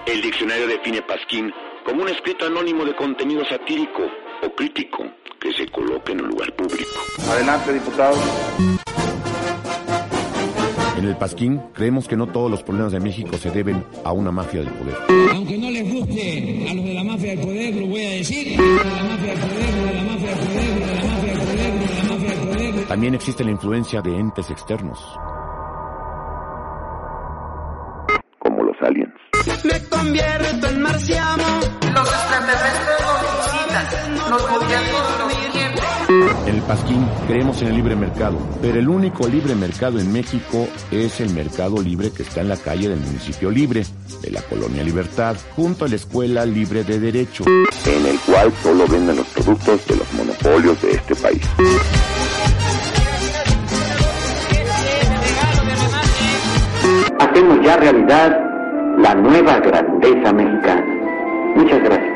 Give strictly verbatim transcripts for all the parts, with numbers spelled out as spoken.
El diccionario define pasquín como un escrito anónimo de contenido satírico o crítico que se coloca en un lugar público. Adelante, diputado. En el pasquín creemos que no todos los problemas de México se deben a una mafia del poder. Aunque no les guste a los de la mafia del poder, lo voy a decir. Lo de la mafia del poder, lo de la mafia del poder, lo de la mafia del poder, lo de la mafia del poder. También existe la influencia de entes externos. Como los aliens. Me convierto en marciano. Los extraterrestres nos visitan. Los gobiernos nos mienten. En el pasquín creemos en el libre mercado, pero el único libre mercado en México es el mercado libre que está en la calle del municipio libre, de la Colonia Libertad, junto a la Escuela Libre de Derecho, en el cual solo venden los productos de los monopolios de este país. Hacemos ya realidad la nueva grandeza mexicana. Muchas gracias.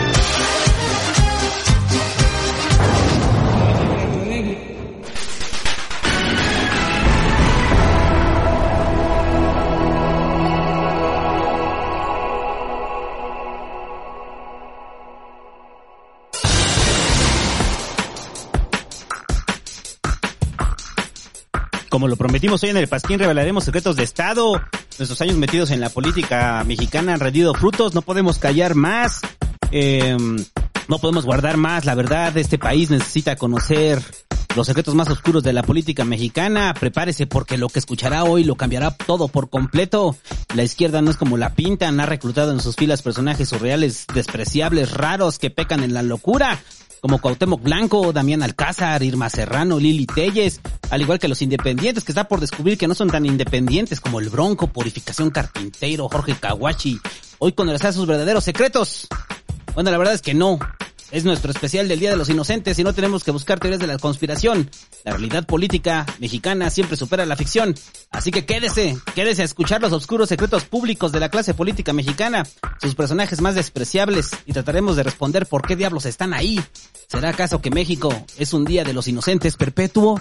Como lo prometimos hoy en el Pasquín, revelaremos secretos de Estado. Nuestros años metidos en la política mexicana han rendido frutos. No podemos callar más. Eh, no podemos guardar más. La verdad, este país necesita conocer los secretos más oscuros de la política mexicana. Prepárese porque lo que escuchará hoy lo cambiará todo por completo. La izquierda no es como la pintan. Ha reclutado en sus filas personajes surreales, despreciables, raros, que pecan en la locura, como Cuauhtémoc Blanco, Damián Alcázar, Irma Serrano, Lili Téllez, al igual que los independientes, que está por descubrir que no son tan independientes como el Bronco, Purificación Carpintero, Jorge Caguachi. Hoy conocerá sus verdaderos secretos. Bueno, la verdad es que no. Es nuestro especial del Día de los Inocentes y no tenemos que buscar teorías de la conspiración. La realidad política mexicana siempre supera la ficción. Así que quédese, quédese a escuchar los oscuros secretos públicos de la clase política mexicana, sus personajes más despreciables, y trataremos de responder por qué diablos están ahí. ¿Será acaso que México es un Día de los Inocentes perpetuo?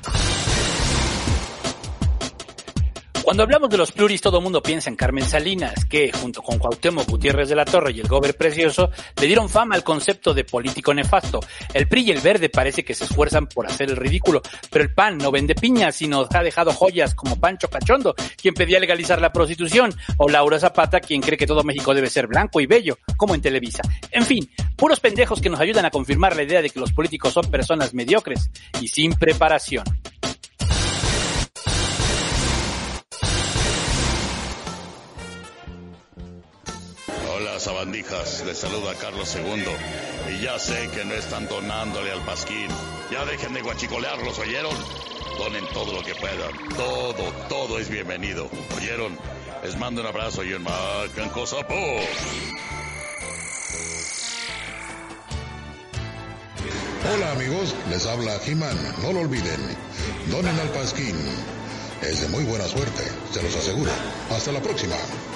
Cuando hablamos de los pluris, todo el mundo piensa en Carmen Salinas, que junto con Cuauhtémoc Gutiérrez de la Torre y el Gober Precioso le dieron fama al concepto de político nefasto. El P R I y el Verde parece que se esfuerzan por hacer el ridículo, pero el P A N no vende piñas y nos ha dejado joyas como Pancho Cachondo, quien pedía legalizar la prostitución, o Laura Zapata, quien cree que todo México debe ser blanco y bello, como en Televisa. En fin, puros pendejos que nos ayudan a confirmar la idea de que los políticos son personas mediocres y sin preparación. Hola, sabandijas, les saluda Carlos segundo, y ya sé que no están donándole al Pasquín. Ya dejen de guachicolearlos, ¿oyeron? Donen todo lo que puedan, todo, todo es bienvenido, ¿oyeron? Les mando un abrazo y un macan cosa po. Hola amigos, les habla He-Man, no lo olviden, donen al Pasquín, es de muy buena suerte, se los aseguro. Hasta la próxima.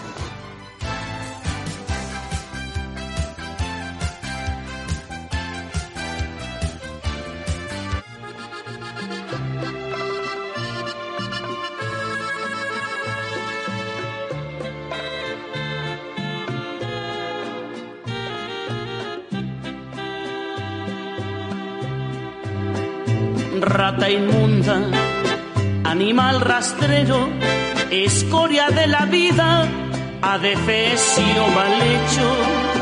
Rata inmunda, animal rastrero, escoria de la vida, adefesio mal hecho,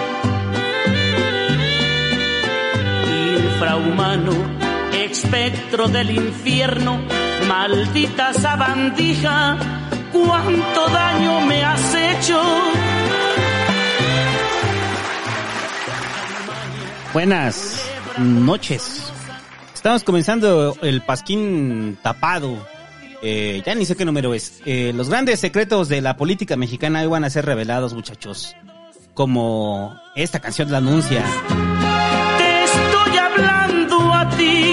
infrahumano, espectro del infierno, maldita sabandija, cuánto daño me has hecho. Buenas noches. Estamos comenzando el Pasquín tapado. Eh, ya ni sé qué número es. Eh, los grandes secretos de la política mexicana hoy van a ser revelados, muchachos. Como esta canción la anuncia. Te estoy hablando a ti.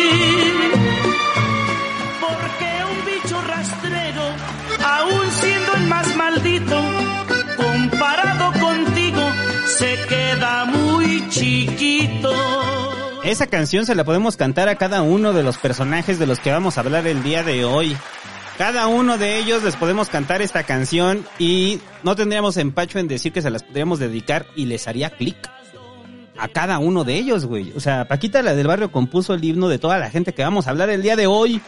Porque un bicho rastrero, aún siendo el más maldito, comparado contigo, se queda muy chiquito. Esa canción se la podemos cantar a cada uno de los personajes de los que vamos a hablar el día de hoy. Cada uno de ellos les podemos cantar esta canción y no tendríamos empacho en decir que se las podríamos dedicar y les haría clic a cada uno de ellos, güey. O sea, Paquita, la del barrio, compuso el himno de toda la gente que vamos a hablar el día de hoy.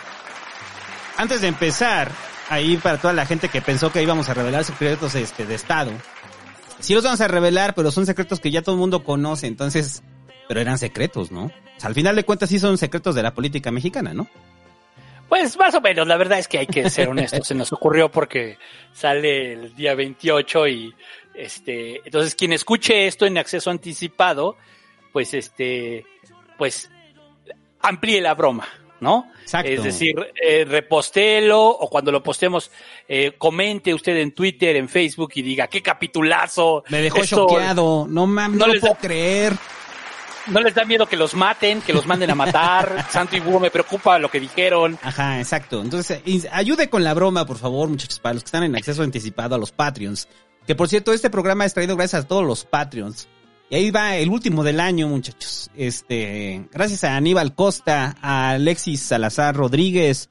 Antes de empezar, ahí para toda la gente que pensó que íbamos a revelar secretos este, de Estado. Sí los vamos a revelar, pero son secretos que ya todo el mundo conoce, entonces... Pero eran secretos, ¿no? O sea, al final de cuentas sí son secretos de la política mexicana, ¿no? Pues más o menos, la verdad es que hay que ser honestos, se nos ocurrió porque sale el día veintiocho y este, entonces quien escuche esto en acceso anticipado, pues este, pues amplíe la broma, ¿no? Exacto. Es decir, eh, repostéelo o cuando lo postemos, eh, comente usted en Twitter, en Facebook y diga, ¡qué capitulazo! Me dejó Esto, choqueado, no mames, no, no lo puedo da... creer. No les da miedo que los maten, que los manden a matar. Santo y búho, me preocupa lo que dijeron. Ajá, exacto. Entonces, ayude con la broma, por favor, muchachos, para los que están en acceso anticipado a los Patreons. Que, por cierto, este programa es traído gracias a todos los Patreons. Y ahí va el último del año, muchachos. Este, gracias a Aníbal Costa, a Alexis Salazar Rodríguez,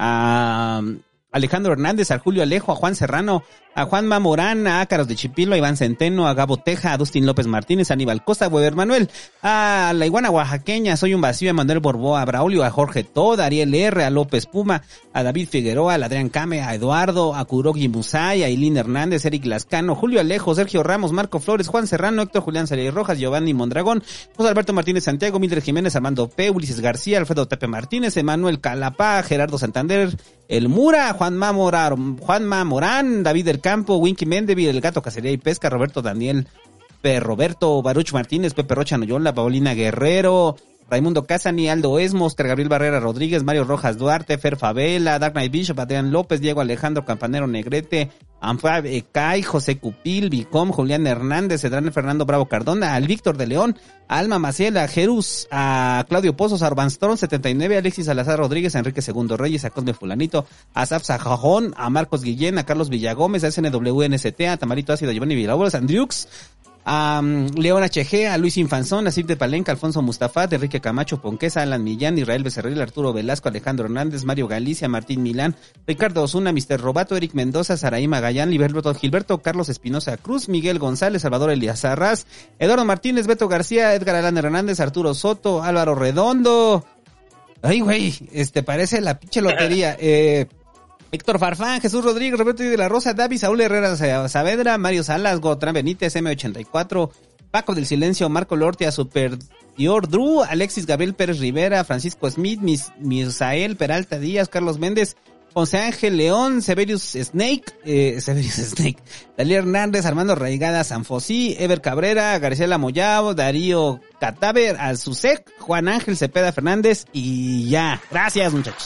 a Alejandro Hernández, a Julio Alejo, a Juan Serrano, a Juanma Morán, a Ácaros de Chipilo, a Iván Centeno, a Gabo Teja, a Dustin López Martínez, a Aníbal Costa, a Weber Manuel, a La Iguana Oaxaqueña, Soy un Vacío, a Manuel Borboa, a Braulio, a Jorge Toda, a Ariel R, a López Puma, a David Figueroa, a Adrián Came, a Eduardo, a Kurogi Musay, a Eileen Hernández, Eric Lascano, Julio Alejo, Sergio Ramos, Marco Flores, Juan Serrano, Héctor Julián Saley Rojas, Giovanni Mondragón, José Alberto Martínez Santiago, Mildred Jiménez, Armando P, Ulises García, Alfredo Tepe Martínez, Emanuel Calapá, Gerardo Santander, El Mura, Juanma Morán, Juanma Morán, David del Campo, Winky Mendevil, El Gato Cacería y Pesca, Roberto Daniel, P. Roberto Baruch Martínez, Pepe Rocha Noyola, Paulina Guerrero, Raimundo Casani, Aldo Esmos, Oscar Gabriel Barrera Rodríguez, Mario Rojas Duarte, Fer Favela, Dark Knight Bishop, Adrián López, Diego Alejandro Campanero Negrete, Amfab Ecay, José Cupil, Vicom, Julián Hernández, Cedrán Fernando Bravo Cardona, al Víctor de León, a Alma Maciel, a Jerus, a Claudio Pozos, a Urban Storm setenta y nueve, a Alexis Salazar Rodríguez, a Enrique Segundo Reyes, a Cosme Fulanito, a Saf Sajajón, a Marcos Guillén, a Carlos Villagómez, a S N W N S T, a Tamarito Ácido, a Giovanni Villalobos, a Andriux, a um, León H G, a Luis Infanzón, a Cip de Palenca, Alfonso Mustafat, Enrique Camacho Ponquesa, Alan Millán, Israel Becerril, Arturo Velasco, Alejandro Hernández, Mario Galicia, Martín Milán, Ricardo Osuna, mister Robato, Eric Mendoza, Saraí Magallán, Liberto Gilberto, Carlos Espinosa Cruz, Miguel González, Salvador Elías Arraz, Eduardo Martínez, Beto García, Edgar Alán Hernández, Arturo Soto, Álvaro Redondo. Ay, güey, este parece la pinche lotería. Eh... Héctor Farfán, Jesús Rodríguez, Roberto de la Rosa, David, Saúl Herrera Saavedra, Mario Salas, Gotran Benítez, M ochenta y cuatro, Paco del Silencio, Marco Lortia, Super Dior Drew, Alexis Gabriel Pérez Rivera, Francisco Smith, Mis, Misael Peralta Díaz, Carlos Méndez, José Ángel León, Severius Snake, eh, Severius Snake, Dalí Hernández, Armando Raigada, Sanfosí, Ever Cabrera, García Moyao, Darío Catáver, Alzusec, Juan Ángel Cepeda Fernández y ya. Gracias, muchachos.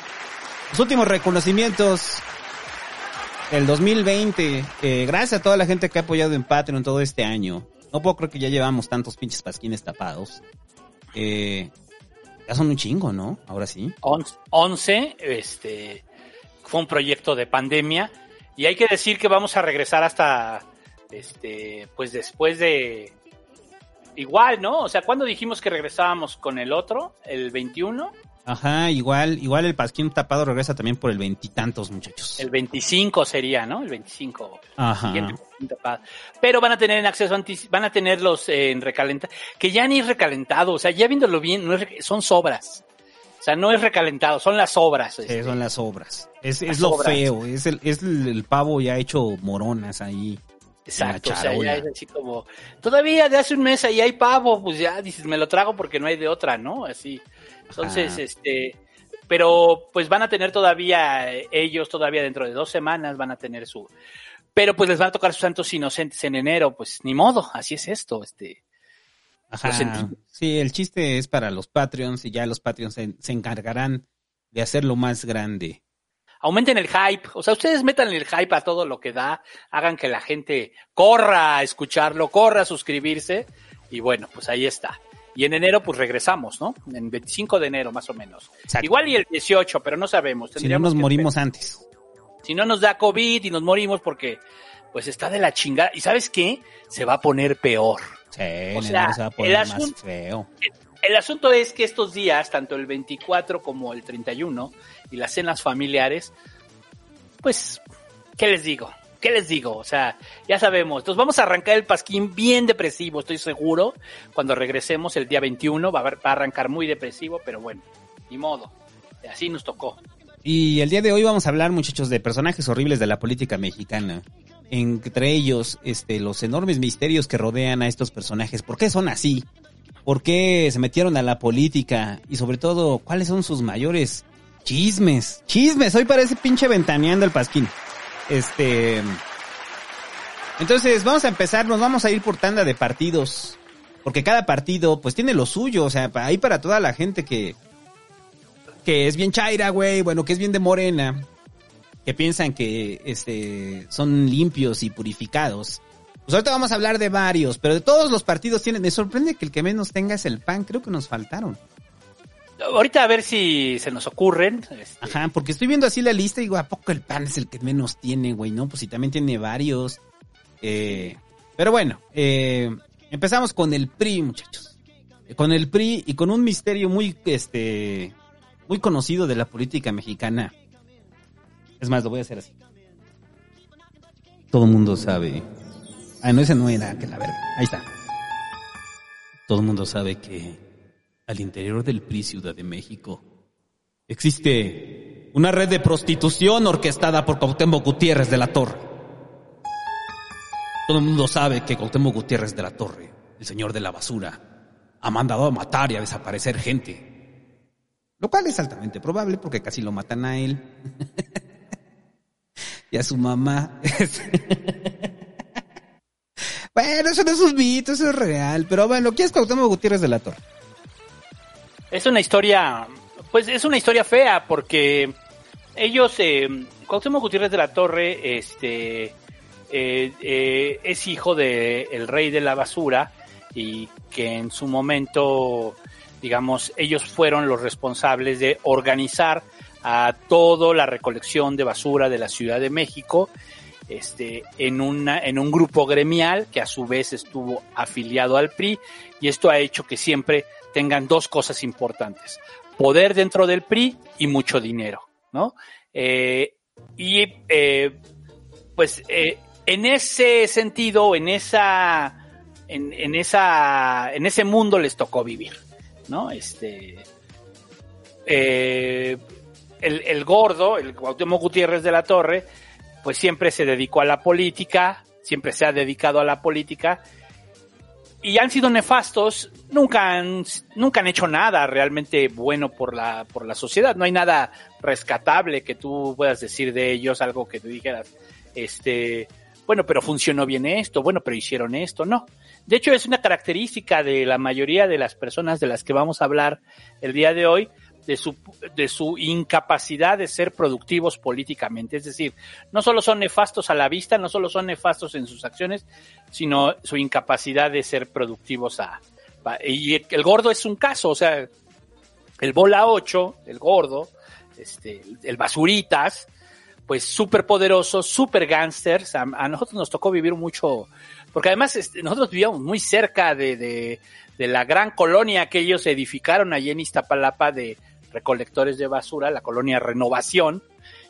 Los últimos reconocimientos del dos mil veinte, eh, gracias a toda la gente que ha apoyado en Patreon todo este año. No puedo creer que ya llevamos tantos pinches pasquines tapados. Eh, ya son un chingo, ¿no? Ahora sí. once, este, fue un proyecto de pandemia y hay que decir que vamos a regresar hasta, este, pues después de, igual, ¿no? O sea, ¿cuándo dijimos que regresábamos con el otro? ¿El veintiuno? Ajá, igual, igual el pasquín tapado regresa también por el veintitantos, muchachos. El veinticinco sería, ¿no? El veinticinco. Ajá. Pero van a tener en acceso anticipado, van a tenerlos en recalentado, que ya ni es recalentado, o sea, ya viéndolo bien, no es, son sobras. O sea, no es recalentado, son las sobras. Sí, este. son las sobras. Es, es lo sobras. Feo, es el, es el, el pavo ya hecho moronas ahí. Exacto, o sea, ya es así como, todavía de hace un mes ahí hay pavo, pues ya dices, me lo trago porque no hay de otra, ¿no? Así. Entonces, Ajá. este, pero pues van a tener todavía, ellos todavía dentro de dos semanas van a tener su, pero pues les van a tocar sus santos inocentes en enero, pues ni modo, así es esto, este. Ajá. Sí, el chiste es para los Patreons y ya los Patreons se, se encargarán de hacerlo más grande. Aumenten el hype, o sea, ustedes metan el hype a todo lo que da, hagan que la gente corra a escucharlo, corra a suscribirse y bueno, pues ahí está. Y en enero pues regresamos, ¿no? En veinticinco de enero más o menos. Exacto. Igual y el dieciocho, pero no sabemos. Si no nos morimos ver. antes. Si no nos da COVID y nos morimos porque pues está de la chingada. ¿Y sabes qué? Se va a poner peor. Sí, o sea, se va a poner el asunto, más feo. El, el asunto es que estos días, tanto el veinticuatro como el treinta y uno, y las cenas familiares, pues, ¿qué les digo? ¿Qué les digo? O sea, ya sabemos. Entonces vamos a arrancar el pasquín bien depresivo, estoy seguro. Cuando regresemos el día veintiuno va a, va a arrancar muy depresivo, pero bueno, ni modo. Así nos tocó. Y el día de hoy vamos a hablar, muchachos, de personajes horribles de la política mexicana. Entre ellos, este, los enormes misterios que rodean a estos personajes. ¿Por qué son así? ¿Por qué se metieron a la política? Y sobre todo, ¿cuáles son sus mayores chismes? Chismes, hoy parece pinche ventaneando el pasquín. Este, entonces vamos a empezar, nos vamos a ir por tanda de partidos, porque cada partido pues tiene lo suyo, o sea, ahí para toda la gente que, que es bien chaira, güey, bueno, que es bien de Morena, que piensan que este son limpios y purificados. Pues ahorita vamos a hablar de varios, pero de todos los partidos tienen, me sorprende que el que menos tenga es el P A N, creo que nos faltaron. Ahorita a ver si se nos ocurren. Este... Ajá, porque estoy viendo así la lista y digo, ¿a poco el P A N es el que menos tiene, güey? No, pues sí, también tiene varios. Eh, pero bueno, eh, empezamos con el P R I, muchachos. Con el P R I y con un misterio muy, este, muy conocido de la política mexicana. Es más, lo voy a hacer así. Todo el mundo sabe. Ah, no, ese no era, que la verga. Ahí está. Todo el mundo sabe que al interior del P R I Ciudad de México existe una red de prostitución orquestada por Cuauhtémoc Gutiérrez de la Torre. Todo el mundo sabe que Cuauhtémoc Gutiérrez de la Torre, el señor de la basura, ha mandado a matar y a desaparecer gente. Lo cual es altamente probable porque casi lo matan a él. Y a su mamá. Bueno, eso no es un mito, eso es real. Pero bueno, ¿quién es Cuauhtémoc Gutiérrez de la Torre? Es una historia, pues es una historia fea porque ellos, eh, Cuauhtémoc Gutiérrez de la Torre, este, eh, eh, es hijo de el rey de la basura y que en su momento, digamos, ellos fueron los responsables de organizar a toda la recolección de basura de la Ciudad de México, este, en una, en un grupo gremial que a su vez estuvo afiliado al P R I, y esto ha hecho que siempre tengan dos cosas importantes: poder dentro del P R I y mucho dinero, ¿no? Eh, y eh, pues eh, en ese sentido, en esa, en, en esa, en ese mundo les tocó vivir, ¿no? Este, eh, el, el gordo, el Cuauhtémoc Gutiérrez de la Torre, pues siempre se dedicó a la política, siempre se ha dedicado a la política. Y han sido nefastos, nunca han, nunca han hecho nada realmente bueno por la, por la sociedad. No hay nada rescatable que tú puedas decir de ellos, algo que tú dijeras, este, bueno, pero funcionó bien esto, bueno, pero hicieron esto, no. De hecho, es una característica de la mayoría de las personas de las que vamos a hablar el día de hoy, de su, de su incapacidad de ser productivos políticamente. Es decir, no solo son nefastos a la vista, no solo son nefastos en sus acciones, sino su incapacidad de ser productivos a... a y el gordo es un caso, o sea, el bola ocho, el gordo, este, el basuritas, pues súper poderoso, súper gángsters. A, a nosotros nos tocó vivir mucho, porque además este, nosotros vivíamos muy cerca de, de, de la gran colonia que ellos edificaron allí en Iztapalapa de recolectores de basura, la colonia Renovación,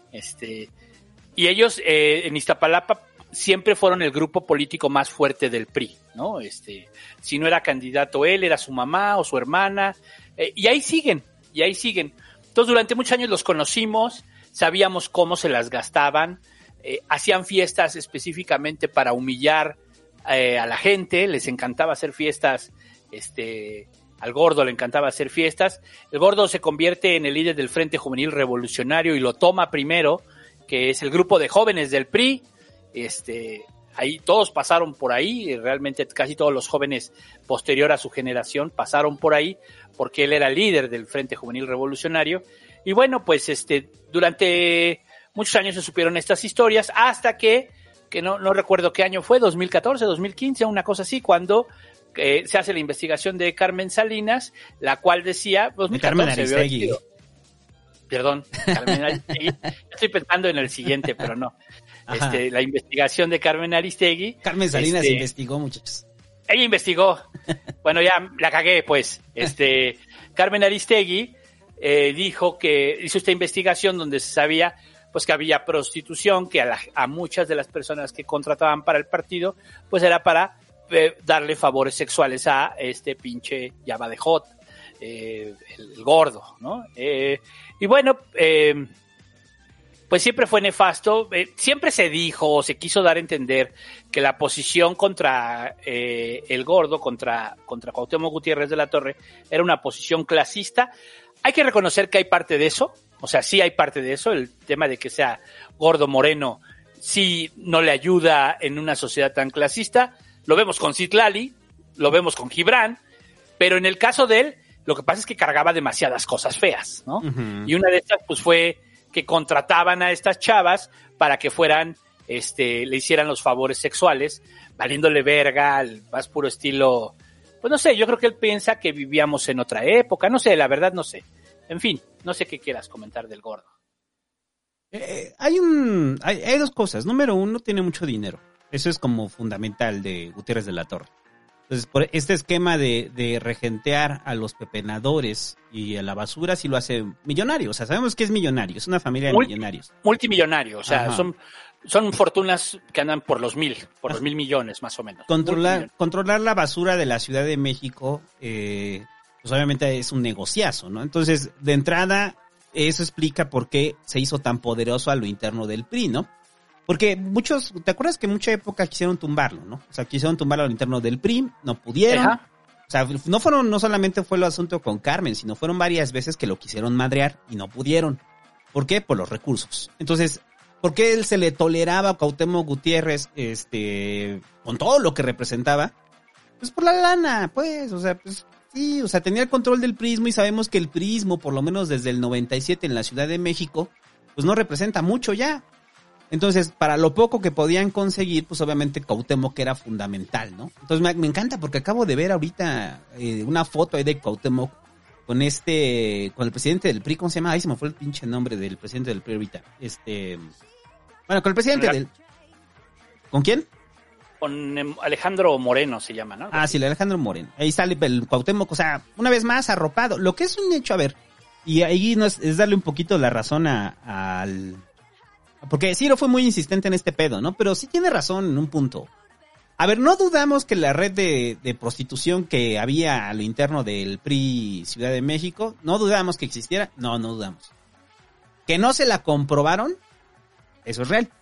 este, y ellos eh, en Iztapalapa siempre fueron el grupo político más fuerte del P R I, ¿no? Este, si no era candidato él, era su mamá o su hermana, eh, y ahí siguen, y ahí siguen. Entonces durante muchos años los conocimos, sabíamos cómo se las gastaban, eh, hacían fiestas específicamente para humillar eh, a la gente, les encantaba hacer fiestas, este, al gordo le encantaba hacer fiestas. El gordo se convierte en el líder del Frente Juvenil Revolucionario y lo toma primero, que es el grupo de jóvenes del P R I. Este, ahí todos pasaron por ahí, realmente casi todos los jóvenes posterior a su generación pasaron por ahí, porque él era líder del Frente Juvenil Revolucionario. Y bueno, pues este, durante muchos años se supieron estas historias, hasta que, que no, no recuerdo qué año fue, dos mil catorce, dos mil quince, una cosa así, cuando Eh, se hace la investigación de Carmen Salinas, la cual decía... Pues, de Carmen Aristegui. Perdón, Carmen Aristegui. Estoy pensando en el siguiente, pero no. Este, la investigación de Carmen Aristegui. Carmen Salinas este, investigó, muchachos. ella investigó. Bueno, ya la cagué, pues. Este, Carmen Aristegui eh, dijo que hizo esta investigación donde se sabía pues que había prostitución, que a, la, a muchas de las personas que contrataban para el partido, pues era para eh, darle favores sexuales a este pinche Jabba de Hot, eh, el, el gordo, ¿no? Eh, y bueno, eh, pues siempre fue nefasto, eh, siempre se dijo o se quiso dar a entender que la posición contra eh, el gordo, contra, contra Cuauhtémoc Gutiérrez de la Torre, era una posición clasista. Hay que reconocer que hay parte de eso. O sea, sí hay parte de eso, el tema de que sea gordo moreno, sí no le ayuda en una sociedad tan clasista. Lo vemos con Citlali, lo vemos con Gibran, pero en el caso de él, lo que pasa es que cargaba demasiadas cosas feas, ¿no? Uh-huh. Y una de estas, pues, fue que contrataban a estas chavas para que fueran, este, le hicieran los favores sexuales, valiéndole verga, al más puro estilo. Pues no sé, yo creo que él piensa que vivíamos en otra época, no sé, la verdad no sé. En fin, no sé qué quieras comentar del gordo. Eh, hay un, hay, hay dos cosas. Número uno, tiene mucho dinero. Eso es como fundamental de Gutiérrez de la Torre. Entonces, por este esquema de, de regentear a los pepenadores y a la basura, sí lo hace millonario. O sea, sabemos que es millonario, es una familia de Multi, millonarios. Multimillonario, o sea, son, son fortunas que andan por los mil, por los mil millones más o menos. Controlar, controlar la basura de la Ciudad de México, eh, pues obviamente es un negociazo, ¿no? Entonces, de entrada, eso explica por qué se hizo tan poderoso a lo interno del P R I, ¿no? Porque muchos, ¿te acuerdas que en mucha época quisieron tumbarlo, no? O sea, quisieron tumbarlo a lo interno del P R I, no pudieron. Ajá. O sea, no fueron, no solamente fue el asunto con Carmen, sino fueron varias veces que lo quisieron madrear y no pudieron. ¿Por qué? Por los recursos. Entonces, ¿por qué él se le toleraba a Cuauhtémoc Gutiérrez, este, con todo lo que representaba? Pues por la lana, pues, o sea, pues, sí, o sea, tenía el control del prismo y sabemos que el prismo, por lo menos desde el noventa y siete en la Ciudad de México, pues no representa mucho ya. Entonces, para lo poco que podían conseguir, pues obviamente Cuauhtémoc era fundamental, ¿no? Entonces me, me encanta porque acabo de ver ahorita eh, una foto ahí de Cuauhtémoc con este, con el presidente del P R I, ¿cómo se llama? Ahí se me fue el pinche nombre del presidente del P R I ahorita. Este, bueno, con el presidente ¿Verdad? del... ¿Con quién? Con Alejandro Moreno se llama, ¿no? Ah, sí, Alejandro Moreno. Ahí sale el Cuauhtémoc, o sea, una vez más arropado. Lo que es un hecho, a ver, y ahí no es, es darle un poquito la razón a, al... Porque Ciro fue muy insistente en este pedo, ¿no? Pero sí tiene razón en un punto. A ver, no dudamos que la red de, de prostitución que había a lo interno del P R I Ciudad de México, no dudamos que existiera. No, no dudamos. Que no se la comprobaron, eso es real.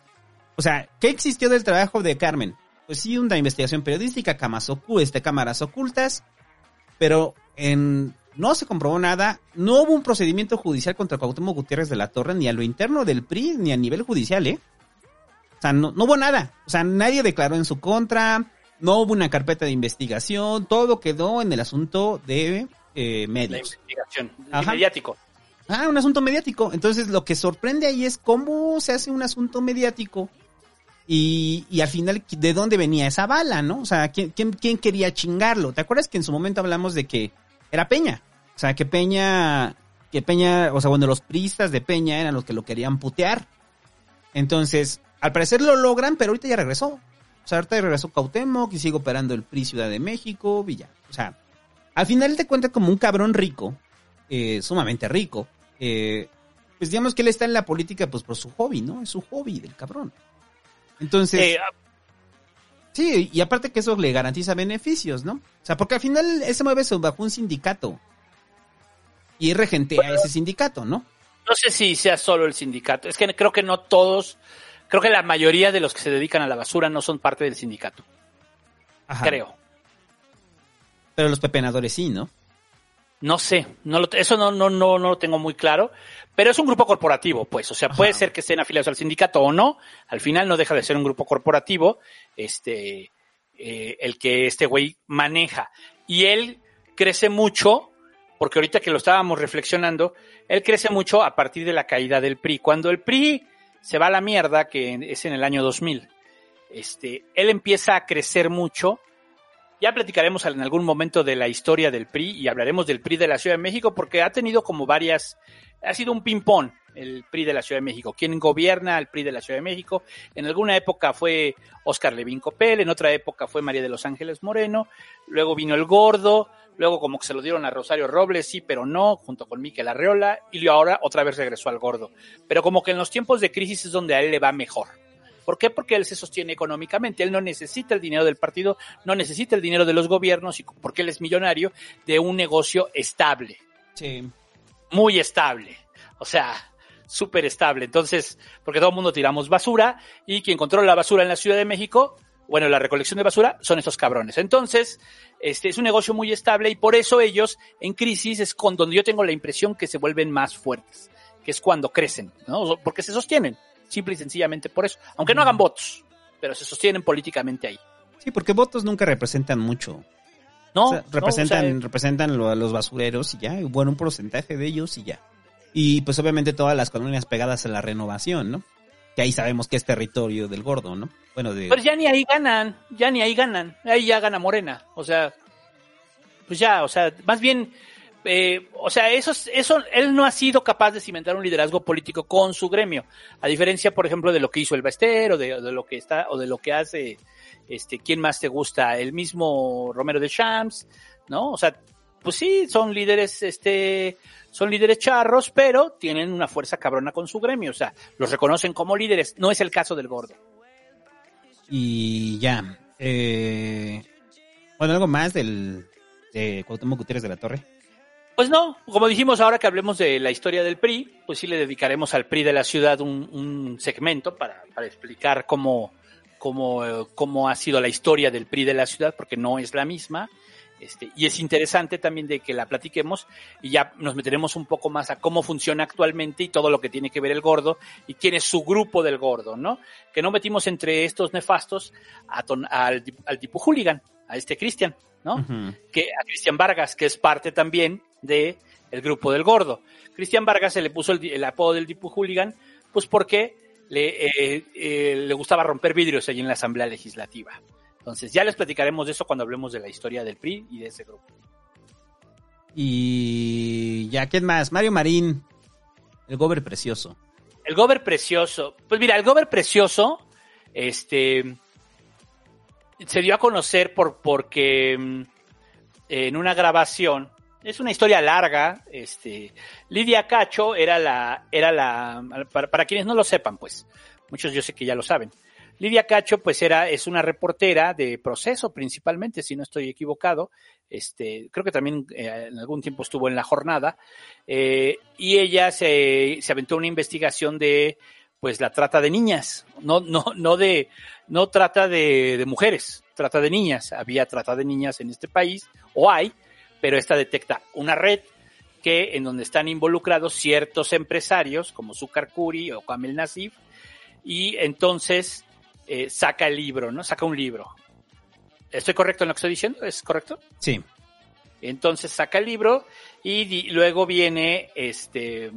O sea, ¿qué existió del trabajo de Carmen? Pues sí, una investigación periodística, cámaras, ocu- este, cámaras ocultas, pero en... no se comprobó nada, no hubo un procedimiento judicial contra Cuauhtémoc Gutiérrez de la Torre, ni a lo interno del P R I, ni a nivel judicial, ¿eh? O sea, no, no hubo nada. O sea, nadie declaró en su contra, no hubo una carpeta de investigación, todo quedó en el asunto de eh, medios. La investigación, Ajá. mediático. Ah, un asunto mediático. Entonces, lo que sorprende ahí es cómo se hace un asunto mediático y, y al final, ¿de dónde venía esa bala, no? O sea, ¿quién, quién, quién quería chingarlo? ¿Te acuerdas que en su momento hablamos de que era Peña? O sea, que Peña, que Peña, o sea, bueno, los priistas de Peña eran los que lo querían putear. Entonces, al parecer lo logran, pero ahorita ya regresó. O sea, ahorita regresó Cuauhtémoc y sigue operando el P R I Ciudad de México, Villa. O sea, al final te cuenta como un cabrón rico, eh, sumamente rico. Eh, pues digamos que él está en la política pues por su hobby, ¿no? Es su hobby del cabrón. Entonces... Eh, sí, y aparte que eso le garantiza beneficios, ¿no? O sea, porque al final él se mueve bajo un sindicato. Y regentea bueno, ese sindicato, ¿no? No sé si sea solo el sindicato. Es que creo que no todos, creo que la mayoría de los que se dedican a la basura no son parte del sindicato. Ajá. Creo. Pero los pepenadores sí, ¿no? No sé, no lo, eso no, no, no, no lo tengo muy claro, pero es un grupo corporativo, pues, o sea, Ajá. puede ser que estén afiliados al sindicato o no, al final no deja de ser un grupo corporativo, este, eh, el que este güey maneja, y él crece mucho, porque ahorita que lo estábamos reflexionando, él crece mucho a partir de la caída del P R I, cuando el P R I se va a la mierda, que es en el año dos mil, este, él empieza a crecer mucho, Ya platicaremos en algún momento de la historia del P R I y hablaremos del P R I de la Ciudad de México porque ha tenido como varias, ha sido un ping-pong el P R I de la Ciudad de México. ¿Quién gobierna el P R I de la Ciudad de México? En alguna época fue Óscar Levín Coppel, en otra época fue María de los Ángeles Moreno, luego vino el Gordo, luego como que se lo dieron a Rosario Robles, sí, pero no, junto con Miquel Arreola, y ahora otra vez regresó al Gordo. Pero como que en los tiempos de crisis es donde a él le va mejor. ¿Por qué? Porque él se sostiene económicamente, él no necesita el dinero del partido, no necesita el dinero de los gobiernos, y porque él es millonario de un negocio estable. Sí. Muy estable. O sea, súper estable. Entonces, porque todo el mundo tiramos basura, y quien controla la basura en la Ciudad de México, bueno, la recolección de basura, son estos cabrones. Entonces, este es un negocio muy estable, y por eso ellos, en crisis, es con donde yo tengo la impresión que se vuelven más fuertes, que es cuando crecen, ¿no? Porque se sostienen. Simple y sencillamente por eso. Aunque no hagan votos, pero se sostienen políticamente ahí. Sí, porque votos nunca representan mucho. No, o sea, representan, no, o sea, representan lo, a los basureros y ya, y bueno, un porcentaje de ellos y ya. Y pues obviamente todas las colonias pegadas a la Renovación, ¿no? Que ahí sabemos que es territorio del Gordo, ¿no? Bueno, de... Pero ya ni ahí ganan, ya ni ahí ganan. Ahí ya gana Morena. O sea, pues ya, o sea, más bien... Eh, o sea, eso, eso, él no ha sido capaz de cimentar un liderazgo político con su gremio, a diferencia, por ejemplo, de lo que hizo el Baester, o de, de lo que está, o de lo que hace, este, ¿quién más te gusta? El mismo Romero de Champs, ¿no? O sea, pues sí, son líderes, este, son líderes charros, pero tienen una fuerza cabrona con su gremio, o sea, los reconocen como líderes, no es el caso del Gordo. Y ya, eh, bueno, algo más del, de Cuauhtémoc Gutiérrez de la Torre. Pues no, como dijimos, ahora que hablemos de la historia del P R I, pues sí le dedicaremos al P R I de la ciudad un, un segmento para, para explicar cómo, cómo, cómo ha sido la historia del P R I de la ciudad, porque no es la misma, este, y es interesante también de que la platiquemos, y ya nos meteremos un poco más a cómo funciona actualmente y todo lo que tiene que ver el Gordo, y quién es su grupo del Gordo, ¿no? Que no metimos entre estos nefastos a ton, al, al tipo hooligan, a este Cristian, ¿no? Uh-huh. Que a Cristian Vargas, que es parte también de el grupo del Gordo. Cristian Vargas se le puso el, el apodo del tipo hooligan, pues porque le, eh, eh, le gustaba romper vidrios allí en la Asamblea Legislativa. Entonces ya les platicaremos de eso cuando hablemos de la historia del P R I y de ese grupo. Y ya, ¿quién más? Mario Marín, el Gober Precioso. El Gober Precioso. Pues mira, el Gober Precioso, este, se dio a conocer por porque en una grabación. Es una historia larga, este, Lidia Cacho era la, era la, para, para quienes no lo sepan, pues, muchos yo sé que ya lo saben. Lidia Cacho, pues, era, es una reportera de Proceso, principalmente, si no estoy equivocado, este, creo que también eh, en algún tiempo estuvo en La Jornada, eh, y ella se, se aventó una investigación de, pues, la trata de niñas, no, no, no de, no trata de, de mujeres, trata de niñas, había trata de niñas en este país, o hay, pero esta detecta una red que en donde están involucrados ciertos empresarios como Zúcar Curi o Kamel Nasif, y entonces eh, saca el libro, ¿no? Saca un libro. ¿Estoy correcto en lo que estoy diciendo? ¿Es correcto? Sí. Entonces saca el libro y di- luego viene este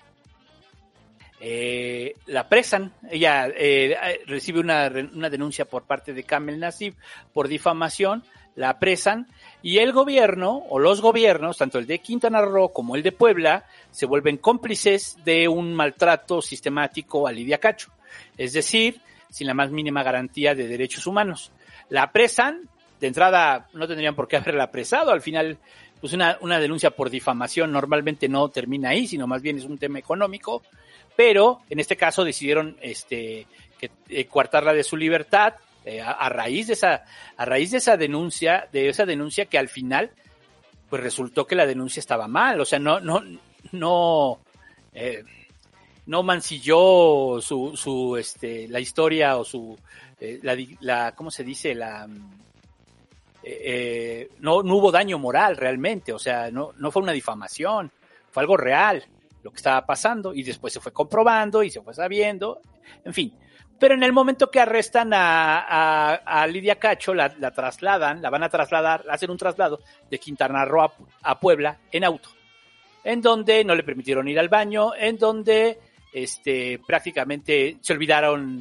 eh, la apresan. Ella eh, recibe una, una denuncia por parte de Kamel Nasif por difamación, la apresan. Y el gobierno, o los gobiernos, tanto el de Quintana Roo como el de Puebla, se vuelven cómplices de un maltrato sistemático a Lidia Cacho. Es decir, sin la más mínima garantía de derechos humanos. La apresan, de entrada no tendrían por qué haberla apresado, al final, pues una, una denuncia por difamación normalmente no termina ahí, sino más bien es un tema económico, pero en este caso decidieron este, que, eh, coartarla de su libertad, Eh, a, a raíz de esa a raíz de esa denuncia de esa denuncia que al final pues resultó que la denuncia estaba mal, o sea, no no no eh, no mancilló su su este la historia o su eh, la, la cómo se dice la eh, eh, no no hubo daño moral realmente, o sea, no no fue una difamación, fue algo real lo que estaba pasando, y después se fue comprobando y se fue sabiendo, en fin. Pero en el momento que arrestan a, a, a Lidia Cacho, la, la trasladan, la van a trasladar, hacen un traslado de Quintana Roo a, a Puebla en auto, en donde no le permitieron ir al baño, en donde este prácticamente se olvidaron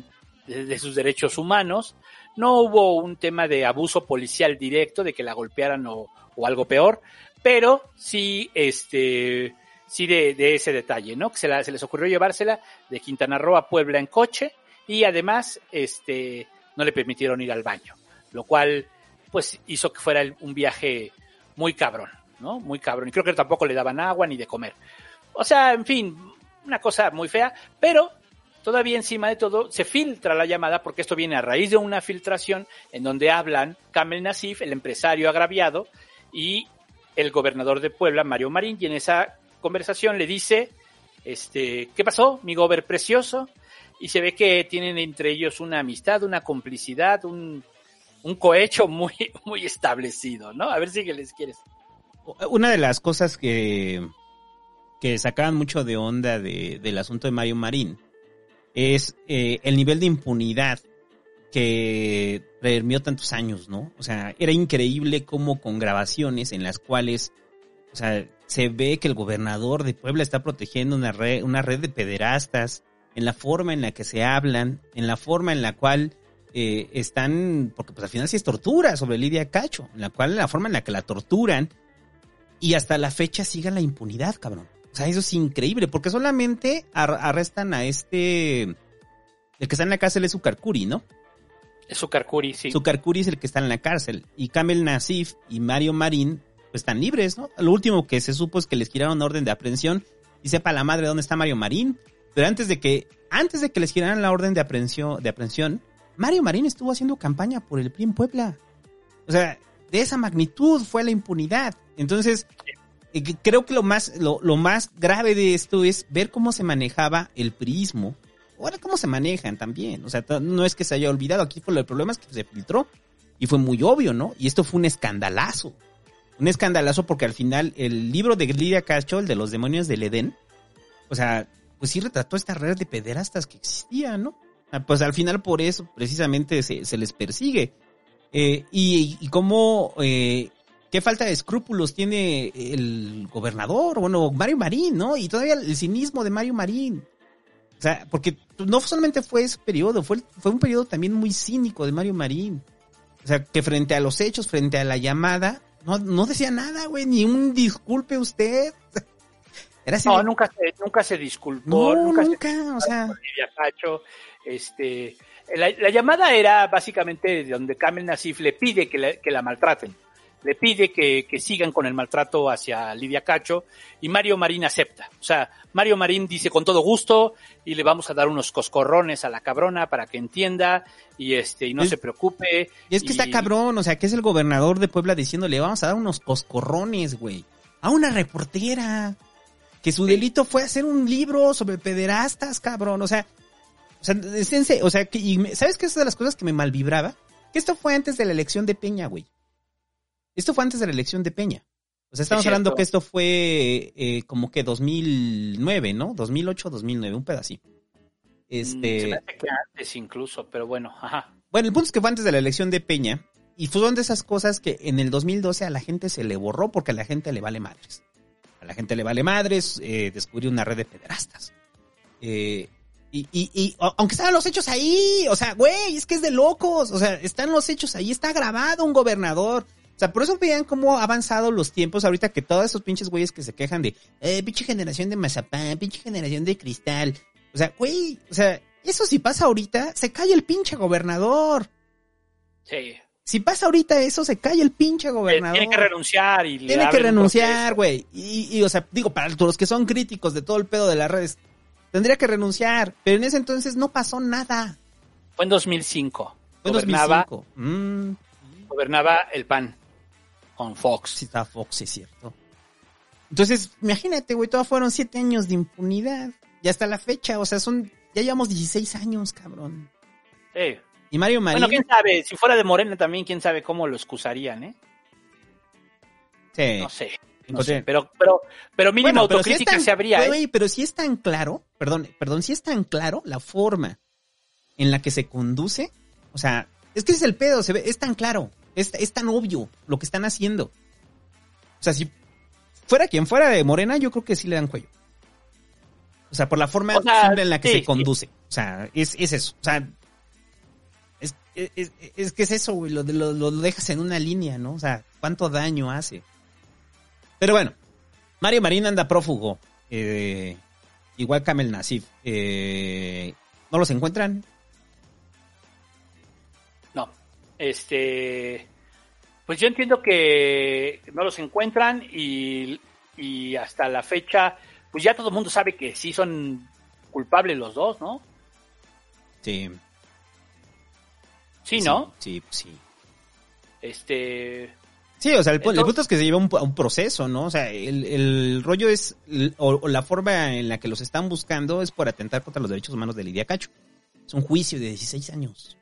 de, de sus derechos humanos. No hubo un tema de abuso policial directo, de que la golpearan o, o algo peor, pero sí, este, sí de, de ese detalle, ¿no? Que se, la, se les ocurrió llevársela de Quintana Roo a Puebla en coche y además, este, no le permitieron ir al baño, lo cual, pues, hizo que fuera el, un viaje muy cabrón, ¿no? Muy cabrón. Y creo que tampoco le daban agua ni de comer. O sea, en fin, una cosa muy fea, pero todavía encima de todo se filtra la llamada, porque esto viene a raíz de una filtración en donde hablan Kamel Nacif, el empresario agraviado, y el gobernador de Puebla, Mario Marín, y en esa conversación le dice, este, ¿qué pasó, mi gober precioso? Y se ve que tienen entre ellos una amistad, una complicidad, un, un cohecho muy, muy establecido, ¿no? A ver si que les quieres. Una de las cosas que, que sacaban mucho de onda de, del asunto de Mario Marín es eh, el nivel de impunidad que permeó tantos años, ¿no? O sea, era increíble cómo con grabaciones en las cuales, o sea, se ve que el gobernador de Puebla está protegiendo una red, una red de pederastas, en la forma en la que se hablan, en la forma en la cual eh, están, porque pues al final sí es tortura sobre Lidia Cacho, en la cual, en la forma en la que la torturan, y hasta la fecha sigue la impunidad, cabrón. O sea, eso es increíble, porque solamente ar- arrestan a este, el que está en la cárcel es Sucarcuri, ¿no? Es Sucarcuri, sí. Sucarcuri es el que está en la cárcel, y Kamel Nacif y Mario Marín pues están libres, ¿no? Lo último que se supo es que les giraron orden de aprehensión, y sepa la madre dónde está Mario Marín. Pero antes de que, antes de que les giraran la orden de aprehensión, de aprehensión, Mario Marín estuvo haciendo campaña por el P R I en Puebla. O sea, de esa magnitud fue la impunidad. Entonces, eh, creo que lo más, lo, lo más grave de esto es ver cómo se manejaba el priismo. Ahora cómo se manejan también. O sea, no es que se haya olvidado. Aquí fue el problema es que se filtró. Y fue muy obvio, ¿no? Y esto fue un escandalazo. Un escandalazo porque al final el libro de Lidia Cacho, el de los demonios del Edén, o sea, pues sí retrató esta red de pederastas que existía, ¿no? Pues al final por eso precisamente se, se les persigue. Eh, y, y cómo, eh, qué falta de escrúpulos tiene el gobernador, bueno, Mario Marín, ¿no? Y todavía el cinismo de Mario Marín. O sea, porque no solamente fue ese periodo, fue, fue un periodo también muy cínico de Mario Marín. O sea, que frente a los hechos, frente a la llamada, no, no decía nada, güey, ni un disculpe usted. Era así. No, nunca se, nunca se disculpó. No, nunca, nunca, se o sea. Lidia Cacho, este, la, la llamada era básicamente donde Kamel Nacif le pide que la, que la maltraten. Le pide que, que sigan con el maltrato hacia Lidia Cacho y Mario Marín acepta. O sea, Mario Marín dice con todo gusto y le vamos a dar unos coscorrones a la cabrona para que entienda y este y no es, se preocupe. Y es que y... está cabrón, o sea, que es el gobernador de Puebla diciéndole vamos a dar unos coscorrones, güey, a una reportera que su delito fue hacer un libro sobre pederastas, cabrón. O sea, o sea, o sea que, y me, ¿sabes qué es de las cosas que me malvibraba? Que esto fue antes de la elección de Peña, güey. Esto fue antes de la elección de Peña. O sea, estamos hablando que esto fue eh, como que dos mil nueve, ¿no? dos mil ocho, dos mil nueve, un pedacito. Este... Se me hace que antes incluso, pero bueno, ajá. Bueno, el punto es que fue antes de la elección de Peña y fueron de esas cosas que en el dos mil doce a la gente se le borró porque a la gente le vale madres. A la gente le vale madres, eh, descubrió una red de pederastas. Eh, y, y, y aunque estaban los hechos ahí, o sea, güey, es que es de locos. O sea, están los hechos ahí, está grabado un gobernador. O sea, por eso vean cómo ha avanzado los tiempos ahorita que todos esos pinches güeyes que se quejan de, eh, pinche generación de mazapán, pinche generación de cristal. O sea, güey, o sea, eso si pasa ahorita, se cae el pinche gobernador. Sí. Si pasa ahorita eso, se cae el pinche gobernador. Tiene que renunciar y Tiene que renunciar, güey. Y, y, o sea, digo, para los que son críticos de todo el pedo de las redes, tendría que renunciar. Pero en ese entonces no pasó nada. Fue en dos mil cinco. Fue en gobernaba, dos mil cinco. Mm. Gobernaba el P A N con Fox. Sí, está Fox, es cierto. Entonces, imagínate, güey, todos fueron siete años de impunidad. Y hasta la fecha, o sea, son, ya llevamos dieciséis años, cabrón. Sí. Y Mario Marín. Bueno, quién sabe, si fuera de Morena también, quién sabe cómo lo excusarían, ¿eh? Sí. No sé. No sé, pero, pero, pero mínimo bueno, pero autocrítica si es tan, se habría. Güey, ¿eh? Pero si es tan claro, perdón, perdón, si es tan claro la forma en la que se conduce, o sea, es que ese es el pedo, se ve, es tan claro, es, es tan obvio lo que están haciendo. O sea, si fuera quien fuera de Morena, yo creo que sí le dan cuello. O sea, por la forma o sea, simple en la que sí, se conduce. Sí. O sea, es, es eso. O sea, Es, es, es que es eso, güey, lo, lo, lo dejas en una línea, ¿no? O sea, ¿cuánto daño hace? Pero bueno, Mario Marín anda prófugo, eh, igual Kamel Nasif. Eh, ¿No los encuentran? No, este... Pues yo entiendo que no los encuentran y, y hasta la fecha, pues ya todo el mundo sabe que sí son culpables los dos, ¿no? Sí. Sí, ¿no? Sí, sí. sí. Este... Sí, o sea, el, Entonces, el punto es que se lleva un, un proceso, ¿no? O sea, el, el rollo es, o, o la forma en la que los están buscando es por atentar contra los derechos humanos de Lidia Cacho. Es un juicio de dieciséis años.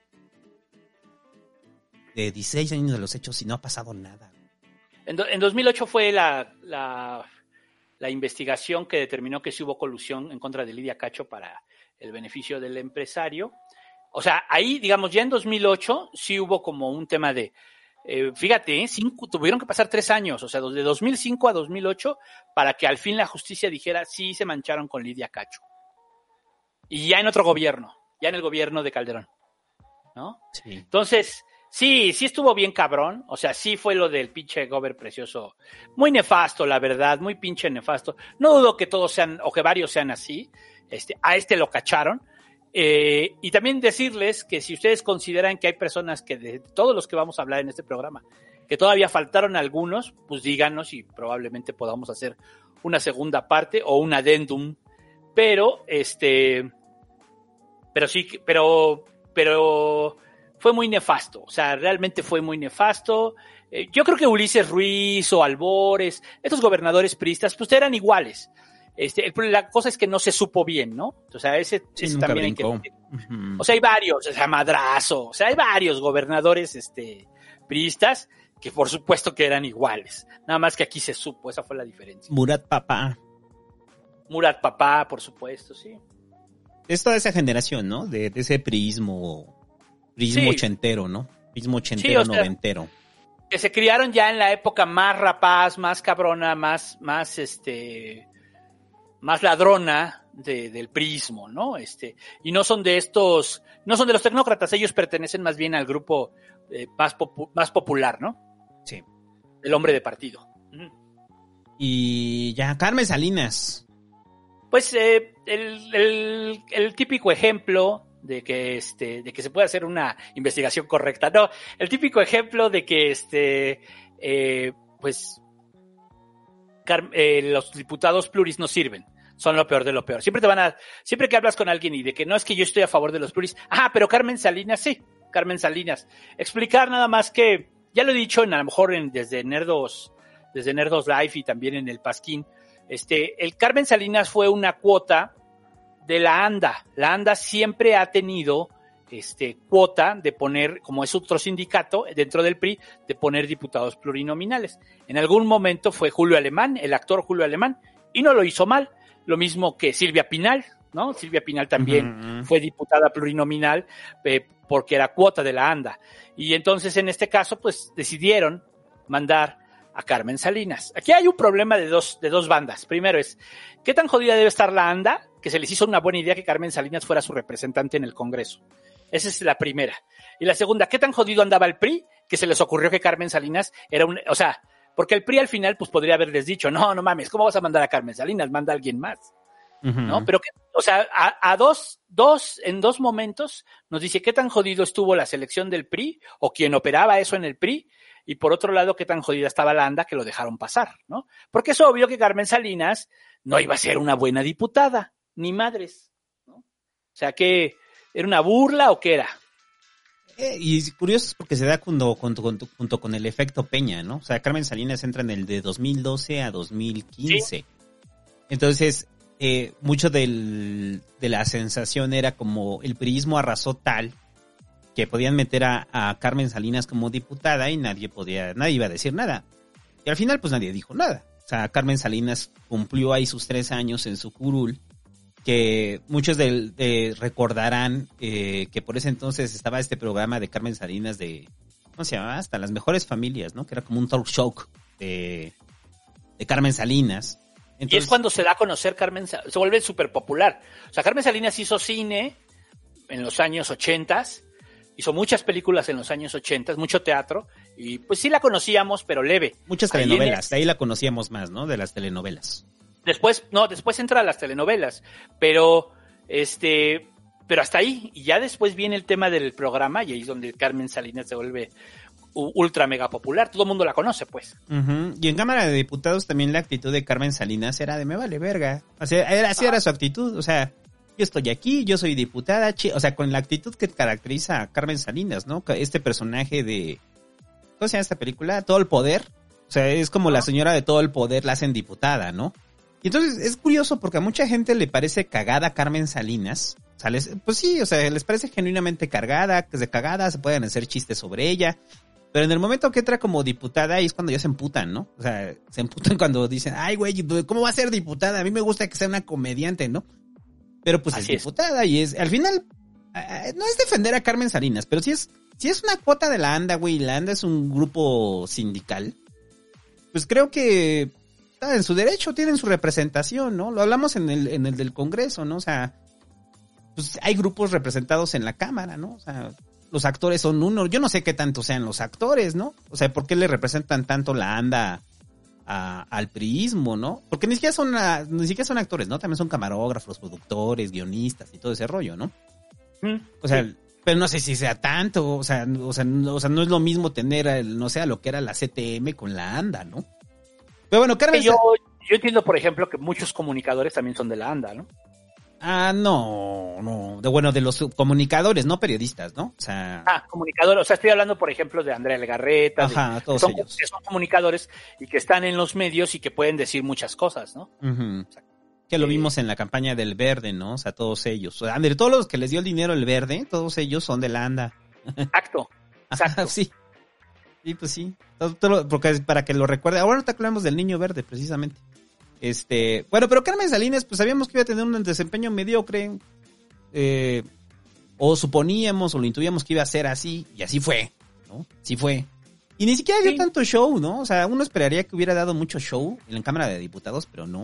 De dieciséis años de los hechos y no ha pasado nada. En, do, en dos mil ocho fue la, la, la investigación que determinó que sí hubo colusión en contra de Lidia Cacho para el beneficio del empresario. O sea, ahí, digamos, ya en dos mil ocho sí hubo como un tema de... Eh, fíjate, ¿eh? cinco, tuvieron que pasar tres años, o sea, de dos mil cinco a dos mil ocho, para que al fin la justicia dijera sí se mancharon con Lidia Cacho. Y ya en otro gobierno, ya en el gobierno de Calderón, ¿no? Sí. Entonces... Sí, sí estuvo bien cabrón, o sea, sí fue lo del pinche Gober precioso, muy nefasto, la verdad, muy pinche nefasto. No dudo que todos sean, o que varios sean así, este, a este lo cacharon. Eh, y también decirles que si ustedes consideran que hay personas que de todos los que vamos a hablar en este programa, que todavía faltaron algunos, pues díganos y probablemente podamos hacer una segunda parte o un addendum, pero, este, pero sí, pero, pero... fue muy nefasto, o sea, realmente fue muy nefasto. Eh, yo creo que Ulises Ruiz o Albores, estos gobernadores priistas, pues eran iguales. Este, el, la cosa es que no se supo bien, ¿no? O sea, ese, sí, ese nunca también hay que... Uh-huh. O sea, hay varios, o sea, Madrazo, o sea, hay varios gobernadores este, priistas que por supuesto que eran iguales. Nada más que aquí se supo, esa fue la diferencia. Murat Papá. Murat Papá, por supuesto, sí. Es toda esa generación, ¿no? De, de ese priismo... Prismo sí. ochentero, ¿no? Prismo ochentero, sí, o sea, noventero. Que se criaron ya en la época más rapaz, más cabrona, más, más, este, más ladrona de, del prismo, ¿no? Este, y no son de estos, no son de los tecnócratas, ellos pertenecen más bien al grupo eh, más, popu- más popular, ¿no? Sí. El hombre de partido. Y ya, Carmen Salinas. Pues eh, el, el, el típico ejemplo de que este de que se puede hacer una investigación correcta. No, el típico ejemplo de que este eh, pues car- eh, los diputados pluris no sirven, son lo peor de lo peor. Siempre te van a siempre que hablas con alguien y de que no es que yo estoy a favor de los pluris, ah, pero Carmen Salinas sí, Carmen Salinas. Explicar nada más que ya lo he dicho en a lo mejor en, desde Nerdos desde Nerdos Live y también en el Pasquín. Este, el Carmen Salinas fue una cuota de la ANDA. La ANDA siempre ha tenido este, cuota de poner, como es otro sindicato dentro del P R I, de poner diputados plurinominales. En algún momento fue Julio Alemán, el actor Julio Alemán, y no lo hizo mal. Lo mismo que Silvia Pinal, ¿no? Silvia Pinal también uh-huh. fue diputada plurinominal eh, porque era cuota de la ANDA. Y entonces, en este caso, pues decidieron mandar a Carmen Salinas. Aquí hay un problema de dos, de dos bandas. Primero es, ¿qué tan jodida debe estar la ANDA? Que se les hizo una buena idea que Carmen Salinas fuera su representante en el Congreso. Esa es la primera. Y la segunda, ¿qué tan jodido andaba el P R I? Que se les ocurrió que Carmen Salinas era un... O sea, porque el P R I al final pues podría haberles dicho, no, no mames, ¿cómo vas a mandar a Carmen Salinas? Manda a alguien más. Uh-huh. ¿No? Pero que, o sea, a, a dos, dos, en dos momentos nos dice qué tan jodido estuvo la selección del P R I o quien operaba eso en el P R I. Y por otro lado, qué tan jodida estaba la ANDA que lo dejaron pasar, ¿no? Porque es obvio que Carmen Salinas no iba a ser una buena diputada, ni madres, ¿no? O sea, que ¿era una burla o qué era? Eh, y curioso es porque se da junto, junto, junto, junto con el efecto Peña, ¿no? O sea, Carmen Salinas entra en el de dos mil doce a dos mil quince. ¿Sí? Entonces, eh, mucho del, de la sensación era como el priismo arrasó tal que podían meter a, a Carmen Salinas como diputada y nadie podía, nadie iba a decir nada. Y al final, pues nadie dijo nada. O sea, Carmen Salinas cumplió ahí sus tres años en su curul, que muchos de, de recordarán eh, que por ese entonces estaba este programa de Carmen Salinas de, ¿cómo se llamaba? Hasta Las Mejores Familias, ¿no? Que era como un talk show de, de Carmen Salinas. Entonces, y es cuando se da a conocer Carmen, se vuelve súper popular. O sea, Carmen Salinas hizo cine en los años ochentas, hizo muchas películas en los años ochenta, mucho teatro, y pues sí la conocíamos, pero leve. Muchas telenovelas, de ahí la conocíamos más, ¿no? De las telenovelas. Después, no, después entra a las telenovelas, pero este, pero hasta ahí, y ya después viene el tema del programa, y ahí es donde Carmen Salinas se vuelve ultra mega popular, todo el mundo la conoce, pues. Uh-huh. Y en Cámara de Diputados también la actitud de Carmen Salinas era de me vale verga, o sea, era, así era su actitud, o sea, yo estoy aquí, yo soy diputada, chi- o sea, con la actitud que caracteriza a Carmen Salinas, ¿no? Este personaje de, ¿cómo se llama esta película? Todo el poder, o sea, es como la señora de todo el poder, la hacen diputada, ¿no? Y entonces es curioso porque a mucha gente le parece cagada Carmen Salinas, o sea, les, pues sí, o sea, les parece genuinamente cargada, que es de cagada, se pueden hacer chistes sobre ella, pero en el momento que entra como diputada ahí es cuando ya se emputan, ¿no? O sea, se emputan cuando dicen, ay, güey, ¿cómo va a ser diputada? A mí me gusta que sea una comediante, ¿no? Pero pues Así es diputada y es, al final, eh, no es defender a Carmen Salinas, pero sí es, sí es una cuota de la ANDA, güey, la ANDA es un grupo sindical, pues creo que está en su derecho, tienen su representación, ¿no? Lo hablamos en el, en el del Congreso, ¿no? O sea, pues hay grupos representados en la Cámara, ¿no? O sea, los actores son uno, yo no sé qué tanto sean los actores, ¿no? O sea, ¿por qué le representan tanto la ANDA A, al priismo, ¿no? Porque ni siquiera son a, ni siquiera son actores, ¿no? También son camarógrafos, productores, guionistas y todo ese rollo, ¿no? Mm, o sea, sí. Pero no sé si sea tanto, o sea, o sea, no, o sea, no es lo mismo tener, el, no sé, a lo que era la C T M con la ANDA, ¿no? Pero bueno, Carmen... Yo, yo entiendo, por ejemplo, que muchos comunicadores también son de la ANDA, ¿no? Ah, no, no, de bueno, de los comunicadores, no periodistas, ¿no? O sea... Ah, comunicadores, o sea, estoy hablando, por ejemplo, de Andrea Legarreta, Ajá, de, todos que son, ellos. que son comunicadores y que están en los medios y que pueden decir muchas cosas, ¿no? Uh-huh. O sea, que lo vimos en la campaña del Verde, ¿no? O sea, todos ellos. O sea, de todos los que les dio el dinero el Verde, todos ellos son de la ANDA. Exacto, exacto. Sí, sí, pues sí. Todo, todo, porque para que lo recuerde. Ahora ahorita hablamos del Niño Verde, precisamente. Este, bueno, pero Carmen Salinas, pues sabíamos que iba a tener un desempeño mediocre, eh, o suponíamos o lo intuíamos que iba a ser así, y así fue, ¿no? Sí fue. Y ni siquiera dio sí. tanto show, ¿no? O sea, uno esperaría que hubiera dado mucho show en la Cámara de Diputados, pero no.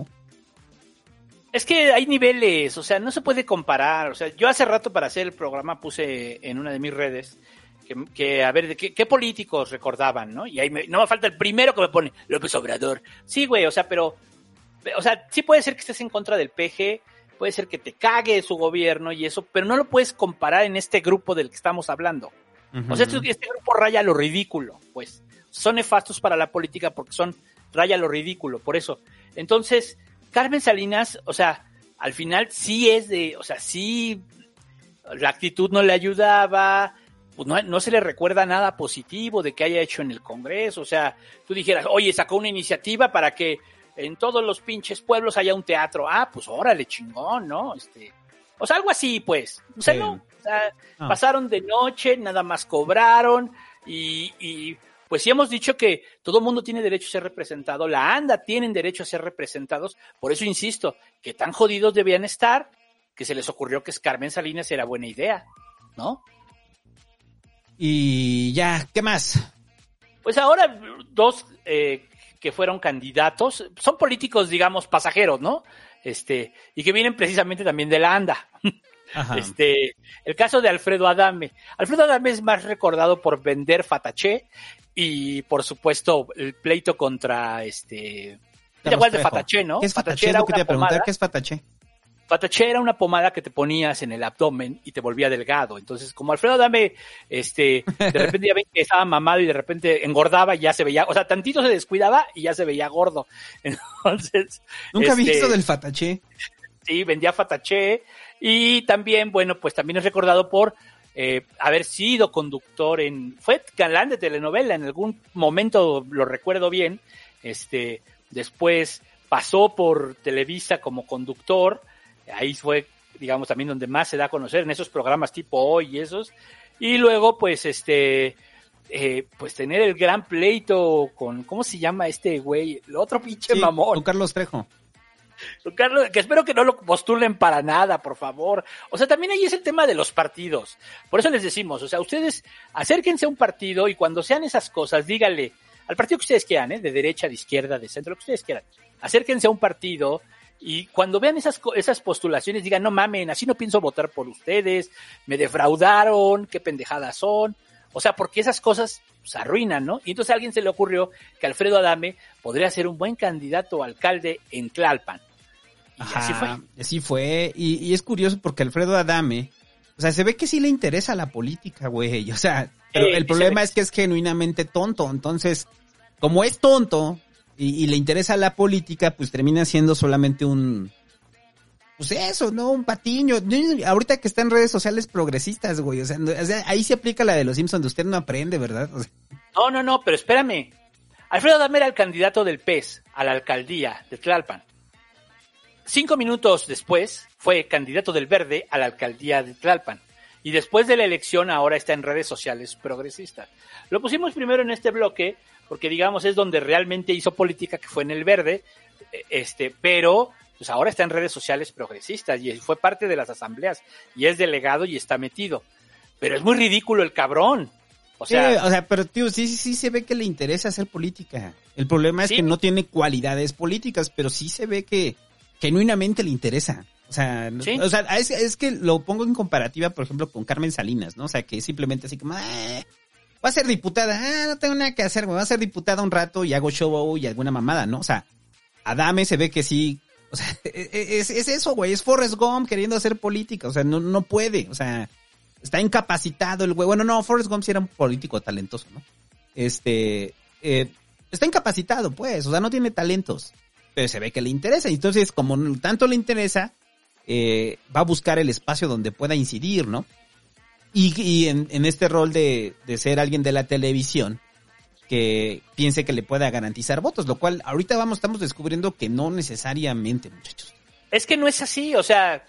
Es que hay niveles, o sea, no se puede comparar. O sea, yo hace rato para hacer el programa puse en una de mis redes que, que a ver, ¿qué, qué políticos recordaban, ¿no? Y ahí me, no me falta el primero que me pone, López Obrador. Sí, güey, o sea, pero... O sea, sí puede ser que estés en contra del P G, puede ser que te cague su gobierno y eso, pero no lo puedes comparar en este grupo del que estamos hablando. Uh-huh. O sea, este, este grupo raya lo ridículo, pues. Son nefastos para la política porque son raya lo ridículo, por eso. Entonces, Carmen Salinas, o sea, al final sí es de, o sea, sí, la actitud no le ayudaba, pues no, no se le recuerda nada positivo de que haya hecho en el Congreso. O sea, tú dijeras, oye, sacó una iniciativa para que en todos los pinches pueblos haya un teatro. Ah, pues órale, chingón, ¿no? Este, o sea, algo así, pues. O sea, sí. no, o sea, ah. pasaron de noche, nada más cobraron y, y pues sí hemos dicho que todo el mundo tiene derecho a ser representado, la ANDA tienen derecho a ser representados, por eso insisto, que tan jodidos debían estar que se les ocurrió que Carmen Salinas era buena idea, ¿no? Y ya, ¿qué más? Pues ahora dos eh, que fueron candidatos, son políticos, digamos, pasajeros, ¿no? Este, y que vienen precisamente también de la ANDA. Ajá. Este, el caso de Alfredo Adame. Alfredo Adame es más recordado por vender Fataché y, por supuesto, el pleito contra este. ¿Te acuerdas de Fataché, no? ¿Qué es Fataché? Lo que te iba a preguntar, ¿qué es Fataché? Fataché era una pomada que te ponías en el abdomen y te volvía delgado. Entonces, como Alfredo Adame, este, de repente ya ven que estaba mamado y de repente engordaba y ya se veía, o sea, tantito se descuidaba y ya se veía gordo. Entonces, nunca este, vi eso del Fataché. Sí, vendía Fataché y también, bueno, pues también es recordado por eh, haber sido conductor en, fue galán de telenovela, en algún momento lo recuerdo bien, este, después pasó por Televisa como conductor. Ahí fue, digamos, también donde más se da a conocer en esos programas tipo Hoy y esos. Y luego, pues, este, eh, pues tener el gran pleito con, ¿cómo se llama este güey? El otro pinche sí, mamón. Con Carlos Trejo. Con Carlos, que espero que no lo postulen para nada, por favor. O sea, también ahí es el tema de los partidos. Por eso les decimos, o sea, ustedes acérquense a un partido y cuando sean esas cosas, díganle al partido que ustedes quieran, ¿eh? De derecha, de izquierda, de centro, lo que ustedes quieran. Acérquense a un partido Y cuando vean esas, esas postulaciones, digan, no mamen, así no pienso votar por ustedes, me defraudaron, qué pendejadas son. O sea, porque esas cosas se arruinan, ¿no? Y entonces a alguien se le ocurrió que Alfredo Adame podría ser un buen candidato a alcalde en Tlalpan. Y Ajá, así fue. Así fue. Y, y es curioso porque Alfredo Adame, o sea, se ve que sí le interesa la política, güey. O sea, pero Eh, el problema es que es genuinamente tonto. Entonces, como es tonto y, y le interesa la política, pues termina siendo solamente un... Pues eso, ¿no? Un patiño. Ahorita que está en redes sociales progresistas, güey. O sea, no- o sea, ahí se aplica la de los Simpsons, de usted no aprende, ¿verdad? O sea, No, no, no, pero espérame. Alfredo Adame era el candidato del P E S a la alcaldía de Tlalpan. Cinco minutos después fue candidato del Verde a la alcaldía de Tlalpan. Y después de la elección ahora está en redes sociales progresistas. Lo pusimos primero en este bloque porque, digamos, es donde realmente hizo política, que fue en el Verde, este, pero pues ahora está en redes sociales progresistas y fue parte de las asambleas y es delegado y está metido. Pero es muy ridículo el cabrón. O sea, sí, o sea, pero tío, sí, sí, sí se ve que le interesa hacer política. El problema es Sí. que no tiene cualidades políticas, pero sí se ve que genuinamente le interesa. O sea, no- Sí. o sea, es, es que lo pongo en comparativa, por ejemplo, con Carmen Salinas, ¿no? O sea, que simplemente así como, ah, va a ser diputada, ah, no tengo nada que hacer, güey, va a ser diputada un rato y hago show y alguna mamada, ¿no? O sea, Adame se ve que sí, o sea, es, es eso, güey, es Forrest Gump queriendo hacer política, o sea, no, no puede, o sea, está incapacitado el güey. Bueno, no, Forrest Gump sí era un político talentoso, ¿no? Este, eh, está incapacitado, pues, o sea, no tiene talentos, pero se ve que le interesa. Entonces, como tanto le interesa, eh, va a buscar el espacio donde pueda incidir, ¿no? Y, y en, en este rol de, de ser alguien de la televisión que piense que le pueda garantizar votos, lo cual ahorita vamos, estamos descubriendo que no necesariamente, muchachos. es que no es así, o sea,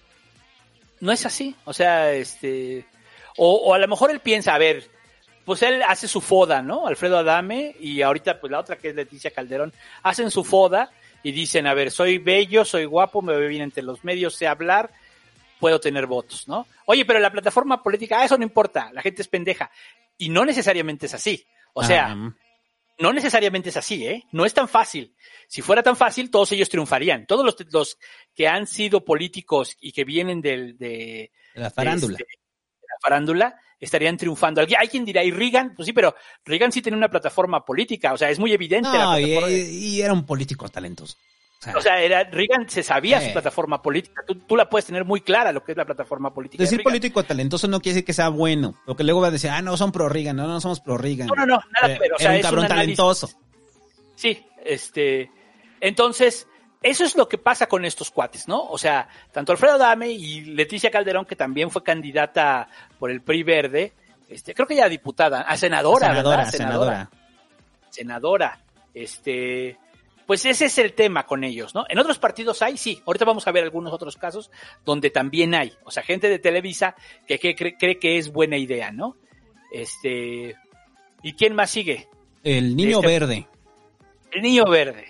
no es así, o sea, este, o, o a lo mejor él piensa, a ver, pues él hace su foda, ¿no? Alfredo Adame y ahorita pues la otra que es Leticia Calderón, hacen su foda y dicen, a ver, soy bello, soy guapo, me veo bien entre los medios, sé hablar, puedo tener votos, ¿no? Oye, pero la plataforma política, ah, eso no importa, la gente es pendeja. Y no necesariamente es así, o sea, Ah, no necesariamente es así, ¿eh? No es tan fácil. Si fuera tan fácil, todos ellos triunfarían. Todos los, los que han sido políticos y que vienen del, de, de la farándula. de, este, de la farándula estarían triunfando. Alguien, hay quien dirá, ¿y Reagan? Pues sí, pero Reagan sí tiene una plataforma política, o sea, es muy evidente. No, la y, plataforma. y era un político talentoso. O sea, O sea, era, Reagan se sabía Eh. su plataforma política. Tú, tú la puedes tener muy clara lo que es la plataforma política. de decir Reagan. político talentoso no quiere decir que sea bueno, porque luego va a decir, ah, no, son pro Reagan, no, no somos pro Reagan. No, no, no, nada Eh, que ver. O era sea, un es cabrón un análisis. talentoso. Sí, este, entonces, eso es lo que pasa con estos cuates, ¿no? O sea, tanto Alfredo Adame y Leticia Calderón, que también fue candidata por el P R I Verde, este, creo que ya diputada, a senadora, senadora, ¿verdad? senadora. Senadora, este, pues ese es el tema con ellos, ¿no? En otros partidos hay, sí, ahorita vamos a ver algunos otros casos donde también hay, o sea, gente de Televisa que, que cree, cree que es buena idea, ¿no? Este, ¿y quién más sigue? El niño Este- verde. El niño verde.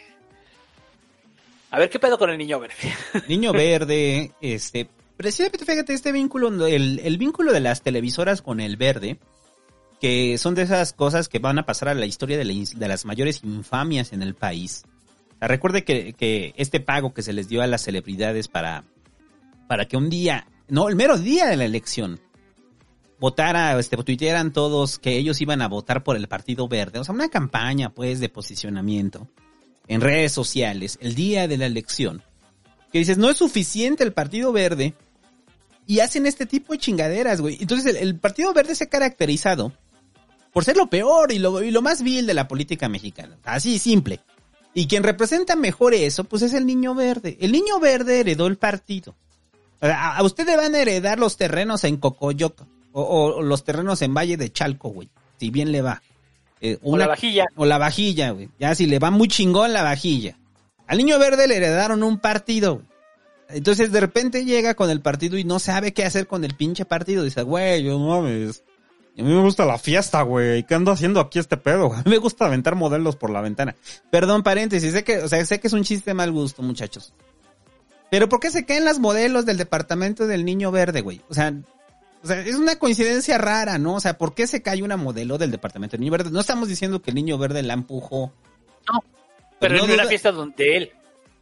A ver, ¿qué pedo con el niño verde? Niño verde, este, precisamente fíjate este vínculo, el, el vínculo de las televisoras con el verde, que son de esas cosas que van a pasar a la historia de, la, de las mayores infamias en el país. O sea, recuerde que, que este pago que se les dio a las celebridades para, para que un día, no, el mero día de la elección, votara, este, tuitearan todos que ellos iban a votar por el Partido Verde. O sea, una campaña, pues, de posicionamiento en redes sociales el día de la elección. Que dices, no es suficiente el Partido Verde y hacen este tipo de chingaderas, güey. Entonces, el, el Partido Verde se ha caracterizado por ser lo peor y lo, y lo más vil de la política mexicana. Así, simple. Y quien representa mejor eso, pues es el Niño Verde. El Niño Verde heredó el partido. O sea, a, a usted le van a heredar los terrenos en Cocoyoc o, o, o los terrenos en Valle de Chalco, güey. Si bien le va. Eh, O la vajilla. O la vajilla, güey. Ya si le va muy chingón la vajilla. Al Niño Verde le heredaron un partido, güey. Entonces de repente llega con el partido y no sabe qué hacer con el pinche partido. Dice, güey, yo no mames. A mí me gusta la fiesta, güey. ¿Qué ando haciendo aquí este pedo? A mí me gusta aventar modelos por la ventana. Perdón, paréntesis. Sé que, o sea, sé que es un chiste de mal gusto, muchachos. Pero ¿por qué se caen las modelos del departamento del Niño Verde, güey? O sea, o sea, es una coincidencia rara, ¿no? O sea, ¿por qué se cae una modelo del departamento del Niño Verde? No estamos diciendo que el Niño Verde la empujó. No, pero no en una duda- fiesta donde él.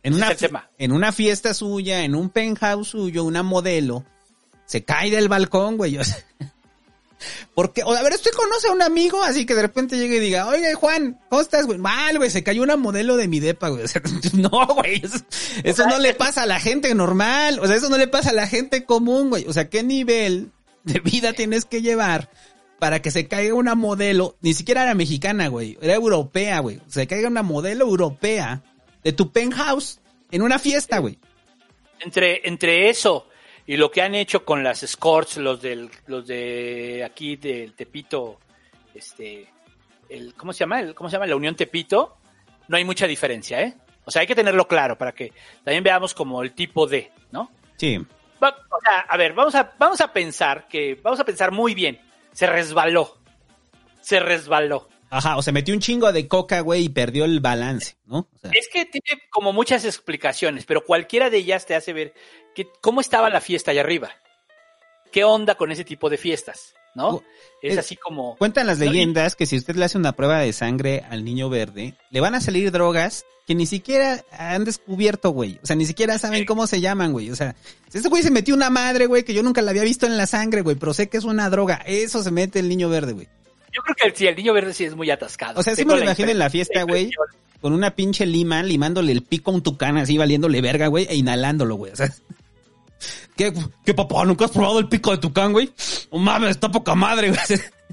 En Ese una, es el tema. en una fiesta suya, en un penthouse suyo, una modelo se cae del balcón, güey. O sea, porque, o a ver, usted conoce a un amigo, así que de repente llegue y diga, oye, Juan, ¿cómo estás, güey? Mal, güey, se cayó una modelo de mi depa, güey. O sea, no, güey, eso, eso no le pasa a la gente normal. O sea, eso no le pasa a la gente común, güey. O sea, ¿qué nivel de vida tienes que llevar para que se caiga una modelo? Ni siquiera era mexicana, güey. Era europea, güey. O sea, que caiga una modelo europea de tu penthouse en una fiesta, güey. Entre, entre eso y lo que han hecho con las escorts, los del, los de aquí del Tepito, este, el, ¿cómo se llama? El, ¿Cómo se llama? La Unión Tepito, no hay mucha diferencia, ¿eh? O sea, hay que tenerlo claro para que también veamos como el tipo de, ¿no? Sí. Va, o sea, a ver, vamos a, vamos a pensar que, vamos a pensar muy bien. Se resbaló. Se resbaló. Ajá, o sea, metió un chingo de coca, güey, y perdió el balance, ¿no? O sea, es que tiene como muchas explicaciones, pero cualquiera de ellas te hace ver que cómo estaba la fiesta allá arriba. ¿Qué onda con ese tipo de fiestas? ¿No? Es, es así como... Cuentan las leyendas que si usted le hace una prueba de sangre al niño verde, le van a salir drogas que ni siquiera han descubierto, güey. O sea, ni siquiera saben cómo se llaman, güey. O sea, ese güey se metió una madre, güey, que yo nunca la había visto en la sangre, güey, pero sé que es una droga. Eso se mete el niño verde, güey. Yo creo que el, sí, el niño verde sí es muy atascado. O sea, sí me lo imagino en la fiesta, güey, con una pinche lima, limándole el pico a un tucán, así valiéndole verga, güey, e inhalándolo, güey. O sea, ¿qué, qué papá? ¿Nunca has probado el pico de tucán, güey? Oh, mames, está poca madre, güey.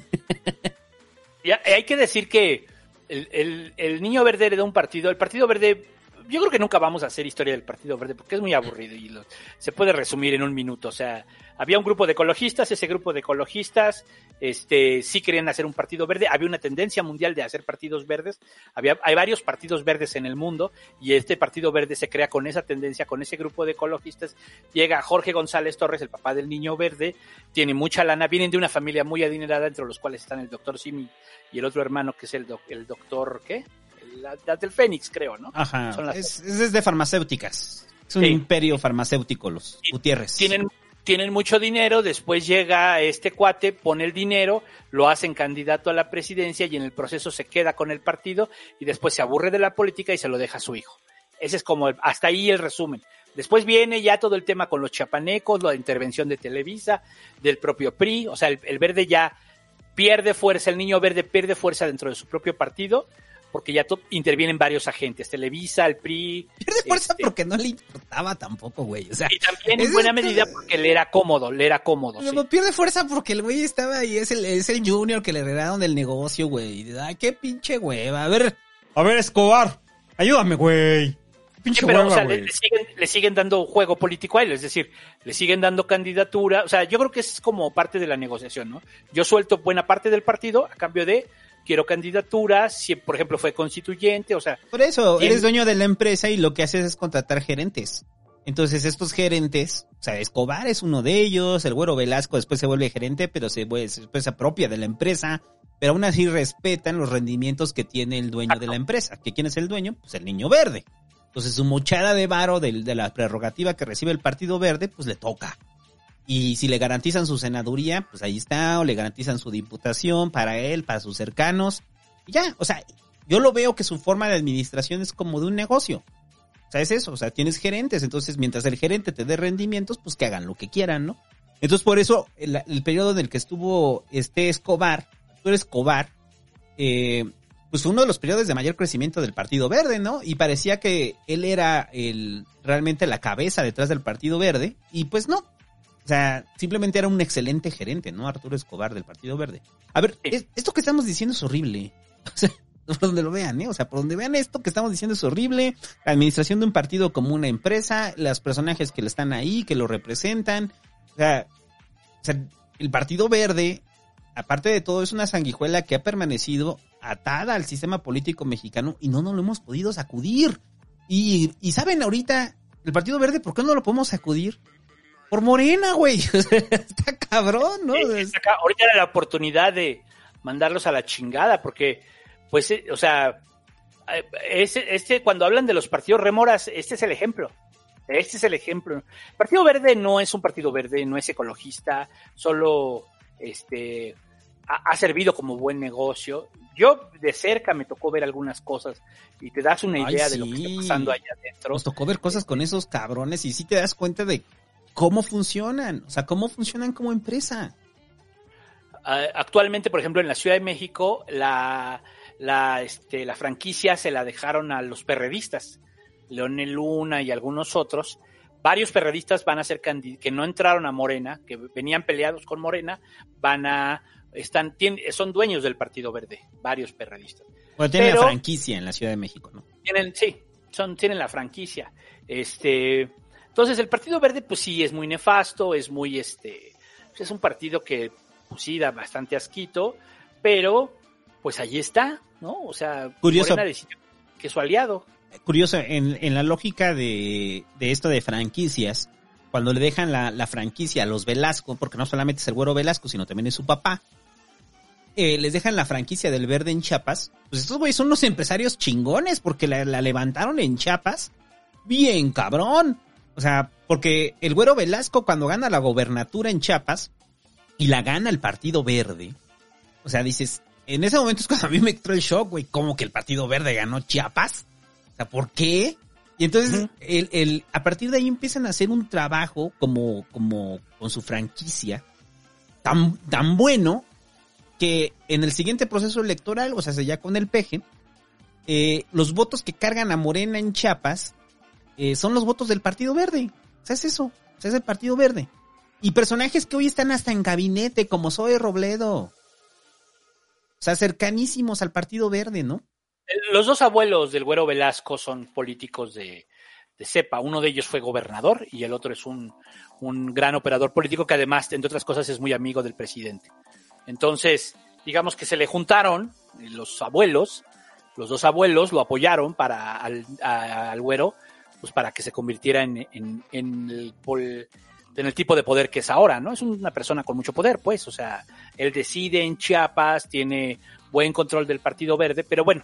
Y hay que decir que el, el, el niño verde heredó un partido. El Partido Verde, yo creo que nunca vamos a hacer historia del Partido Verde porque es muy aburrido y lo, se puede resumir en un minuto. O sea, había un grupo de ecologistas, ese grupo de ecologistas este, sí querían hacer un partido verde. Había una tendencia mundial de hacer partidos verdes. Había, hay varios partidos verdes en el mundo y este Partido Verde se crea con esa tendencia, con ese grupo de ecologistas. Llega Jorge González Torres, el papá del niño verde, tiene mucha lana, vienen de una familia muy adinerada, entre los cuales están el doctor Simi y el otro hermano que es el, doc, el doctor, ¿qué? La, la del Fénix, creo, ¿no? Ajá, Son las es, es de farmacéuticas. Es un sí. imperio farmacéutico, los Gutiérrez. Tienen, tienen mucho dinero, después llega este cuate, pone el dinero, lo hacen candidato a la presidencia y en el proceso se queda con el partido y después se aburre de la política y se lo deja a su hijo. Ese es como, el, hasta ahí el resumen. Después viene ya todo el tema con los chiapanecos, la intervención de Televisa, del propio P R I, o sea, el, el verde ya pierde fuerza, el niño verde pierde fuerza dentro de su propio partido, porque ya to- intervienen varios agentes, Televisa, el P R I. Pierde fuerza este, porque no le importaba tampoco, güey. O sea, y también en buena medida que... porque le era cómodo, le era cómodo. Pero sí. Pierde fuerza porque el güey estaba ahí, es el, es el junior que le heredaron del negocio, güey. Ay, qué pinche hueva. A ver, a ver, Escobar, ayúdame, güey. Pinche sí, pero, hueva, o sea, güey. le, le, siguen, le siguen dando juego político a él, es decir, le siguen dando candidatura. O sea, yo creo que es como parte de la negociación, ¿no? Yo suelto buena parte del partido a cambio de quiero candidaturas, si por ejemplo fue constituyente, o sea... Por eso, ¿quién? Eres dueño de la empresa y lo que haces es contratar gerentes. Entonces estos gerentes, o sea, Escobar es uno de ellos, el Güero Velasco después se vuelve gerente, pero se, después se apropia de la empresa, pero aún así respetan los rendimientos que tiene el dueño de la empresa. ¿Que quién es el dueño? Pues el niño verde. Entonces su mochada de varo de, de la prerrogativa que recibe el Partido Verde, pues le toca. Y si le garantizan su senaduría, pues ahí está, o le garantizan su diputación para él, para sus cercanos. Y ya, o sea, yo lo veo que su forma de administración es como de un negocio. O sea, es eso, o sea, tienes gerentes, entonces mientras el gerente te dé rendimientos, pues que hagan lo que quieran, ¿no? Entonces por eso, el, el periodo en el que estuvo este Escobar, tú eres Escobar, eh, pues uno de los periodos de mayor crecimiento del Partido Verde, ¿no? Y parecía que él era el realmente la cabeza detrás del Partido Verde, y pues no. O sea, simplemente era un excelente gerente, ¿no? Arturo Escobar del Partido Verde. A ver, es, esto que estamos diciendo es horrible. O sea, por donde lo vean, ¿eh? O sea, por donde vean esto que estamos diciendo es horrible. La administración de un partido como una empresa, los personajes que le están ahí, que lo representan. O sea, o sea, el Partido Verde, aparte de todo, es una sanguijuela que ha permanecido atada al sistema político mexicano y no nos lo hemos podido sacudir. Y, y ¿saben ahorita el Partido Verde por qué no lo podemos sacudir? Por Morena, güey. O sea, está cabrón, ¿no? Sí, está acá. Ahorita era la oportunidad de mandarlos a la chingada, porque, pues, eh, o sea, este, este, cuando hablan de los partidos rémoras, este es el ejemplo. Este es el ejemplo. El Partido Verde no es un partido verde, no es ecologista, solo este ha, ha servido como buen negocio. yo de cerca me tocó ver algunas cosas y te das una idea Ay, de lo sí. que está pasando allá adentro. Nos tocó ver cosas con esos cabrones y sí te das cuenta de cómo funcionan, o sea, cómo funcionan como empresa. Uh, actualmente, por ejemplo, en la Ciudad de México, la, la, este, la franquicia se la dejaron a los perredistas, Leonel Luna y algunos otros. Varios perredistas van a ser candid- que no entraron a Morena, que venían peleados con Morena, van a están tienen, son dueños del Partido Verde, varios perredistas. Bueno, tienen Pero, la franquicia en la Ciudad de México, ¿no? Tienen, sí, son tienen la franquicia. Este, entonces el Partido Verde, pues sí, es muy nefasto, es muy, este, es un partido que, pues sí, da bastante asquito, pero, pues allí está, ¿no? O sea, Curioso. Morena decidió que es su aliado. Curioso, en, en la lógica de, de esto de franquicias, cuando le dejan la, la franquicia a los Velasco, porque no solamente es el Güero Velasco, sino también es su papá, eh, les dejan la franquicia del Verde en Chiapas, pues estos güeyes son unos empresarios chingones, porque la, la levantaron en Chiapas, bien cabrón. O sea, porque el Güero Velasco cuando gana la gobernatura en Chiapas, y la gana el Partido Verde, o sea, dices, en ese momento es cuando a mí me entró el shock, güey, ¿cómo que el Partido Verde ganó Chiapas? O sea, ¿por qué? Y entonces, uh-huh. el, el, a partir de ahí empiezan a hacer un trabajo como, como con su franquicia tan, tan bueno que en el siguiente proceso electoral, o sea, ya con el P G, eh, los votos que cargan a Morena en Chiapas eh, son los votos del Partido Verde. O sea, es eso. O sea, es el Partido Verde. Y personajes que hoy están hasta en gabinete, como Zoe Robledo. O sea, cercanísimos al Partido Verde, ¿no? Los dos abuelos del Güero Velasco son políticos de, de cepa. Uno de ellos fue gobernador y el otro es un, un gran operador político que además, entre otras cosas, es muy amigo del presidente. Entonces, digamos que se le juntaron los abuelos, los dos abuelos lo apoyaron para al, a, al Güero, pues para que se convirtiera en, en, en, el, en el tipo de poder que es ahora, ¿no? Es una persona con mucho poder, pues, o sea, él decide en Chiapas, tiene buen control del Partido Verde, pero bueno,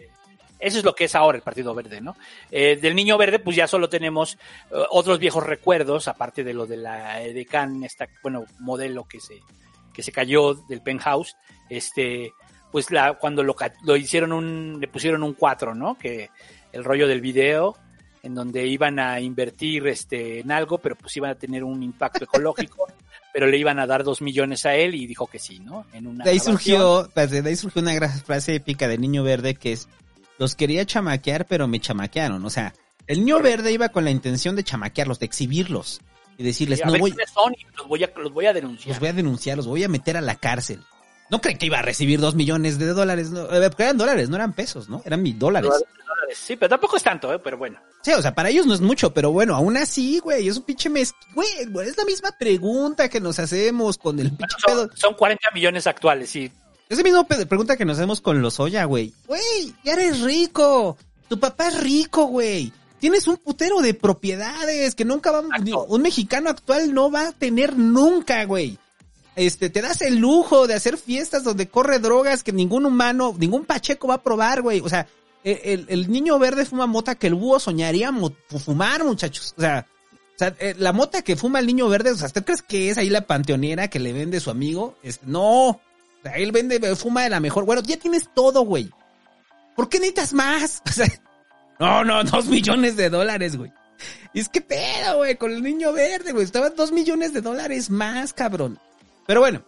eso es lo que es ahora el Partido Verde, ¿no? Eh, del Niño Verde, pues ya solo tenemos uh, otros viejos recuerdos, aparte de lo de la Edecán, esta, bueno, modelo que se, que se cayó del penthouse, este, pues la, cuando lo, lo hicieron un, le pusieron un cuatro, ¿no? Que el rollo del video, en donde iban a invertir, este, en algo, pero pues iban a tener un impacto ecológico, pero le iban a dar dos millones a él y dijo que sí, ¿no? En una de ahí grabación. surgió, de ahí surgió una gran frase épica del Niño Verde que es: los quería chamaquear, pero me chamaquearon. O sea, el Niño Correcto. Verde iba con la intención de chamaquearlos, de exhibirlos y decirles, sí, no voy, son y los voy a, los voy a denunciar. Los voy a denunciar, los voy a meter a la cárcel. No creen que iba a recibir dos millones de dólares, no, porque eran dólares, no eran pesos, ¿no? Eran mil dólares. Sí, pero tampoco es tanto, ¿eh? Pero bueno. Sí, o sea, para ellos no es mucho, pero bueno, aún así, güey, es un pinche mes, güey, es la misma pregunta que nos hacemos con el pinche bueno, son, pedo. Son cuarenta millones actuales, sí. Esa misma pregunta que nos hacemos con los Oya, güey. Güey, ya eres rico. Tu papá es rico, güey. Tienes un putero de propiedades que nunca va, un mexicano actual no va a tener nunca, güey. Este, te das el lujo de hacer fiestas donde corre drogas que ningún humano, ningún pacheco va a probar, güey. O sea, el, el Niño Verde fuma mota que el búho soñaría mo- fumar, muchachos. O sea, o sea, la mota que fuma el Niño Verde, o sea, ¿tú crees que es ahí la panteonera que le vende su amigo? Este, no. O sea, él vende, fuma de la mejor. Bueno, ya tienes todo, güey. ¿Por qué necesitas más? O sea, no, no, dos millones de dólares, güey. Y es que pedo, güey, con el Niño Verde, güey. Estaban dos millones de dólares más, cabrón. Pero bueno.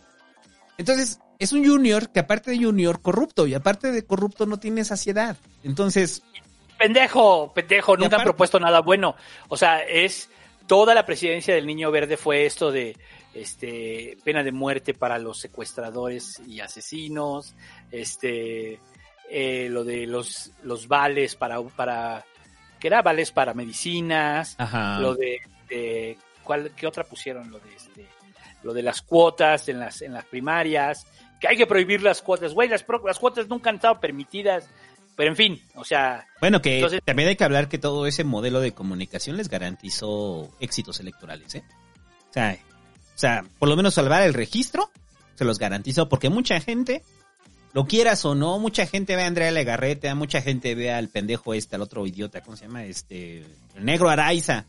Entonces, es un junior que aparte de junior, corrupto. Y aparte de corrupto, no tiene saciedad. Entonces... Pendejo, pendejo, nunca aparte, han propuesto nada bueno. O sea, es... Toda la presidencia del Niño Verde fue esto de este pena de muerte para los secuestradores y asesinos, este eh, lo de los los vales para para que era vales para medicinas, Ajá. lo de, de ¿cuál qué otra pusieron? Lo de este lo de las cuotas en las en las primarias, que hay que prohibir las cuotas, güey, las pro, las cuotas nunca han estado permitidas. Pero en fin, o sea... Bueno, que entonces, también hay que hablar que todo ese modelo de comunicación les garantizó éxitos electorales, ¿eh? O sea, o sea, por lo menos salvar el registro se los garantizó, porque mucha gente, lo quieras o no, mucha gente ve a Andrea Legarreta, mucha gente ve al pendejo este, al otro idiota, ¿cómo se llama? Este, el negro Araiza.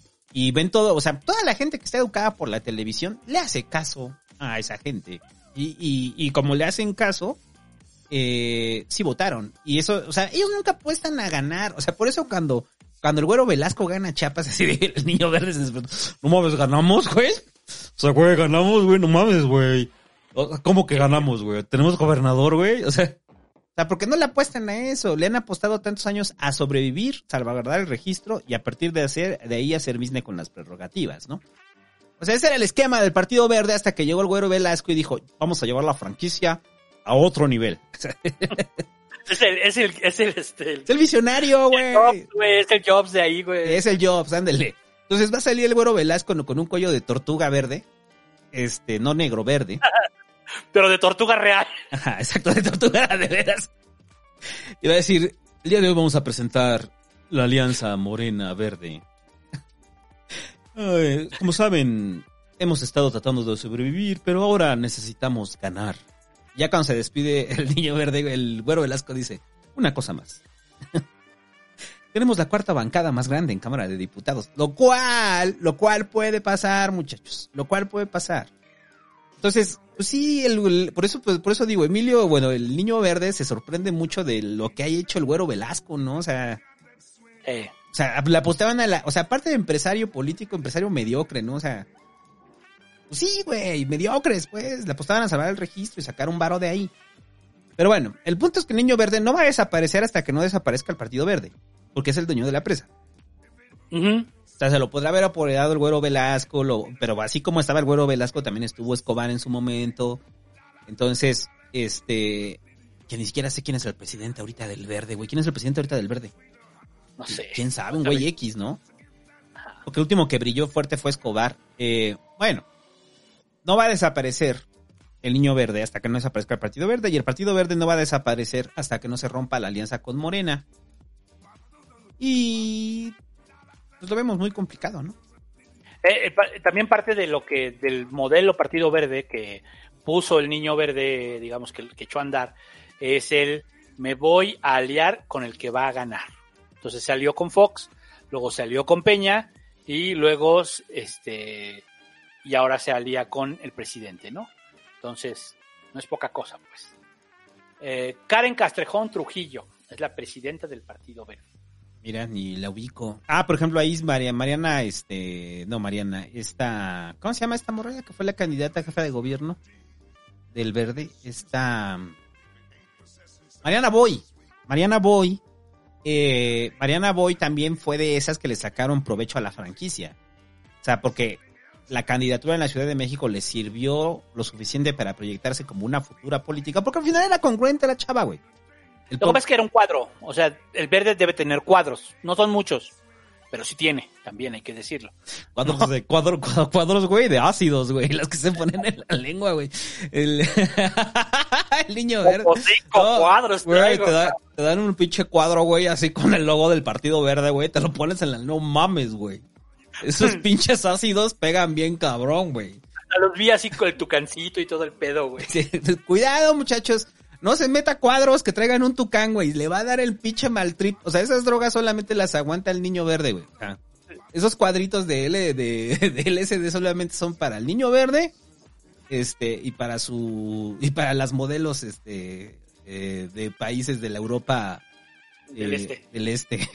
Y ven todo, o sea, toda la gente que está educada por la televisión le hace caso a esa gente. Y, y, y como le hacen caso... eh, sí votaron. Y eso, o sea, ellos nunca apuestan a ganar. O sea, por eso cuando, cuando el Güero Velasco gana Chiapas, así de el Niño Verde se despertó. No mames, ¿ganamos, güey? O sea, güey, ganamos, güey, no mames, güey. ¿Cómo que ganamos, güey? ¿Tenemos gobernador, güey? O sea, o sea, ¿por qué no le apuestan a eso? Le han apostado tantos años a sobrevivir, salvaguardar el registro y a partir de hacer, de ahí hacer business con las prerrogativas, ¿no? O sea, ese era el esquema del Partido Verde hasta que llegó el Güero Velasco y dijo, vamos a llevar la franquicia a otro nivel. Es el, es el, es el, este, el, es el visionario, güey. Es el Jobs de ahí, güey. Es el Jobs, ándale. Entonces va a salir el Güero Velasco con, con un cuello de tortuga verde, este, no negro, verde. Pero de tortuga real. Ajá, exacto, de tortuga de veras. Y va a decir, el día de hoy vamos a presentar la Alianza Morena Verde. Ay, como saben, hemos estado tratando de sobrevivir, pero ahora necesitamos ganar. Ya cuando se despide el Niño Verde, el Güero Velasco dice, una cosa más. Tenemos la cuarta bancada más grande en Cámara de Diputados, lo cual, lo cual puede pasar, muchachos, lo cual puede pasar. Entonces, pues sí, el, el, por eso, pues, por eso digo, Emilio, bueno, el Niño Verde se sorprende mucho de lo que ha hecho el Güero Velasco, ¿no? O sea, eh. o sea, le apostaban a la, o sea, aparte de empresario político, empresario mediocre, ¿no? O sea, pues sí, güey, mediocres, pues, le apostaban a salvar el registro y sacar un varo de ahí. Pero bueno, el punto es que el Niño Verde no va a desaparecer hasta que no desaparezca el Partido Verde, porque es el dueño de la presa. Uh-huh. O sea, se lo podrá haber apoderado el Güero Velasco, lo, pero así como estaba el Güero Velasco, también estuvo Escobar en su momento. Entonces, este, que ni siquiera sé quién es el presidente ahorita del Verde, güey. ¿Quién es el presidente ahorita del Verde? No sé. ¿Quién sabe? Un güey X, ¿no? Porque el último que brilló fuerte fue Escobar. Eh, bueno, no va a desaparecer el Niño Verde hasta que no desaparezca el Partido Verde, y el Partido Verde no va a desaparecer hasta que no se rompa la alianza con Morena. Y pues lo vemos muy complicado, ¿no? Eh, eh, también parte de lo que, del modelo Partido Verde que puso el Niño Verde, digamos, que, que echó a andar, es el me voy a aliar con el que va a ganar. Entonces se alió con Fox, luego se alió con Peña, y luego, este, y ahora se alía con el presidente, ¿no? Entonces, no es poca cosa, pues. Eh, Karen Castrejón Trujillo es la presidenta del Partido Verde. Mira, ni la ubico. Ah, por ejemplo, ahí es María, Mariana, este, no, Mariana, esta, ¿cómo se llama esta morra que fue la candidata a jefa de gobierno del Verde? Esta, Mariana Boy, Mariana Boy, eh, Mariana Boy también fue de esas que le sacaron provecho a la franquicia. O sea, porque la candidatura en la Ciudad de México le sirvió lo suficiente para proyectarse como una futura política, porque al final era congruente la chava, güey. El Lo que pasa es que era un cuadro, o sea, el Verde debe tener cuadros, no son muchos, pero sí tiene, también hay que decirlo. Cuadros no. de cuadro, cuadros, cuadros, güey, de ácidos, güey, las que se ponen en la lengua, güey. El, el Niño Verde. Como cinco no, cuadros, güey, te, da, te dan un pinche cuadro, güey, así con el logo del Partido Verde, güey, te lo pones en la, no mames, güey. Esos pinches ácidos pegan bien cabrón, güey. A los vi así con el tucancito y todo el pedo, güey. Sí, cuidado, muchachos. No se meta cuadros que traigan un tucán, güey. Le va a dar el pinche mal trip. O sea, esas drogas solamente las aguanta el Niño Verde, güey. Ah. Esos cuadritos de L, de, de L S D solamente son para el Niño Verde, este, y para su, y para las modelos, este, eh, de países de la Europa eh, del este. Del este.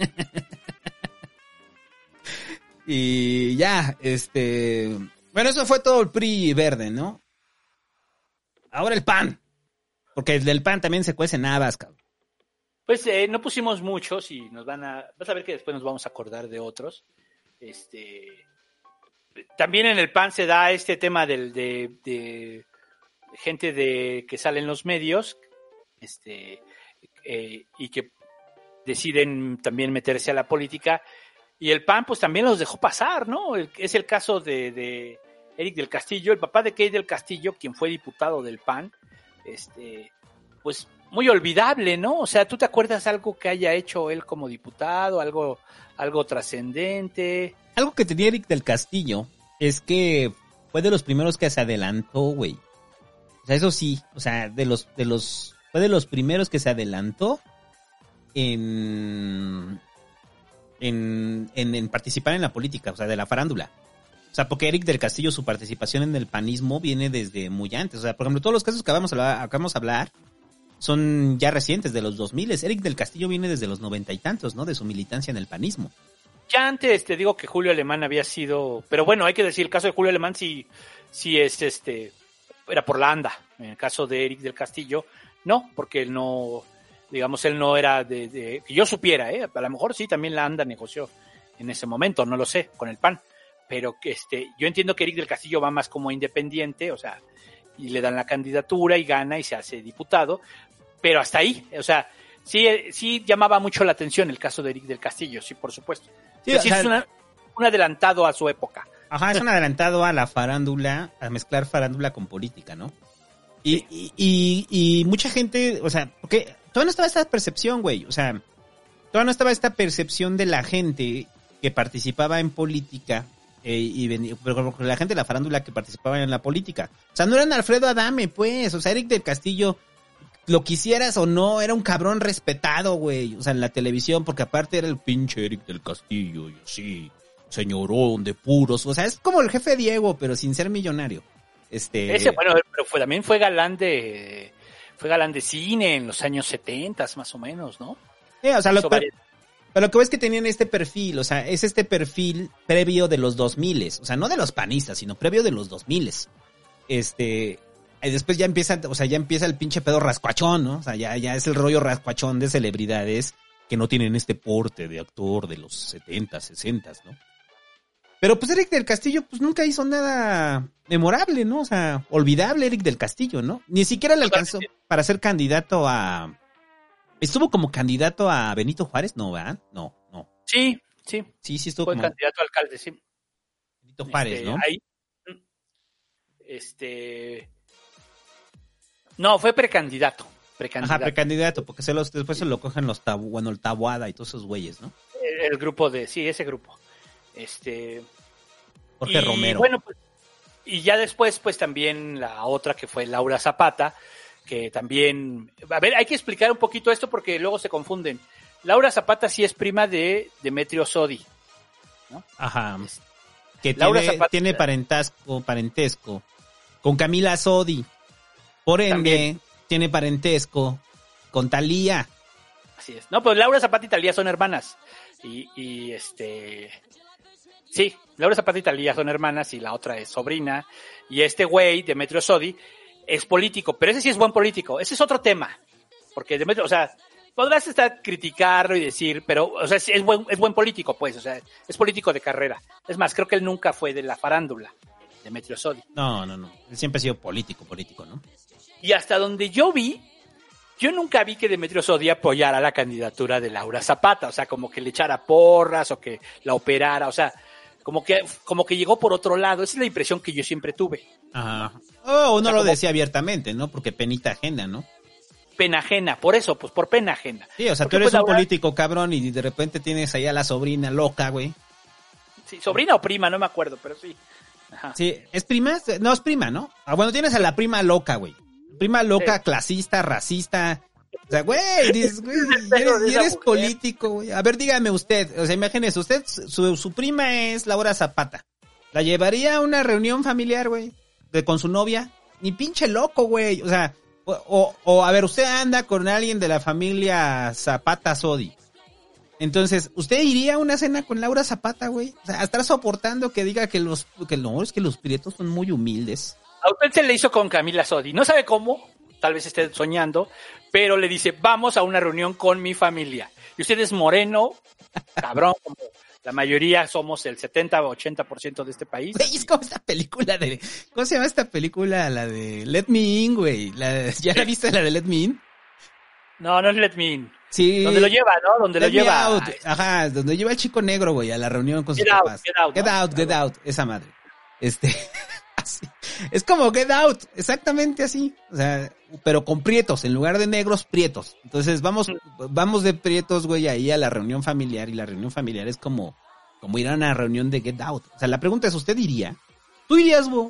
Y ya, este, bueno, eso fue todo el P R I verde, ¿no? Ahora el P A N. Porque del P A N también se cuecen habas, cabrón. Pues eh, no pusimos muchos y nos van a... Vas a ver que después nos vamos a acordar de otros. Este, también en el P A N se da este tema del, de, de gente de que sale en los medios, este, eh, y que deciden también meterse a la política. Y el P A N pues también los dejó pasar, ¿no? El, es el caso de, de Eric del Castillo, el papá de Kate del Castillo, quien fue diputado del P A N. Este, pues muy olvidable, ¿no? O sea, ¿tú te acuerdas algo que haya hecho él como diputado? Algo, algo trascendente. Algo que tenía Eric del Castillo es que fue de los primeros que se adelantó, güey. O sea, eso sí, o sea, de los, de los, fue de los primeros que se adelantó en, en, en, en participar en la política, o sea, de la farándula. O sea, porque Eric del Castillo, su participación en el panismo viene desde muy antes. O sea, por ejemplo, todos los casos que acabamos de hablar, acabamos de hablar son ya recientes, de los dos mil. Eric del Castillo viene desde los noventa y tantos, ¿no? De su militancia en el panismo. Ya antes te digo que Julio Alemán había sido, pero bueno, hay que decir, el caso de Julio Alemán sí, sí es este, era por la ANDA. En el caso de Eric del Castillo, no, porque él no, digamos, él no era de, de que yo supiera, ¿eh? A lo mejor sí, también la ANDA negoció en ese momento, no lo sé, con el P A N, pero que este, yo entiendo que Eric del Castillo va más como independiente, o sea, y le dan la candidatura y gana y se hace diputado, pero hasta ahí, o sea, sí, sí llamaba mucho la atención el caso de Eric del Castillo, sí, por supuesto. Sí, o sea, es una, un adelantado a su época. Ajá, es un adelantado a la farándula, a mezclar farándula con política, ¿no? Y, sí. y, y, y mucha gente, o sea, porque todavía no estaba esta percepción, güey, o sea, todavía no estaba esta percepción de la gente que participaba en política, eh, y venía, pero la gente de la farándula que participaba en la política. O sea, no eran Alfredo Adame, pues, o sea, Eric del Castillo, lo quisieras o no, era un cabrón respetado, güey, o sea, en la televisión, porque aparte era el pinche Eric del Castillo, y así, señorón de puros, o sea, es como el jefe Diego, pero sin ser millonario. Este... Ese, bueno, pero fue, también fue galán de, fue galán de cine en los años setentas, más o menos, ¿no? Sí, o sea, lo, pero, pero lo que ves que tenían este perfil, o sea, es este perfil previo de los dos miles, o sea, no de los panistas, sino previo de los dos miles. Este... Y después ya empieza, o sea, ya empieza el pinche pedo rascuachón, ¿no? O sea, ya, ya es el rollo rascuachón de celebridades que no tienen este porte de actor de los setenta, sesenta, ¿no? Pero pues Eric del Castillo pues nunca hizo nada memorable, ¿no? O sea, olvidable Eric del Castillo, ¿no? Ni siquiera le alcanzó para ser candidato a... ¿Estuvo como candidato a Benito Juárez? No, ¿verdad? No, no. Sí, sí. Sí, sí estuvo Fue como... candidato a alcalde, sí. Benito Juárez, este, ¿no? Ahí, este... No, fue precandidato. precandidato. Ajá, precandidato, porque se los, después se lo cogen los tabu, bueno, el Tabuada y todos esos güeyes, ¿no? El, el grupo de, sí, ese grupo. Este. Jorge y, Romero. Bueno, pues, y ya después, pues también la otra que fue Laura Zapata, que también. A ver, hay que explicar un poquito esto porque luego se confunden. Laura Zapata sí es prima de Demetrio Sodi, ¿no? Ajá. Que Laura tiene, Zapata, tiene parentesco, parentesco con Camila Sodi. Por ende, también tiene parentesco con Thalía. Así es. No, pues Laura Zapata y Thalía son hermanas. Y, y este... Sí, Laura Zapata y Thalía son hermanas y la otra es sobrina. Y este güey, Demetrio Sodi, es político. Pero ese sí es buen político. Ese es otro tema. Porque Demetrio, o sea, podrás estar criticarlo y decir, pero, o sea, es buen, es buen político, pues. O sea, es político de carrera. Es más, creo que él nunca fue de la farándula, Demetrio Sodi. No, no, no. Él siempre ha sido político, político, ¿no? Y hasta donde yo vi, yo nunca vi que Demetrio Sodi apoyara la candidatura de Laura Zapata, o sea, como que le echara porras o que la operara, o sea, como que como que llegó por otro lado. Esa es la impresión que yo siempre tuve. Ajá. Oh, uno o sea, lo como... decía abiertamente, ¿no? Porque penita ajena, ¿no? Pena ajena, por eso, pues por pena ajena. Sí, o sea, Porque, tú eres pues, un Laura... político cabrón y de repente tienes ahí a la sobrina loca, güey. Sí, sobrina o prima, no me acuerdo, pero sí. Ajá. Sí, ¿es prima? No, es prima, ¿no? Ah, bueno, tienes a la prima loca, güey. Prima loca, sí. Clasista, racista. O sea, güey, eres, güey, eres, eres político, güey. A ver, dígame usted, o sea, imagínese, usted, su, su prima es Laura Zapata. ¿La llevaría a una reunión familiar, güey? De, con su novia. Ni pinche loco, güey. O sea, o, o, o, a ver, usted anda con alguien de la familia Zapata Sodi. Entonces, ¿usted iría a una cena con Laura Zapata, güey? O sea, estar soportando que diga que los, que no, es que los prietos son muy humildes. A usted se le hizo con Camila Sodi. No sabe cómo, tal vez esté soñando, pero le dice, vamos a una reunión con mi familia. Y usted es moreno, cabrón, como la mayoría somos el setenta o ochenta por ciento de este país. Güey, es como esta película de... ¿Cómo se llama esta película? La de Let Me In, güey. La, ¿ya la viste, la de Let Me In? No, no es Let Me In. Sí. Donde lo lleva, ¿no? Donde Let lo lleva. Out. Ajá, donde lleva el chico negro, güey, a la reunión con Get sus out, papás. Get Out. Get ¿no? Out, Get Out, esa madre. Este... así. Es como Get Out, exactamente así. O sea, pero con prietos, en lugar de negros, prietos. Entonces vamos, vamos de prietos, güey, ahí a la reunión familiar. Y la reunión familiar es como, como ir a una reunión de Get Out. O sea, la pregunta es, ¿usted iría? ¿Tú irías, Bo?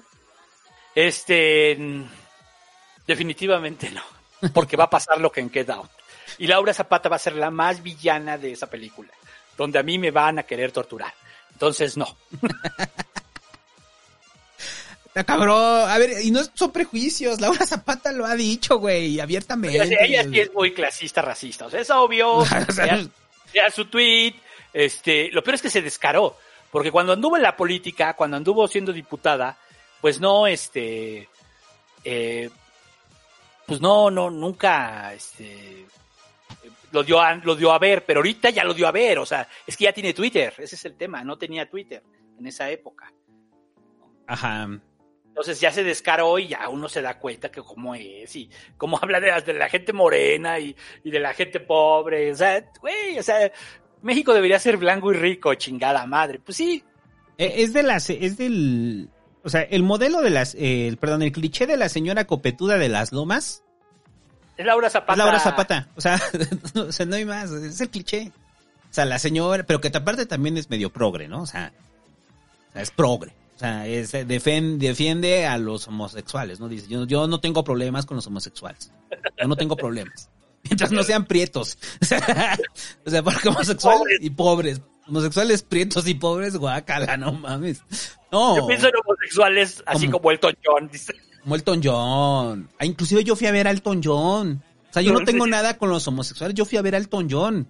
Este, definitivamente no. Porque va a pasar lo que en Get Out. Y Laura Zapata va a ser la más villana de esa película. Donde a mí me van a querer torturar. Entonces, no. Está cabrón. A ver, y no son prejuicios. Laura Zapata lo ha dicho, güey, abiertamente. Ella, ella sí es muy clasista, racista. O sea, es obvio. O sea, ya su tweet. Este, lo peor es que se descaró. Porque cuando anduvo en la política, cuando anduvo siendo diputada, pues no, este, eh, pues no, no, nunca, este, lo dio a, lo dio a ver, pero ahorita ya lo dio a ver, o sea, es que ya tiene Twitter, ese es el tema, no tenía Twitter en esa época. Ajá. Entonces ya se descaró y ya uno se da cuenta que cómo es y cómo habla de la, de la gente morena y, y de la gente pobre, o sea, güey, o sea, México debería ser blanco y rico, chingada madre. Pues sí. Es de las, es del, o sea, el modelo de las, eh, el, perdón, el cliché de la señora copetuda de las lomas. Es Laura Zapata. Es Laura Zapata. O sea, no, o sea, no hay más. Es el cliché. O sea, la señora, pero que aparte también es medio progre, ¿no? O sea, o sea es progre. O sea, es, defiende, defiende a los homosexuales, ¿no? Dice, yo, yo no tengo problemas con los homosexuales. Yo no tengo problemas. Mientras no sean prietos. O sea, porque homosexuales pobres. Y pobres. Homosexuales prietos y pobres, guácala, no mames. No. Yo pienso en homosexuales así como, como Elton John, dice. Como Elton John. Ah, inclusive yo fui a ver a Elton John. O sea, yo no, no tengo sí. nada con los homosexuales. Yo fui a ver a Elton John.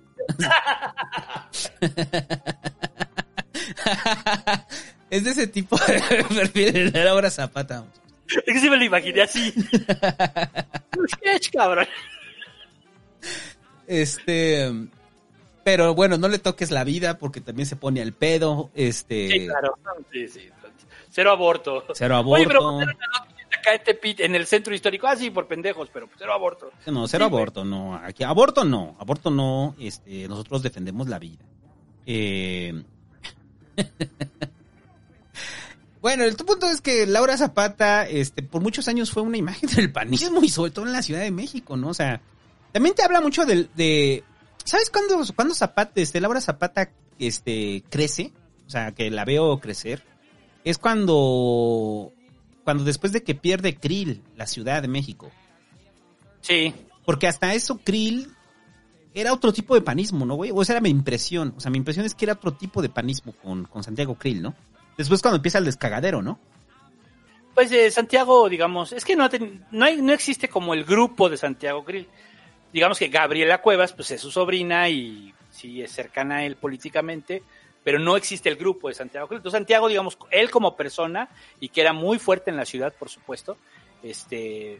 Es de ese tipo de perfil de Laura Zapata. Es que sí me lo imaginé así. Sketch, cabrón. Este, pero bueno, no le toques la vida porque también se pone al pedo, este. Sí, claro, sí, sí. Cero aborto. Cero aborto. Oye, pero acá en Tepit, en el centro histórico, ah, sí, por pendejos, pero cero aborto. No, cero sí, aborto, no. Aquí, aborto no, aborto no, este, nosotros defendemos la vida. Eh... Bueno, el punto es que Laura Zapata, este, por muchos años fue una imagen del panismo y sobre todo en la Ciudad de México, ¿no? O sea, también te habla mucho de, de ¿sabes cuándo, cuándo Zapata, este, Laura Zapata, este, crece? O sea, que la veo crecer. Es cuando, cuando después de que pierde Krill, la Ciudad de México. Sí. Porque hasta eso Krill era otro tipo de panismo, ¿no, güey? O esa era mi impresión. O sea, mi impresión es que era otro tipo de panismo con, con Santiago Krill, ¿no? Después cuando empieza el descagadero, ¿no? Pues eh, Santiago, digamos, es que no, no, hay, no existe como el grupo de Santiago Krill. Digamos que Gabriela Cuevas, pues es su sobrina y sí es cercana a él políticamente, pero no existe el grupo de Santiago Krill. Entonces Santiago, digamos, él como persona, y que era muy fuerte en la ciudad, por supuesto, este,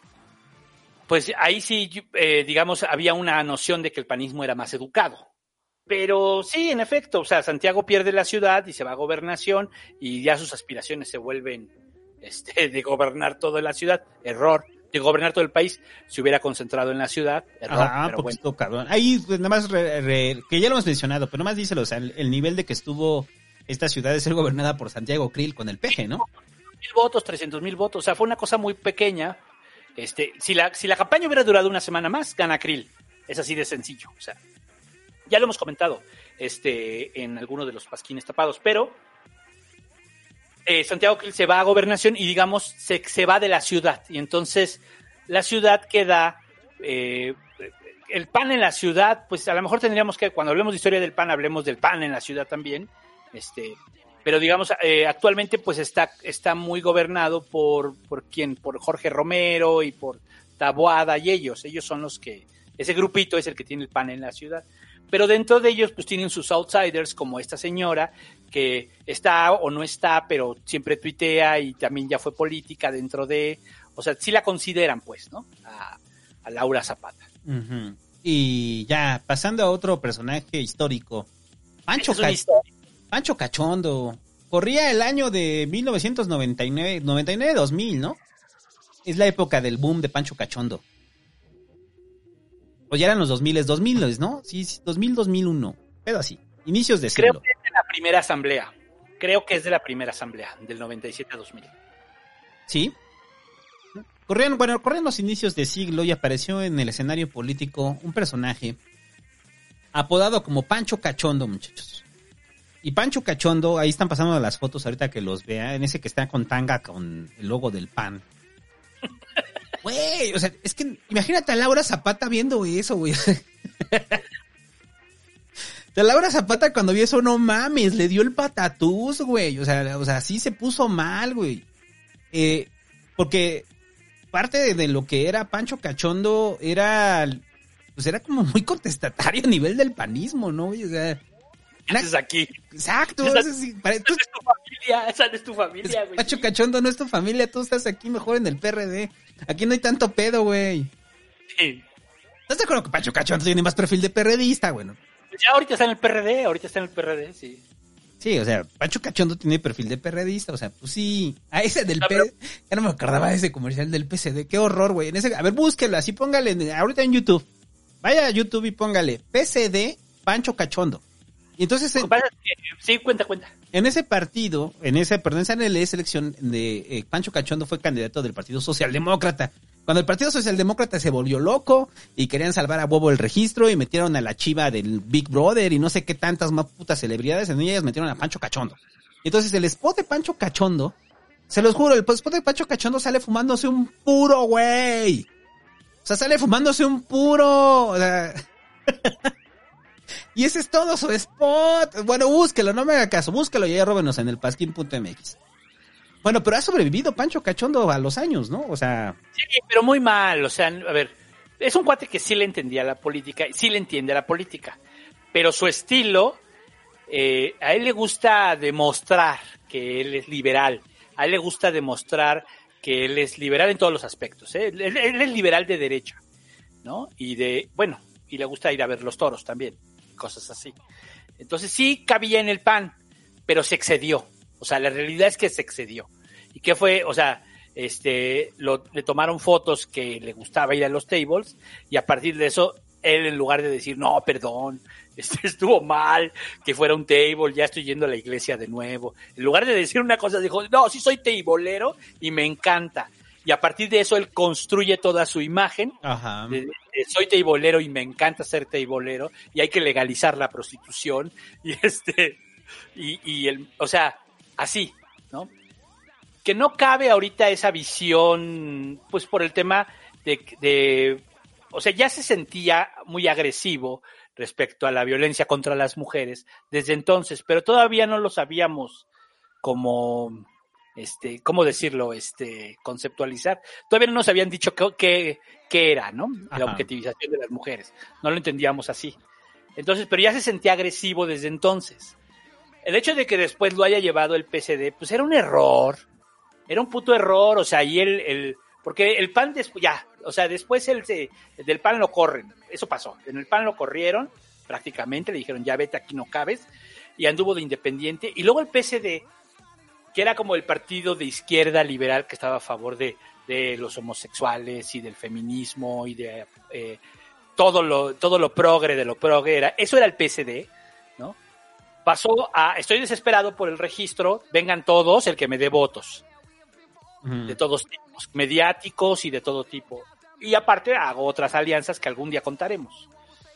pues ahí sí, eh, digamos, había una noción de que el panismo era más educado. Pero sí, en efecto, o sea, Santiago pierde la ciudad y se va a gobernación y ya sus aspiraciones se vuelven este, de gobernar toda la ciudad. Error. De gobernar todo el país, se hubiera concentrado en la ciudad. Error, ah, pero poquito bueno. Cabrón. Ahí, pues, nada más, re, re, que ya lo hemos mencionado, pero nada más díselo, o sea, el, el nivel de que estuvo esta ciudad de ser gobernada por Santiago Krill con el P G, ¿no? Mil votos, trescientos mil votos, o sea, fue una cosa muy pequeña. Este, si la, si la campaña hubiera durado una semana más, gana Krill. Es así de sencillo, o sea. Ya lo hemos comentado este, en alguno de los pasquines tapados, pero eh, Santiago Krill se va a gobernación y, digamos, se, se va de la ciudad. Y entonces la ciudad queda, eh, el P A N en la ciudad, pues a lo mejor tendríamos que, cuando hablemos de historia del P A N, hablemos del P A N en la ciudad también. Este, pero, digamos, eh, actualmente pues está, está muy gobernado por, por quién, por Jorge Romero y por Taboada y ellos. Ellos son los que, ese grupito es el que tiene el P A N en la ciudad. Pero dentro de ellos, pues tienen sus outsiders, como esta señora, que está o no está, pero siempre tuitea y también ya fue política dentro de... O sea, sí la consideran, pues, ¿no? A, a Laura Zapata. Uh-huh. Y ya, pasando a otro personaje histórico. Pancho, Ca- Pancho Cachondo. Corría el año de mil novecientos noventa y nueve, noventa y nueve dos mil, ¿no? Es la época del boom de Pancho Cachondo. O ya eran los dos mil, dos mil, ¿no? Sí, dos mil, dos mil uno. Pero así, inicios de siglo. Creo que es de la primera asamblea. Creo que es de la primera asamblea, del noventa y siete a dos mil. Sí. Corrían, bueno, corrían los inicios de siglo y apareció en el escenario político un personaje apodado como Pancho Cachondo, muchachos. Y Pancho Cachondo, ahí están pasando las fotos ahorita que los vea, en ese que está con tanga con el logo del P A N. Güey, o sea, es que imagínate a Laura Zapata viendo eso, güey. A Laura Zapata cuando vio eso, no mames, le dio el patatús, güey. O sea, o sea, sí se puso mal, güey. eh, porque parte de, de lo que era Pancho Cachondo era, pues era como muy contestatario a nivel del panismo, ¿no? O sea, ¿qué haces aquí? Exacto. Esa, esa, sí, para, esa no es tu familia, esa no es tu familia, güey. Pancho Cachondo no es tu familia, tú estás aquí mejor en el P R D. Aquí no hay tanto pedo, güey. Sí. ¿Estás de acuerdo que Pancho Cachondo tiene más perfil de perredista, güey? Pues ya ahorita está en el P R D, ahorita está en el P R D, sí. Sí, o sea, Pancho Cachondo tiene perfil de perredista, o sea, pues sí. A ese del P... Ya no me acordaba de ese comercial del P C D, qué horror, güey. En ese... A ver, búsquelo, así póngale, en... ahorita en YouTube. Vaya a YouTube y póngale P C D Pancho Cachondo. Y entonces... En... Sí, cuenta, cuenta. En ese partido, en ese, perdón, esa elección de eh, Pancho Cachondo fue candidato del Partido Socialdemócrata. Cuando el Partido Socialdemócrata se volvió loco y querían salvar a huevo el registro y metieron a la chiva del Big Brother y no sé qué tantas más putas celebridades, en ellas metieron a Pancho Cachondo. Entonces el spot de Pancho Cachondo, se los juro, el spot de Pancho Cachondo sale fumándose un puro, güey. O sea, sale fumándose un puro, o sea... Y ese es todo su spot. Bueno, búsquelo, no me haga caso, búsquelo y ahí róbenos en el pasquín punto m x. Bueno, pero ha sobrevivido Pancho Cachondo a los años, ¿no? O sea... Sí, pero muy mal, o sea, a ver, es un cuate que sí le entendía la política, sí le entiende la política, pero su estilo, eh, a él le gusta demostrar que él es liberal, a él le gusta demostrar que él es liberal en todos los aspectos, ¿eh? Él, él es liberal de derecha, ¿no? Y de, bueno, y le gusta ir a ver los toros también, cosas así. Entonces sí cabía en el P A N, pero se excedió. O sea, la realidad es que se excedió. ¿Y qué fue? O sea, este, lo, le tomaron fotos que le gustaba ir a los tables y a partir de eso, él en lugar de decir, no, perdón, este, estuvo mal que fuera un table, ya estoy yendo a la iglesia de nuevo. En lugar de decir una cosa, dijo, no, sí soy tablero y me encanta. Y a partir de eso, él construye toda su imagen. Ajá. De, de, soy tablero y me encanta ser tablero y hay que legalizar la prostitución. Y este, y, y el, o sea, así, ¿no? Que no cabe ahorita esa visión, pues por el tema de, de, o sea, ya se sentía muy agresivo respecto a la violencia contra las mujeres desde entonces, pero todavía no lo sabíamos como, este, ¿cómo decirlo? Este, conceptualizar. Todavía no nos habían dicho qué, qué, qué era, ¿no? La Ajá. objetivización de las mujeres. No lo entendíamos así. Entonces, pero ya se sentía agresivo desde entonces. El hecho de que después lo haya llevado el P C D, pues era un error, era un puto error, o sea, y el, el porque el P A N después, ya, o sea, después el, el del P A N lo corren, eso pasó, en el P A N lo corrieron, prácticamente, le dijeron, ya vete, aquí no cabes, y anduvo de independiente, y luego el P C D, que era como el partido de izquierda liberal que estaba a favor de, de los homosexuales y del feminismo y de eh, todo lo, todo lo progre de lo progre, era, eso era el P C D, ¿no? Pasó a, estoy desesperado por el registro, vengan todos, el que me dé votos. Uh-huh. De todos tipos, mediáticos y de todo tipo. Y aparte hago otras alianzas que algún día contaremos.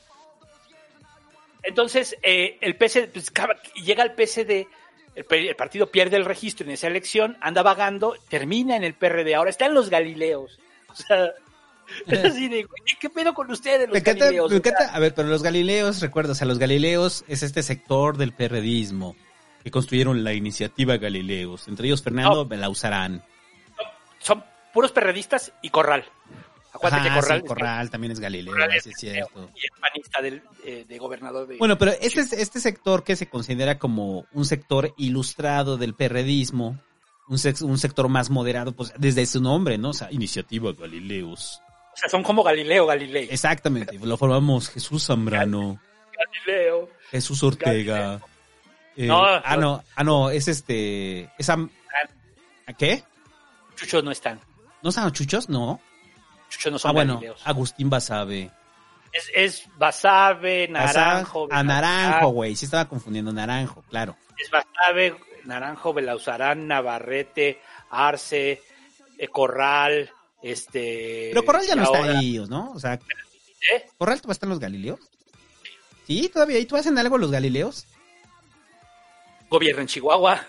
Entonces, eh, el P C D, pues, llega el P C D, el, el partido pierde el registro en esa elección, anda vagando, termina en el P R D, ahora está en los Galileos. O sea... Es así de, ¿qué pedo con ustedes, los me encanta, Galileos? Me encanta, a ver, pero los Galileos, recuerda, o sea, los Galileos es este sector del perredismo que construyeron la iniciativa Galileos, entre ellos Fernando no, Belauzarán. Son, son puros perredistas y Corral. Acuérdate Ajá, que Corral, sí, Corral también es Galileo, Corral es, es cierto. Y es panista del, eh, de gobernador de... Bueno, pero este, este sector que se considera como un sector ilustrado del perredismo, un, sex, un sector más moderado, pues desde su nombre, ¿no? O sea, iniciativa Galileos. O sea, son como Galileo Galilei. Exactamente, lo formamos Jesús Zambrano, Galileo, Jesús Ortega. Eh, no, ah, no, ah, no, es este, esa, ¿a qué? Chuchos no están. ¿No están los chuchos? No. Chuchos no son ah, bueno, Galileos. Agustín Basabe. Es, es Basabe, Naranjo. A Naranjo, güey, sí estaba confundiendo, Naranjo, claro. Es Basabe, Naranjo, Belauzarán, Navarrete, Arce, eh, Corral... Este. Pero Corral ya no ahora... está ahí, ¿no? O sea, ¿eh? ¿Corral todavía está en los Galileos? Sí, todavía. ¿Y tú hacen algo los Galileos? Gobierno en Chihuahua.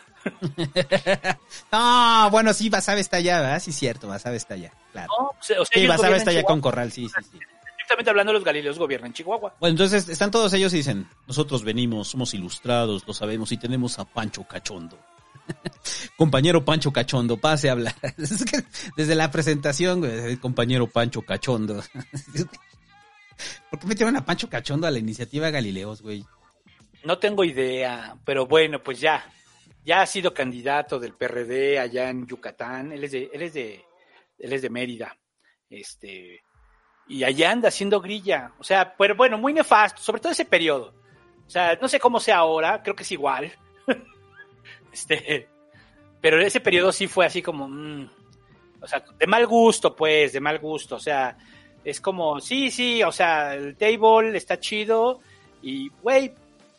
No, bueno, sí, Basabe está allá, ¿verdad? Sí, cierto, Basabe está allá, claro. No, o sea, sí, Basabe está allá con Corral, sí, sí, sí. Exactamente, hablando de los Galileos, gobierno en Chihuahua. Bueno, entonces están todos ellos y dicen, nosotros venimos, somos ilustrados, lo sabemos y tenemos a Pancho Cachondo. Compañero Pancho Cachondo, pase a hablar. Es que desde la presentación, güey, el compañero Pancho Cachondo. ¿Por qué metieron a Pancho Cachondo a la iniciativa Galileos, güey? No tengo idea, pero bueno, pues ya. Ya ha sido candidato del P R D allá en Yucatán. Él es de, él es de, él es de Mérida. Este, y allá anda haciendo grilla. O sea, pero bueno, muy nefasto, sobre todo ese periodo. O sea, no sé cómo sea ahora, creo que es igual. este, pero ese periodo sí fue así como, mmm, o sea, de mal gusto, pues, de mal gusto. O sea, es como, sí, sí, o sea, el table está chido y, güey,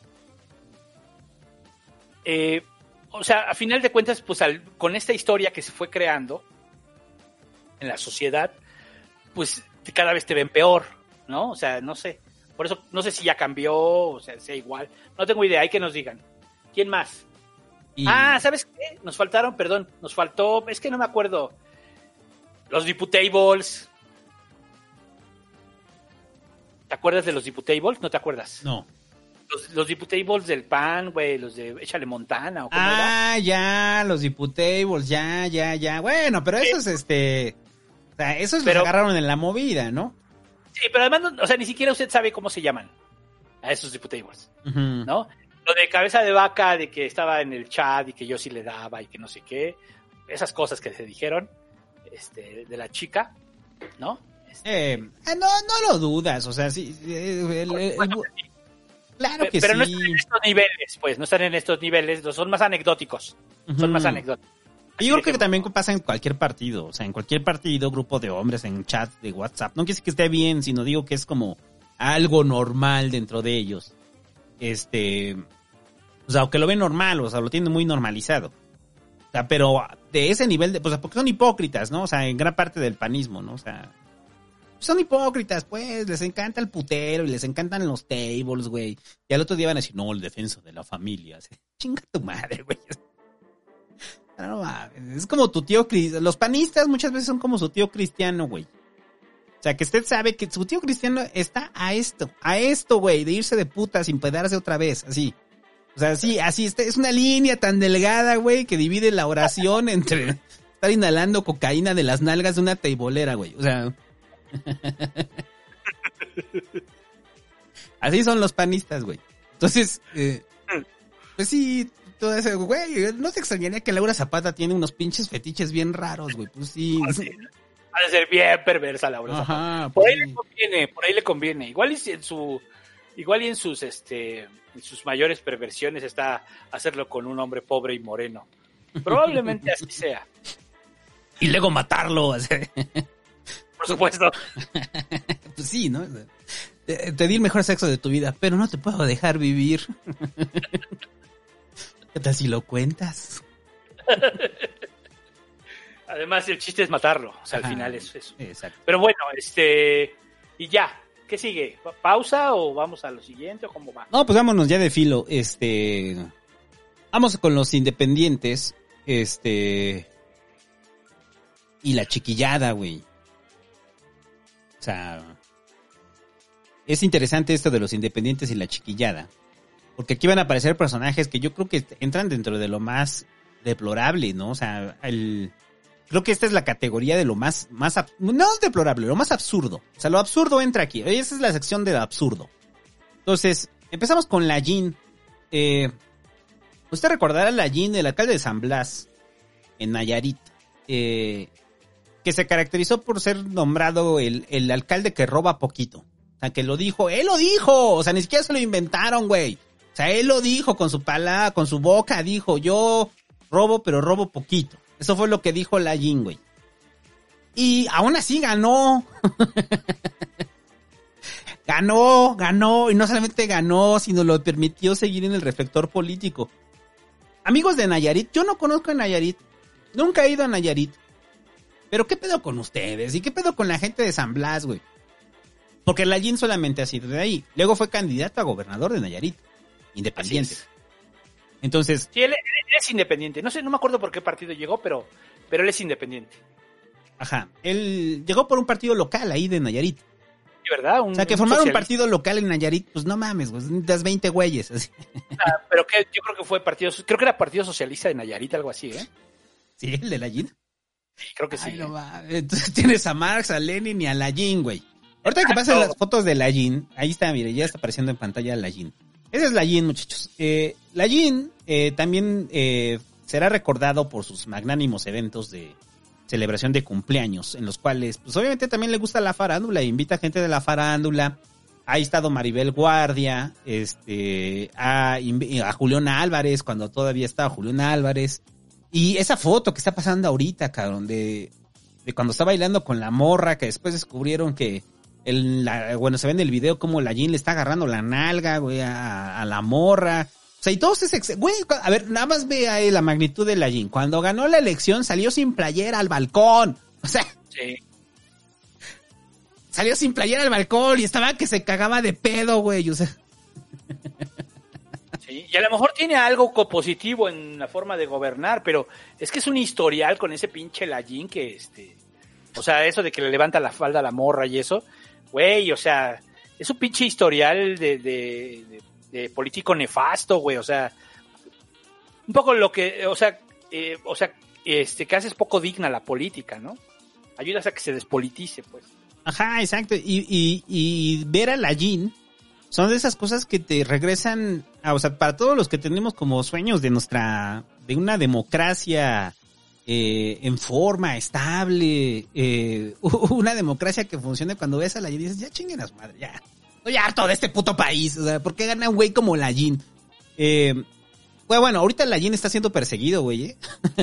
eh, o sea, a final de cuentas, pues, al, con esta historia que se fue creando en la sociedad, pues, cada vez te ven peor, ¿no? O sea, no sé. Por eso, no sé si ya cambió, o sea, sea igual. No tengo idea, hay que nos digan. ¿Quién más? Y... Ah, ¿sabes qué? Nos faltaron, perdón, nos faltó, es que no me acuerdo. Los Diputables. ¿Te acuerdas de los Diputables? ¿No te acuerdas? No. Los, los Diputables del P A N, güey, los de Échale Montana, ¿o cómo Ah, era? ya, los Diputables, ya, ya, ya. Bueno, pero esos, sí. este... O sea, esos pero, los agarraron en la movida, ¿no? Sí, pero además, no, o sea, ni siquiera usted sabe cómo se llaman a esos Diputables, uh-huh. ¿no? Lo de cabeza de vaca, de que estaba en el chat y que yo sí le daba y que no sé qué, esas cosas que se dijeron, este, de la chica, ¿no? Este, eh, no, no lo dudas, o sea, sí, el, el, el, el, claro que pero sí. no están en estos niveles, pues, no están en estos niveles, son más anecdóticos, uh-huh. son más anecdóticos. Y yo creo que también pasa en cualquier partido, o sea, en cualquier partido, grupo de hombres, en chat de WhatsApp. No quiere decir que esté bien, sino digo que es como algo normal dentro de ellos. Este, o sea, o que lo ven normal, o sea, lo tienen muy normalizado. O sea, pero de ese nivel de, pues, porque son hipócritas, ¿no? O sea, en gran parte del panismo, ¿no? O sea, son hipócritas, pues, les encanta el putero y les encantan los tables, güey. Y al otro día van a decir, no, el defensa de la familia. Así, chinga tu madre, güey. No, es como tu tío Cristiano. Los panistas muchas veces son como su tío Cristiano, güey. O sea, que usted sabe que su tío Cristiano está a esto, a esto, güey, de irse de puta sin pedarse otra vez, así. O sea, sí, así, está, es una línea tan delgada, güey, que divide la oración entre estar inhalando cocaína de las nalgas de una teibolera, güey. O sea... así son los panistas, güey. Entonces, eh, pues sí... Todo ese, güey, no te extrañaría que Laura Zapata tiene unos pinches fetiches bien raros, güey, pues sí. Ha de ser bien perversa Laura Ajá, Zapata. Por pues ahí sí. le conviene, por ahí le conviene. Igual y en su, igual y en sus, este, en sus mayores perversiones está hacerlo con un hombre pobre y moreno. Probablemente así sea. Y luego matarlo. Así. Por supuesto. Pues sí, ¿no? Te, te di el mejor sexo de tu vida, pero no te puedo dejar vivir. ¿Qué tal si lo cuentas? Además, el chiste es matarlo. O sea, al Ajá, final es eso. Exacto. Pero bueno, este... Y ya. ¿Qué sigue? ¿Pausa o vamos a lo siguiente o cómo va? No, pues vámonos ya de filo. Este... Vamos con los independientes. Este... Y la chiquillada, güey. O sea... Es interesante esto de los independientes y la chiquillada. Porque aquí van a aparecer personajes que yo creo que entran dentro de lo más deplorable, ¿no? O sea, el, creo que esta es la categoría de lo más, más, no deplorable, lo más absurdo. O sea, lo absurdo entra aquí. Esa es la sección del absurdo. Entonces, empezamos con Layín. Eh, usted recordará a Layín, el alcalde de San Blas, en Nayarit, eh, que se caracterizó por ser nombrado el, el alcalde que roba poquito. O sea, que lo dijo, él lo dijo, o sea, ni siquiera se lo inventaron, güey. O sea, él lo dijo con su palabra, con su boca, dijo, yo robo, pero robo poquito. Eso fue lo que dijo Layín, güey. Y aún así ganó. ganó, ganó, y no solamente ganó, sino lo permitió seguir en el reflector político. Amigos de Nayarit, yo no conozco a Nayarit, nunca he ido a Nayarit. Pero ¿qué pedo con ustedes? ¿Y qué pedo con la gente de San Blas, güey? Porque Layín solamente ha sido de ahí. Luego fue candidato a gobernador de Nayarit. Independiente. Es. Entonces... Sí, él, él es independiente. No sé, no me acuerdo por qué partido llegó, pero, pero él es independiente. Ajá. Él llegó por un partido local ahí de Nayarit. Sí, ¿verdad? Un, o sea, que formar un partido local en Nayarit, pues no mames, pues das veinte güeyes. Así. Ah, pero que yo creo que fue partido... Creo que era Partido Socialista de Nayarit, algo así, ¿eh? ¿Sí? ¿El de Lallín? Creo que sí. Ay, no va. Entonces tienes a Marx, a Lenin y a Lallín, güey. Ahorita que pasen las fotos de Lallín, ahí está, mire, ya está apareciendo en pantalla Lallín. Ese es Lallín, muchachos. Eh, Lallín eh, también eh, será recordado por sus magnánimos eventos de celebración de cumpleaños, en los cuales, pues obviamente también le gusta la farándula, invita gente de la farándula. Ha estado Maribel Guardia, este, a, a Julián Álvarez, cuando todavía estaba Julián Álvarez. Y esa foto que está pasando ahorita, cabrón, de, de cuando está bailando con la morra, que después descubrieron que, el, la, bueno, se ve en el video como Lallín le está agarrando la nalga, güey, a, a la morra. O sea, y todo ese, ex- güey, a ver, nada más ve ahí la magnitud de Lallín. Cuando ganó la elección salió sin playera al balcón. O sea. Sí. Salió sin playera al balcón y estaba que se cagaba de pedo, güey, o sea. Sí, y a lo mejor tiene algo positivo en la forma de gobernar, pero es que es un historial con ese pinche Lallín que, este, o sea, eso de que le levanta la falda a la morra y eso, güey, o sea, es un pinche historial de, de, de, de político nefasto, güey, o sea, un poco lo que, o sea, eh, o sea, este, que haces poco digna la política, ¿no? Ayudas a que se despolitice, pues. Ajá, exacto. Y, y, y ver a Lallín son de esas cosas que te regresan, a, o sea, para todos los que tenemos como sueños de nuestra, de una democracia eh, en forma, estable, eh, una democracia que funcione. Cuando ves a Lallín y dices, ya chinguen a su madre, ya. Estoy harto de este puto país, o sea, ¿por qué gana un güey como Lallín? Eh, pues bueno, ahorita Lallín está siendo perseguido, güey, ¿eh?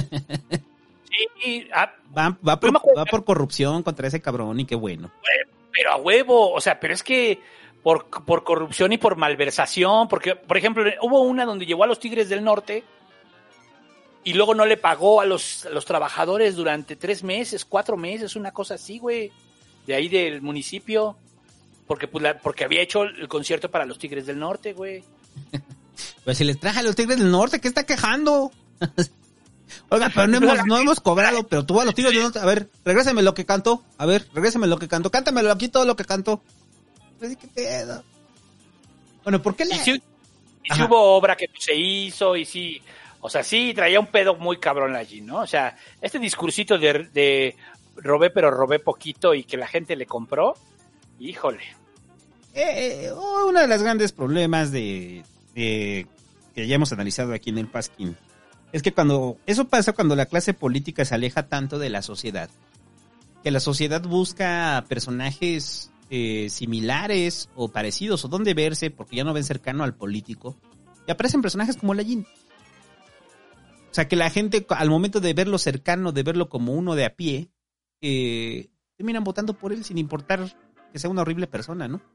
Sí, ah, va, va, por, va por corrupción contra ese cabrón y qué bueno. Pero a huevo, o sea, pero es que por, por corrupción y por malversación, porque, por ejemplo, hubo una donde llevó a los Tigres del Norte y luego no le pagó a los, a los trabajadores durante tres meses, cuatro meses, una cosa así, güey, de ahí del municipio, porque, pues, la, porque había hecho el concierto para los Tigres del Norte, güey. Pues si les traje a los Tigres del Norte, ¿qué está quejando? Oiga, pero no hemos, no hemos cobrado, pero tú a los Tigres del Norte, a ver, regrésame lo que cantó, a ver, regrésame lo que cantó, cántamelo aquí todo lo que cantó. Pues, ¿qué pedo? Bueno, ¿por qué le...? Y si, y si hubo obra que se hizo, y sí, o sea, sí, traía un pedo muy cabrón allí, ¿no? O sea, este discursito de, de robé, pero robé poquito y que la gente le compró, híjole. Eh, eh, uno de los grandes problemas de, de que ya hemos analizado aquí en el Pasquín es que cuando eso pasa cuando la clase política se aleja tanto de la sociedad, que la sociedad busca personajes eh, similares o parecidos o donde verse porque ya no ven cercano al político y aparecen personajes como Lallín. O sea, que la gente al momento de verlo cercano, de verlo como uno de a pie, eh, terminan votando por él sin importar que sea una horrible persona, ¿no?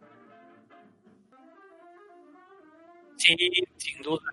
Sí, sin duda.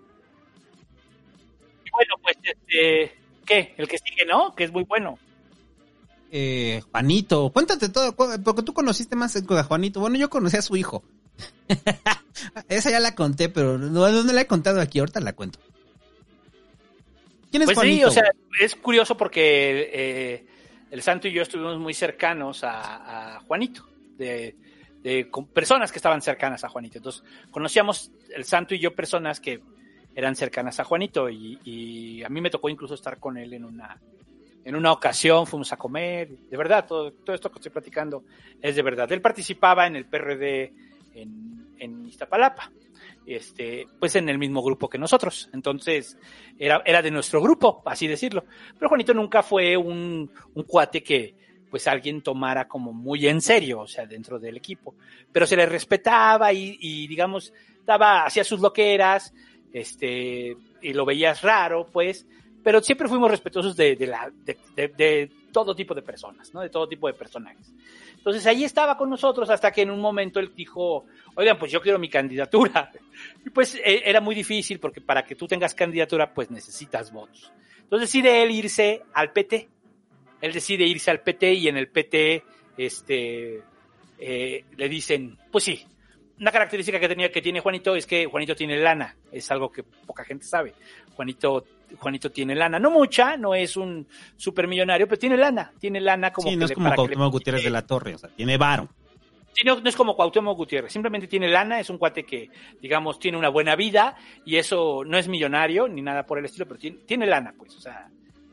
Bueno, pues, este, ¿qué? El que sigue, ¿no? Que es muy bueno. Eh, Juanito, cuéntate todo, porque tú conociste más a Juanito. Bueno, yo conocí a su hijo. Esa ya la conté, pero no, no la he contado aquí, ahorita la cuento. ¿Quién es pues Juanito? Sí, o sea, es curioso porque eh, el Santo y yo estuvimos muy cercanos a, a Juanito, de, de con personas que estaban cercanas a Juanito. Entonces, conocíamos el Santo y yo personas que eran cercanas a Juanito y, y a mí me tocó incluso estar con él en una en una ocasión, fuimos a comer, de verdad, todo, todo esto que estoy platicando es de verdad. Él participaba en el P R D en, en Iztapalapa, este, pues en el mismo grupo que nosotros, entonces era, era de nuestro grupo, así decirlo, pero Juanito nunca fue un, un cuate que pues alguien tomara como muy en serio, o sea, dentro del equipo, pero se le respetaba y, y digamos, daba, hacía sus loqueras, este, y lo veías raro, pues, pero siempre fuimos respetuosos de, de, la, de, de, de todo tipo de personas, ¿no? De todo tipo de personajes. Entonces ahí estaba con nosotros hasta que en un momento él dijo, oigan, pues yo quiero mi candidatura. Y pues eh, era muy difícil porque para que tú tengas candidatura, pues necesitas votos. Entonces decide él irse al P T. Él decide irse al P T y en el P T este, eh, le dicen, pues sí. Una característica que tenía que tiene Juanito es que Juanito tiene lana, es algo que poca gente sabe. Juanito Juanito tiene lana, no mucha, no es un supermillonario, pero tiene lana, tiene lana como sí, que no es le, como Cuauhtémoc Gutiérrez eh, de la Torre, o sea, tiene varo. Sí, no, no es como Cuauhtémoc Gutiérrez, simplemente tiene lana, es un cuate que, digamos, tiene una buena vida y eso no es millonario ni nada por el estilo, pero tiene, tiene lana, pues, o sea,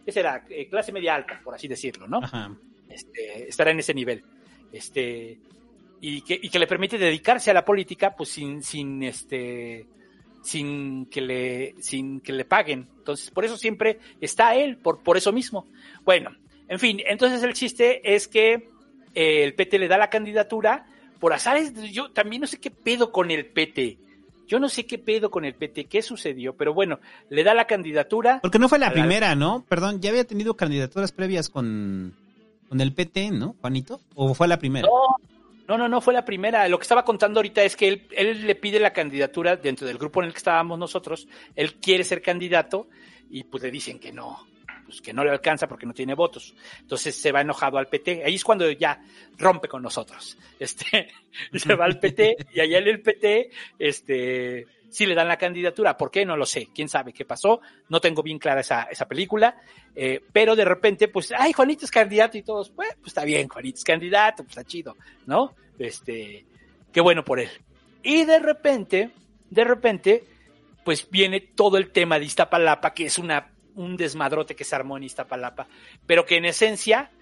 ¿qué será? Eh, clase media alta, por así decirlo, ¿no? Ajá. Este, estará en ese nivel. Este, y que, y que le permite dedicarse a la política, pues sin, sin este, sin que le, sin que le paguen. Entonces, por eso siempre está él, por, por eso mismo. Bueno, en fin, entonces el chiste es que eh, el P T le da la candidatura por azares. Yo también no sé qué pedo con el P T. Yo no sé qué pedo con el P T, qué sucedió, pero bueno, le da la candidatura. Porque no fue la a primera, ¿no? Perdón, ya había tenido candidaturas previas con, con el P T, ¿no, Juanito? ¿O fue la primera? No, no, no, no fue la primera. Lo que estaba contando ahorita es que él, él le pide la candidatura dentro del grupo en el que estábamos nosotros. Él quiere ser candidato y pues le dicen que no, pues que no le alcanza porque no tiene votos. Entonces se va enojado al P T. Ahí es cuando ya rompe con nosotros. Este, se va al P T y allá en el P T, este, sí le dan la candidatura. ¿Por qué? No lo sé. ¿Quién sabe qué pasó? No tengo bien clara esa, esa película. Eh, pero de repente, pues, ay, Juanito es candidato y todos, pues, pues está bien, Juanito es candidato, pues está chido, ¿no? Este, qué bueno por él. Y de repente, de repente, pues viene todo el tema de Iztapalapa, que es una, un desmadrote que se armó en Iztapalapa, pero que en esencia,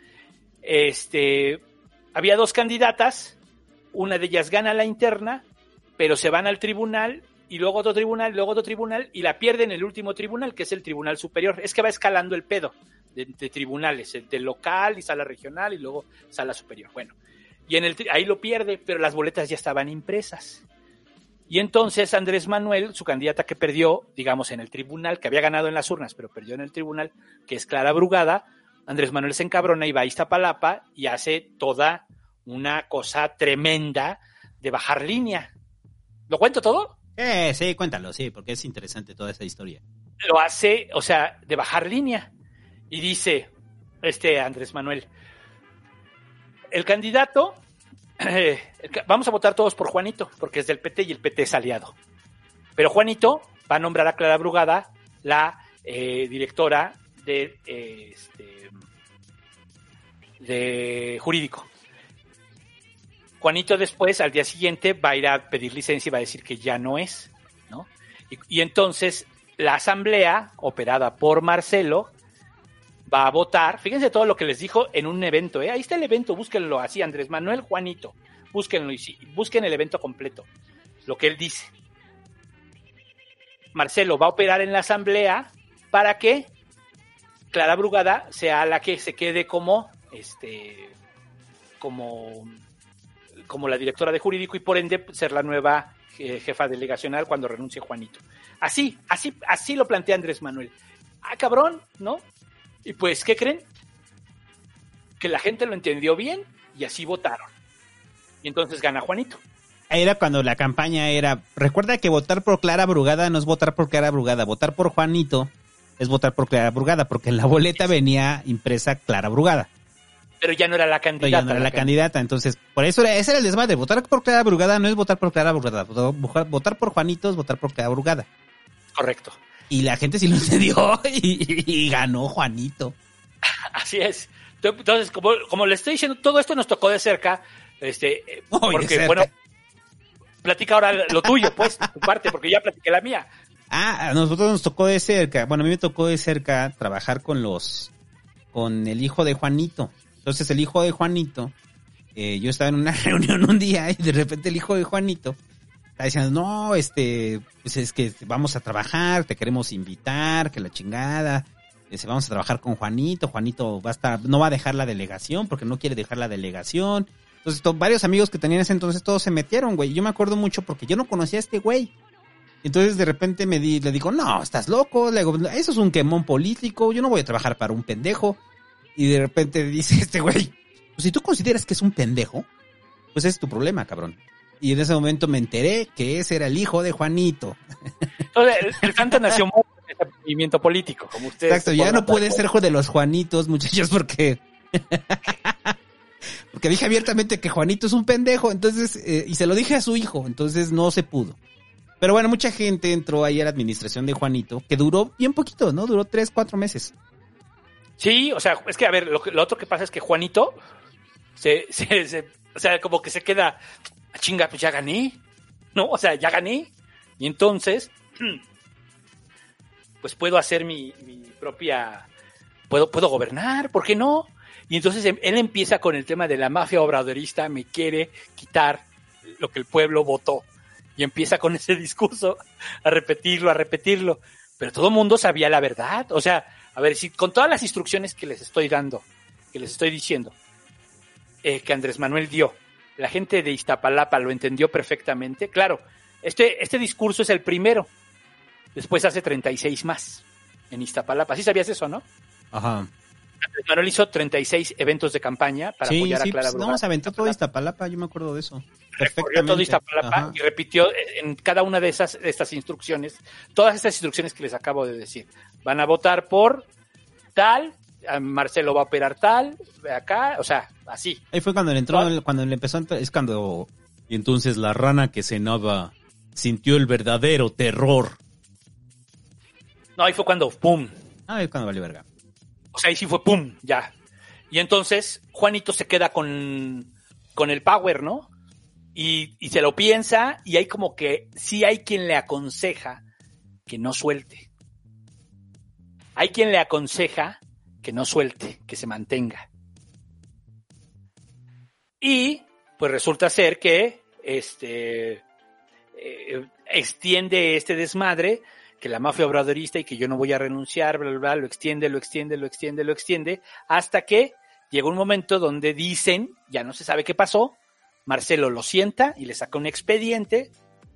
este, había dos candidatas, una de ellas gana la interna, pero se van al tribunal, y luego otro tribunal, luego otro tribunal, y la pierden en el último tribunal, que es el Tribunal Superior. Es que va escalando el pedo de, de tribunales, de local y sala regional, y luego sala superior. Bueno, y en el ahí lo pierde, pero las boletas ya estaban impresas. Y entonces Andrés Manuel, su candidata que perdió, digamos, en el tribunal, que había ganado en las urnas, pero perdió en el tribunal, que es Clara Brugada, Andrés Manuel se encabrona y va a Iztapalapa y hace toda una cosa tremenda de bajar línea. ¿Lo cuento todo? Eh, sí, cuéntalo, sí, porque es interesante toda esa historia. Lo hace, o sea, de bajar línea. Y dice, este Andrés Manuel, el candidato, eh, el, vamos a votar todos por Juanito, porque es del P T y el P T es aliado. Pero Juanito va a nombrar a Clara Brugada la eh, directora de, eh, este, de jurídico. Juanito después, al día siguiente, va a ir a pedir licencia y va a decir que ya no es, ¿no? Y, y entonces la asamblea, operada por Marcelo, va a votar. Fíjense todo lo que les dijo en un evento, ¿eh? Ahí está el evento, búsquenlo así, Andrés Manuel, Juanito. Búsquenlo y sí, busquen el evento completo. Lo que él dice. Marcelo va a operar en la asamblea para que Clara Brugada sea la que se quede como, este, como... como la directora de jurídico y por ende ser la nueva eh, jefa delegacional cuando renuncie Juanito. Así, así, así lo plantea Andrés Manuel. Ah, cabrón, ¿no? Y pues, ¿qué creen? Que la gente lo entendió bien y así votaron. Y entonces gana Juanito. Era cuando la campaña era, recuerda que votar por Clara Brugada no es votar por Clara Brugada, votar por Juanito es votar por Clara Brugada, porque en la boleta venía impresa Clara Brugada. Pero ya no era la candidata. Ya no era la, la candidata, candidata, entonces, por eso era, ese era el desmadre. Votar por Clara Brugada no es votar por Clara Brugada. Votar por Juanito es votar por Clara Brugada. Correcto. Y la gente sí lo entendió y, y ganó Juanito. Así es. Entonces, como, como le estoy diciendo, todo esto nos tocó de cerca, este, Muy porque, de cerca. bueno, platica ahora lo tuyo, pues, tu parte, porque ya platiqué la mía. Ah, a nosotros nos tocó de cerca, bueno, a mí me tocó de cerca trabajar con los, con el hijo de Juanito. Entonces el hijo de Juanito, eh, yo estaba en una reunión un día y de repente el hijo de Juanito está diciendo, no, este, pues es que vamos a trabajar, te queremos invitar, que la chingada, este, vamos a trabajar con Juanito, Juanito va a estar, no va a dejar la delegación porque no quiere dejar la delegación. Entonces to, varios amigos que tenían ese entonces todos se metieron, güey. Yo me acuerdo mucho porque yo no conocía a este güey. Entonces de repente me di, le digo, no, estás loco, le digo, eso es un quemón político, yo no voy a trabajar para un pendejo. Y de repente dice este güey, pues si tú consideras que es un pendejo, pues ese es tu problema, cabrón. Y en ese momento me enteré que ese era el hijo de Juanito. Entonces, el, el santo nació muerto en ese movimiento político, como ustedes. Exacto, ya no puede ser hijo de los Juanitos, muchachos, porque... porque dije abiertamente que Juanito es un pendejo, entonces, eh, y se lo dije a su hijo, entonces no se pudo. Pero bueno, mucha gente entró ahí a la administración de Juanito, que duró bien poquito, ¿no? Duró tres, cuatro meses. Sí, o sea, es que a ver, lo, lo otro que pasa es que Juanito se, se, se, o sea, como que se queda, chinga, pues ya gané, ¿no? O sea, ya gané, y entonces, pues puedo hacer mi, mi propia, puedo, puedo gobernar, ¿por qué no? Y entonces él empieza con el tema de la mafia obradorista, me quiere quitar lo que el pueblo votó. Y empieza con ese discurso a repetirlo, a repetirlo. Pero todo el mundo sabía la verdad. O sea, a ver, si con todas las instrucciones que les estoy dando, que les estoy diciendo, eh, que Andrés Manuel dio, la gente de Iztapalapa lo entendió perfectamente. Claro, este, este discurso es el primero. Después hace treinta y seis más en Iztapalapa. ¿Sí sabías eso, no? Ajá. Andrés Manuel hizo treinta y seis eventos de campaña para sí, apoyar sí, a Clara pues, Brugada. No, se aventó todo Iztapalapa, yo me acuerdo de eso. Recorrió todo Iztapalapa. Ajá. Y repitió en cada una de esas de estas instrucciones, todas estas instrucciones que les acabo de decir. Van a votar por tal, Marcelo va a operar tal, acá, o sea, así. Ahí fue cuando le entró, ¿no? Cuando le empezó, es cuando... Y entonces la rana que cenaba sintió el verdadero terror. No, ahí fue cuando, ¡pum! Ah, ahí cuando valió verga. O sea, ahí sí fue ¡pum! Ya. Y entonces Juanito se queda con, con el power, ¿no? Y, y se lo piensa, y hay como que sí hay quien le aconseja que no suelte. Hay quien le aconseja que no suelte, que se mantenga. Y pues resulta ser que este eh, extiende este desmadre, que la mafia obradorista y que yo no voy a renunciar, bla, bla, bla, lo extiende, lo extiende, lo extiende, lo extiende, hasta que llega un momento donde dicen, ya no se sabe qué pasó, Marcelo lo sienta y le saca un expediente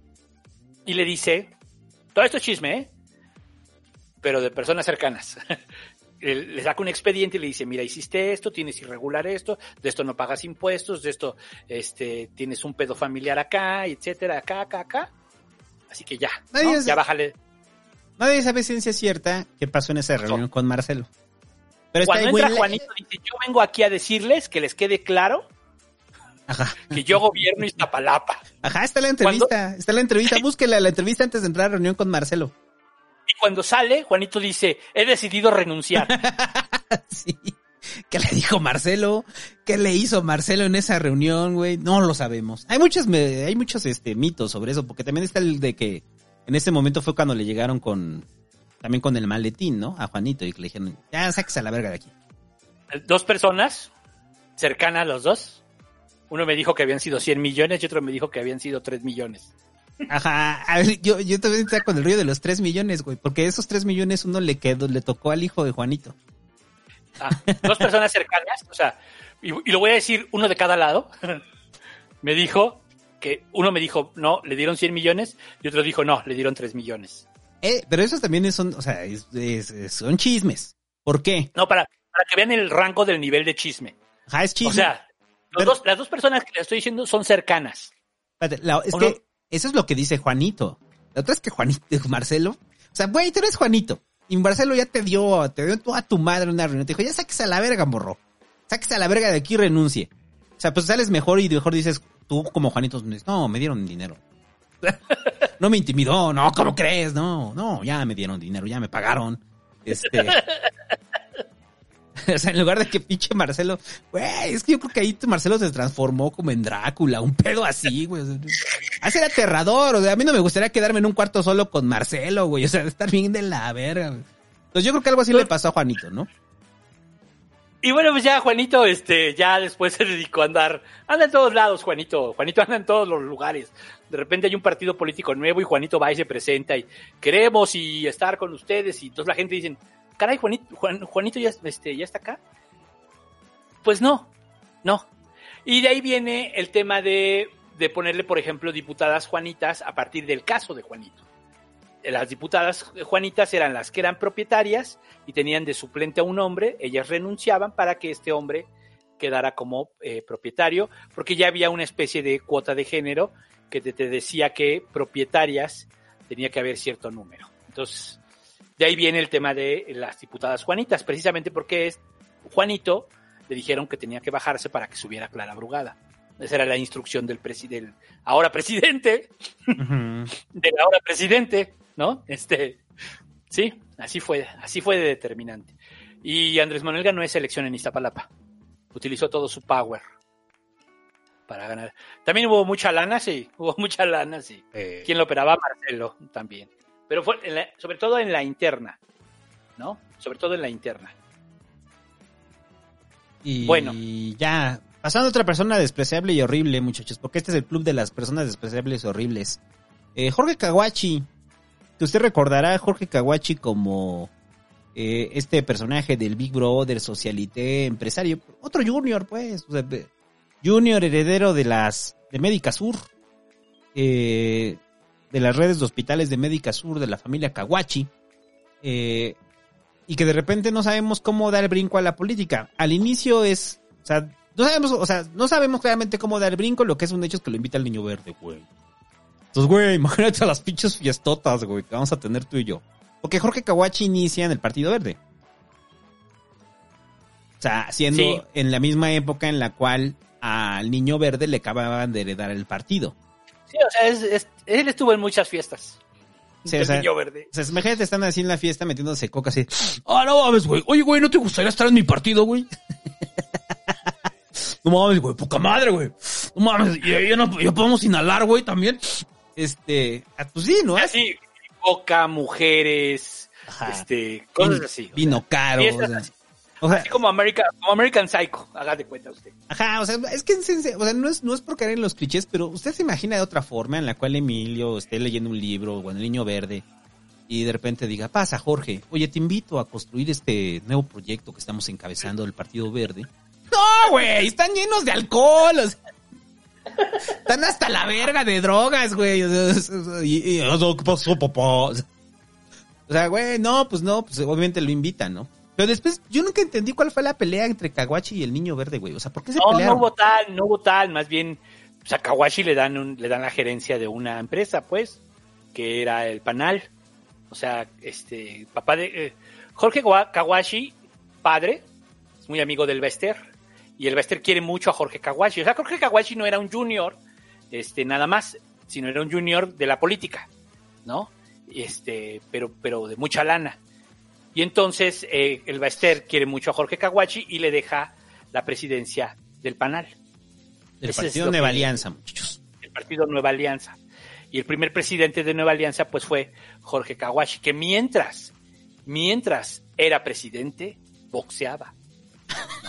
y le dice, todo esto es chisme, ¿eh? Pero de personas cercanas. Le saca un expediente y le dice, mira, hiciste esto, tienes irregular esto, de esto no pagas impuestos, de esto este, tienes un pedo familiar acá, etcétera, acá, acá, acá. Así que ya, ¿no? es... ya bájale. Nadie sabe ciencia cierta qué pasó en esa reunión con Marcelo. Pero cuando está entra Juanito dice, yo vengo aquí a decirles que les quede claro Ajá. que yo gobierno Iztapalapa. Ajá, está la entrevista, ¿Cuándo? está la entrevista, búsquela la entrevista antes de entrar a la reunión con Marcelo. Y cuando sale, Juanito dice, he decidido renunciar. Sí. ¿Qué le dijo Marcelo? ¿Qué le hizo Marcelo en esa reunión, güey? No lo sabemos. Hay muchos, hay muchos este, mitos sobre eso, porque también está el de que en ese momento fue cuando le llegaron con, también con el maletín, ¿no? A Juanito, y le dijeron, ya, sáquese a la verga de aquí. Dos personas cercanas, los dos. Uno me dijo que habían sido cien millones y otro me dijo que habían sido tres millones. Ajá, a ver, yo, yo también estaba con el rollo de los tres millones, güey, porque esos tres millones uno le quedó, le tocó al hijo de Juanito. Ah, dos personas cercanas, o sea, y, y lo voy a decir uno de cada lado, me dijo que uno me dijo, no, le dieron cien millones, y otro dijo, no, le dieron tres millones. Eh, pero esos también son, o sea, es, es, es, son chismes. ¿Por qué? No, para, para que vean el rango del nivel de chisme. Ajá, es chisme. O sea, los pero, dos, las dos personas que le estoy diciendo son cercanas. Espérate, la, es que no? Eso es lo que dice Juanito. La otra es que Juanito, Marcelo, o sea, güey, tú eres Juanito. Y Marcelo ya te dio, te dio toda tu madre una reunión. Te dijo, ya sáquese a la verga, morro. Sáquese a la verga de aquí y renuncie. O sea, pues sales mejor y mejor dices, tú como Juanito, no, me dieron dinero. No me intimidó, no, ¿cómo crees? No, no, ya me dieron dinero, ya me pagaron. Este... O sea, en lugar de que pinche Marcelo, güey, es que yo creo que ahí Marcelo se transformó como en Drácula, un pedo así, güey. Así era aterrador, o sea, a mí no me gustaría quedarme en un cuarto solo con Marcelo, güey, o sea, estar bien de la verga, güey. Entonces yo creo que algo así le pasó a Juanito, ¿no? Y bueno, pues ya Juanito, este, ya después se dedicó a andar, anda en todos lados, Juanito, Juanito anda en todos los lugares. De repente hay un partido político nuevo y Juanito va y se presenta y queremos y estar con ustedes y entonces la gente dice, caray, Juanito, Juan, Juanito ya, este, ya está acá. Pues no, no. Y de ahí viene el tema de, de ponerle, por ejemplo, diputadas Juanitas a partir del caso de Juanito. Las diputadas Juanitas eran las que eran propietarias y tenían de suplente a un hombre, ellas renunciaban para que este hombre quedara como eh, propietario, porque ya había una especie de cuota de género que te, te decía que propietarias tenía que haber cierto número. Entonces, de ahí viene el tema de las diputadas Juanitas, precisamente porque es Juanito le dijeron que tenía que bajarse para que subiera Clara Brugada. Esa era la instrucción del presidente, ahora presidente, uh-huh. del ahora presidente, ¿no? Este, sí, así fue, así fue de determinante. Y Andrés Manuel ganó esa elección en Iztapalapa. Utilizó todo su power para ganar. También hubo mucha lana, sí, hubo mucha lana, sí. Eh. ¿Quién lo operaba? Marcelo también. Pero fue en la, sobre todo en la interna, ¿no? Sobre todo en la interna. Y bueno. ya, pasando a otra persona despreciable y horrible, muchachos, porque este es el club de las personas despreciables y horribles. Eh, Jorge Kawachi, que usted recordará a Jorge Kawachi como eh, este personaje del Big Brother, socialité, empresario, otro junior, pues, o sea, junior heredero de las de Médica Sur, eh, de las redes de hospitales de Médica Sur, de la familia Kawachi, eh, y que de repente no sabemos cómo dar el brinco a la política. Al inicio es, o sea, no sabemos, o sea, no sabemos claramente cómo dar el brinco, lo que es un hecho es que lo invita el Niño Verde, güey. Entonces, güey, imagínate a las pinches fiestotas, güey, que vamos a tener tú y yo. Porque Jorge Kawachi inicia en el Partido Verde. O sea, siendo sí. en la misma época en la cual al Niño Verde le acababan de heredar el partido. Sí, o sea, es, es, él estuvo en muchas fiestas. Sí, o sea, Niño Verde. O sea, imagínate, están así en la fiesta metiéndose coca así. Ah, no mames, güey. Oye, güey, ¿no te gustaría estar en mi partido, güey? No mames, güey, poca madre, güey. No mames, y ya, no, ya podemos inhalar, güey, también. Este, pues sí, ¿no? Así, coca, mujeres, Ajá. este, cosas vino, así. Vino sea, caro, o sea. O sea, así como American, como American Psycho, hágate cuenta usted. Ajá, o sea, es que o sea, no es no es por caer en los clichés, pero usted se imagina de otra forma en la cual Emilio esté leyendo un libro, o en el Niño Verde, y de repente diga, pasa Jorge, oye, te invito a construir este nuevo proyecto que estamos encabezando del Partido Verde. No, güey, están llenos de alcohol, o sea, están hasta la verga de drogas, güey. O sea, y, y, ¿qué pasó, papá? O sea, güey, no, pues no, pues obviamente lo invitan, ¿no? Pero después, yo nunca entendí cuál fue la pelea entre Kawachi y el Niño Verde, güey. O sea, ¿por qué se no, pelearon? No hubo tal, no hubo tal. Más bien, pues a Kawachi le dan un, le dan la gerencia de una empresa, pues, que era el Panal. O sea, este, papá de... Eh, Jorge Kawachi, padre, es muy amigo del Bester. Y el Bester quiere mucho a Jorge Kawachi. O sea, Jorge Kawachi no era un junior, este, nada más, sino era un junior de la política, ¿no? Este, pero, pero de mucha lana. Y entonces eh, el Bester quiere mucho a Jorge Kawachi y le deja la presidencia del Panal. El Ese Partido Nueva que, Alianza, muchachos. El Partido Nueva Alianza. Y el primer presidente de Nueva Alianza pues fue Jorge Kawachi, que mientras, mientras era presidente, boxeaba, ¿no?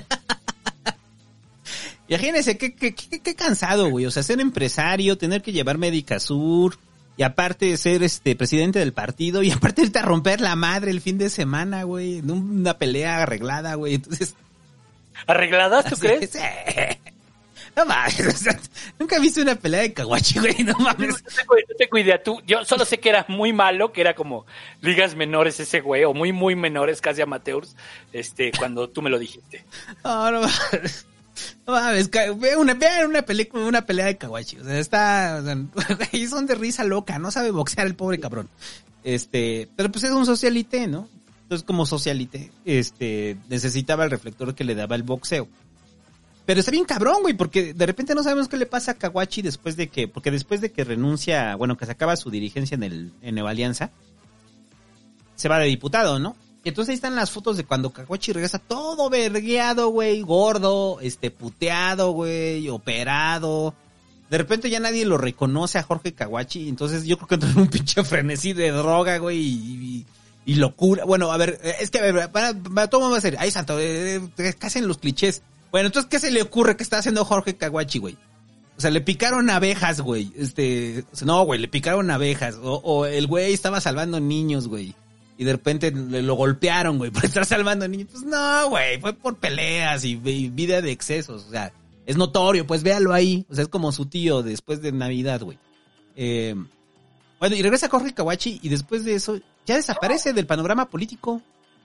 Imagínense qué, qué, qué, qué cansado, güey. O sea, ser empresario, tener que llevar Médica Sur, y aparte ser este presidente del partido, y aparte irte a romper la madre el fin de semana, güey, en una pelea arreglada, güey. Entonces, ¿arregladas, tú así, crees? Sí. No mames, o sea, nunca he visto una pelea de Kawachi, güey, no mames. No te, no te cuide, tú, yo solo sé que era muy malo, que era como ligas menores ese güey, o muy, muy menores, casi amateurs, este, cuando tú me lo dijiste. No, no mames. No mames, vean una, ve una película, una pelea de Kawachi, o sea, está, o sea, güey, son de risa loca, no sabe boxear el pobre cabrón. Este, pero pues es un socialité, ¿no? Entonces como socialité, este, necesitaba el reflector que le daba el boxeo. Pero está bien cabrón, güey, porque de repente no sabemos qué le pasa a Kawachi después de que, porque después de que renuncia, bueno, que se acaba su dirigencia en el, en Nueva Alianza, se va de diputado, ¿no? Y entonces ahí están las fotos de cuando Kawachi regresa todo vergueado, güey, gordo, este, puteado, güey, operado. De repente ya nadie lo reconoce a Jorge Kawachi, entonces yo creo que entró en un pinche frenesí de droga, güey, y, y, y locura. Bueno, a ver, es que, a ver, para, para todo vamos a hacer, ay, santo, eh, eh, ¿qué hacen los clichés? Bueno, entonces, ¿qué se le ocurre que está haciendo Jorge Kawachi, güey? O sea, le picaron abejas, güey, este, o sea, no, güey, le picaron abejas, o, o el güey estaba salvando niños, güey. Y de repente le lo golpearon, güey, por estar salvando niños. Pues no, güey, fue por peleas y, y vida de excesos. O sea, es notorio, pues véalo ahí. O sea, es como su tío después de Navidad, güey. Eh, bueno, y regresa Jorge Kawachi y después de eso ya desaparece del panorama político.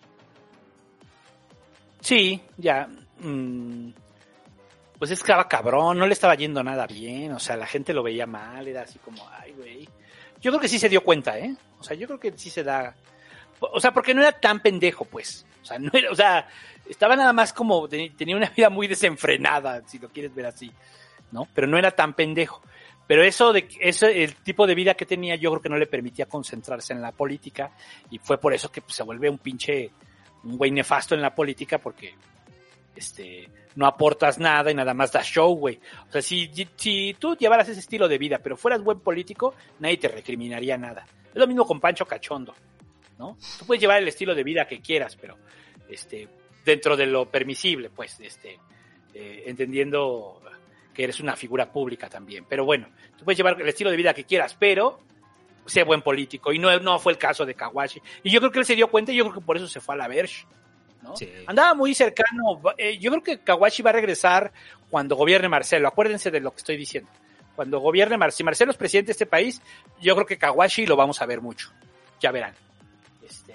Sí, ya. Mmm, pues es que estaba cabrón, no le estaba yendo nada bien. O sea, la gente lo veía mal, era así como, ay, güey. Yo creo que sí se dio cuenta, ¿eh? O sea, yo creo que sí se da... O sea, porque no era tan pendejo, pues. O sea, no era, o sea, estaba nada más como, tenía una vida muy desenfrenada, si lo quieres ver así, ¿no? Pero no era tan pendejo. Pero eso de, eso, el tipo de vida que tenía, yo creo que no le permitía concentrarse en la política, y fue por eso que pues, se vuelve un pinche, un güey nefasto en la política, porque, este, no aportas nada y nada más das show, güey. O sea, si, si tú llevaras ese estilo de vida, pero fueras buen político, nadie te recriminaría nada. Es lo mismo con Pancho Cachondo, ¿no? Tú puedes llevar el estilo de vida que quieras, pero este dentro de lo permisible, pues, este, eh, entendiendo que eres una figura pública también. Pero bueno, tú puedes llevar el estilo de vida que quieras, pero sé buen político. Y no, no fue el caso de Kawashi. Y yo creo que él se dio cuenta y yo creo que por eso se fue a la Verge, ¿no? Sí. Andaba muy cercano. Eh, yo creo que Kawashi va a regresar cuando gobierne Marcelo. Acuérdense de lo que estoy diciendo. Cuando gobierne Marcelo, si Marcelo es presidente de este país, yo creo que Kawashi lo vamos a ver mucho. Ya verán. Este...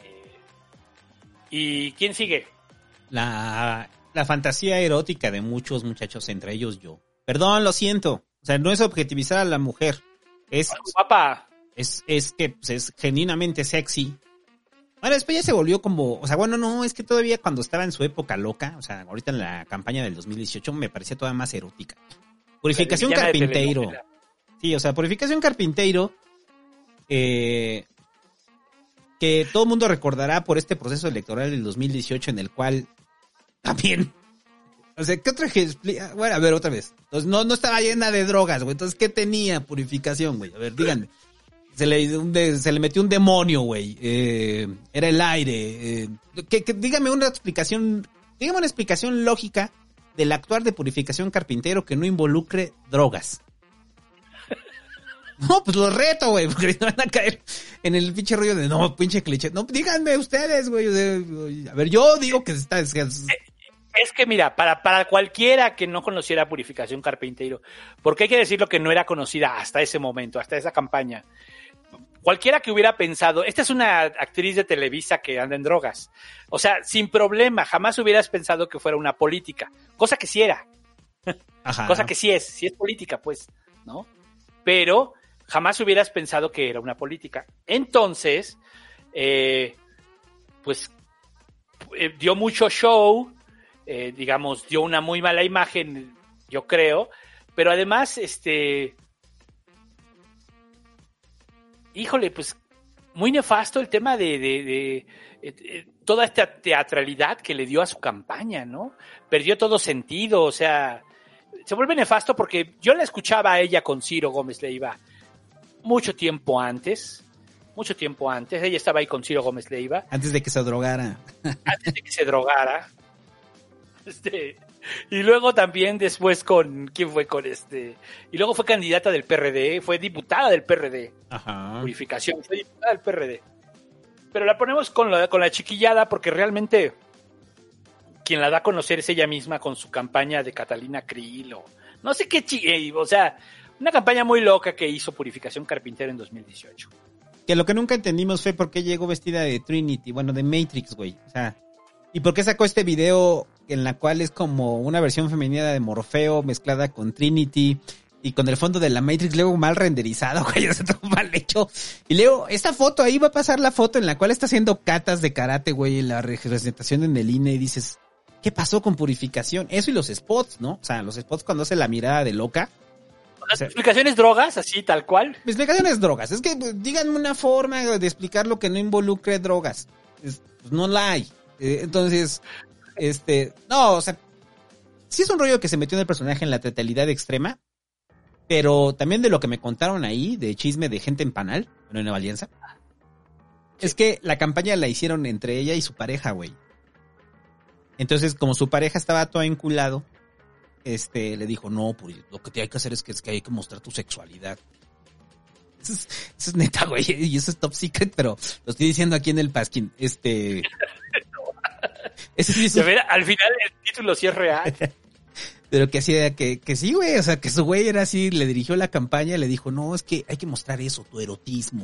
¿Y quién sigue? La, la fantasía erótica de muchos muchachos, entre ellos yo. Perdón, lo siento. O sea, no es objetivizar a la mujer. Es, guapa. Es, es que pues, es genuinamente sexy. Bueno, después ya se volvió como... O sea, bueno, no, es que todavía cuando estaba en su época loca, o sea, ahorita en la campaña del dos mil dieciocho me parecía todavía más erótica. Purificación Carpinteiro. Sí, o sea, Purificación Carpinteiro, eh, que todo el mundo recordará por este proceso electoral del dos mil dieciocho en el cual también, o sea, ¿qué otra que explica? Bueno, a ver, otra vez. Entonces, no, no estaba llena de drogas, güey. Entonces, ¿qué tenía Purificación, güey? A ver, díganme. Se le, un de, se le metió un demonio, güey. Eh, era el aire. Eh, que, que, dígame una explicación, dígame una explicación lógica del actuar de Purificación Carpinteiro que no involucre drogas. No, pues lo reto, güey, porque van a caer en el pinche rollo de no, pinche cliché. No, díganme ustedes, güey. A ver, yo digo que está... Es que, es que mira, para, para cualquiera que no conociera Purificación Carpinteiro, porque hay que decirlo que no era conocida hasta ese momento, hasta esa campaña. Cualquiera que hubiera pensado, esta es una actriz de Televisa que anda en drogas. O sea, sin problema, jamás hubieras pensado que fuera una política. Cosa que sí era. Ajá. Cosa que sí es, sí es política, pues, ¿no? Pero jamás hubieras pensado que era una política. Entonces, eh, pues, eh, dio mucho show, eh, digamos, dio una muy mala imagen, yo creo, pero además, este... Híjole, pues muy nefasto el tema de, de, de, de, de toda esta teatralidad que le dio a su campaña, ¿no? Perdió todo sentido, o sea, se vuelve nefasto porque yo la escuchaba a ella con Ciro Gómez Leiva mucho tiempo antes, mucho tiempo antes, ella estaba ahí con Ciro Gómez Leiva. Antes de que se drogara. Antes de que se drogara. Este... Y luego también después con, ¿quién fue con este? Y luego fue candidata del P R D, fue diputada del P R D. Ajá. Purificación, fue diputada del P R D. Pero la ponemos con la, con la chiquillada porque realmente quien la da a conocer es ella misma con su campaña de Catalina Krill o no sé qué, chi- o sea, una campaña muy loca que hizo Purificación Carpinteiro en dos mil dieciocho. Que lo que nunca entendimos fue por qué llegó vestida de Trinity, bueno, de Matrix, güey. O sea, ¿y por qué sacó este video en la cual es como una versión femenina de Morfeo mezclada con Trinity y con el fondo de la Matrix luego mal renderizado, güey, o sea, todo mal hecho? Y luego, esta foto, ahí va a pasar la foto en la cual está haciendo catas de karate, güey, en la representación en el I N E y dices, ¿qué pasó con Purificación? Eso y los spots, ¿no? O sea, los spots cuando hace la mirada de loca. ¿Las o sea, explicaciones drogas, así, tal cual? Mi explicación es drogas. Es que, pues, díganme una forma de explicarlo que no involucre drogas. Es, pues, no la hay. Eh, entonces... Este, no, o sea, sí es un rollo que se metió en el personaje en la teatralidad extrema, pero también de lo que me contaron ahí, de chisme de gente en Panal, en Nueva Alianza, sí. Es que la campaña la hicieron entre ella y su pareja, güey. Entonces, como su pareja estaba todo enculado, este, le dijo, no, pues lo que hay que hacer es que, es que hay que mostrar tu sexualidad. Eso es, eso es neta, güey, y eso es top secret, pero lo estoy diciendo aquí en el Pasquín, este... Ese sí es un... ver, al final el título sí es real. Pero que hacía que, que sí, güey, o sea, que su güey era así, le dirigió la campaña y le dijo, no, es que hay que mostrar eso, tu erotismo.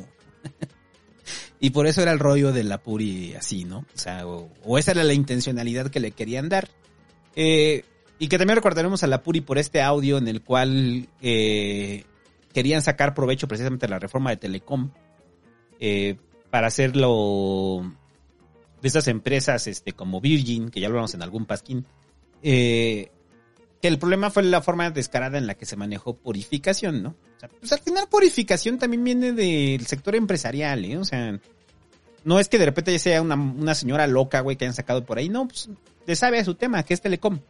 Y por eso era el rollo de la Puri así, ¿no? O sea, o, o esa era la intencionalidad que le querían dar. Eh, y que también recordaremos a la Puri por este audio en el cual eh, querían sacar provecho precisamente de la reforma de Telecom eh, para hacerlo... de estas empresas este como Virgin, que ya hablamos en algún pasquín, eh, que el problema fue la forma descarada en la que se manejó Purificación, ¿no? O sea, pues al final Purificación también viene del sector empresarial, ¿eh? O sea, no es que de repente ya sea una, una señora loca, güey, que hayan sacado por ahí, no, pues le sabe a su tema, que es Telecom.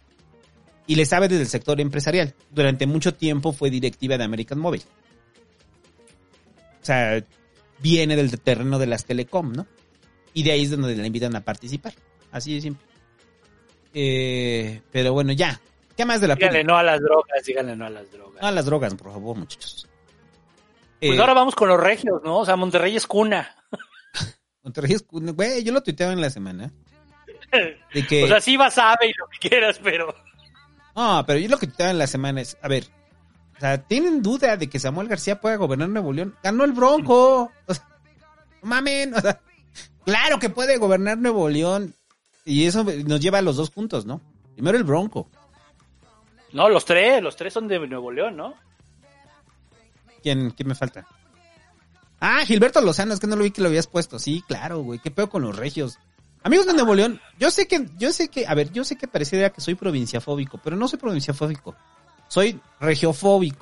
Y le sabe desde el sector empresarial. Durante mucho tiempo fue directiva de American Mobile. O sea, viene del terreno de las Telecom, ¿no? Y de ahí es donde la invitan a participar. Así de simple. Eh, pero bueno, ya. ¿Qué más de la Díganle política? no a las drogas, díganle no a las drogas. No a las drogas, por favor, muchachos. Pues Eh, ahora vamos con los regios, ¿no? O sea, Monterrey es cuna. Monterrey es- güey, yo lo tuiteaba en la semana. De que, O sea, sí vas a y lo que quieras, pero... no, pero yo lo que tuiteaba en la semana es, a ver, o sea, ¿tienen duda de que Samuel García pueda gobernar Nuevo León? Ganó el Bronco. O sea, no mamen, o sea, claro que puede gobernar Nuevo León. Y eso nos lleva a los dos puntos, ¿no? Primero el Bronco. No, los tres, los tres son de Nuevo León, ¿no? ¿Quién, quién me falta? Ah, Gilberto Lozano, es que no lo vi que lo habías puesto. Sí, claro, güey, qué pedo con los regios. Amigos de Nuevo León, yo sé que, yo sé que, a ver, yo sé que pareciera que soy provinciafóbico, pero no soy provinciafóbico. Soy regiofóbico.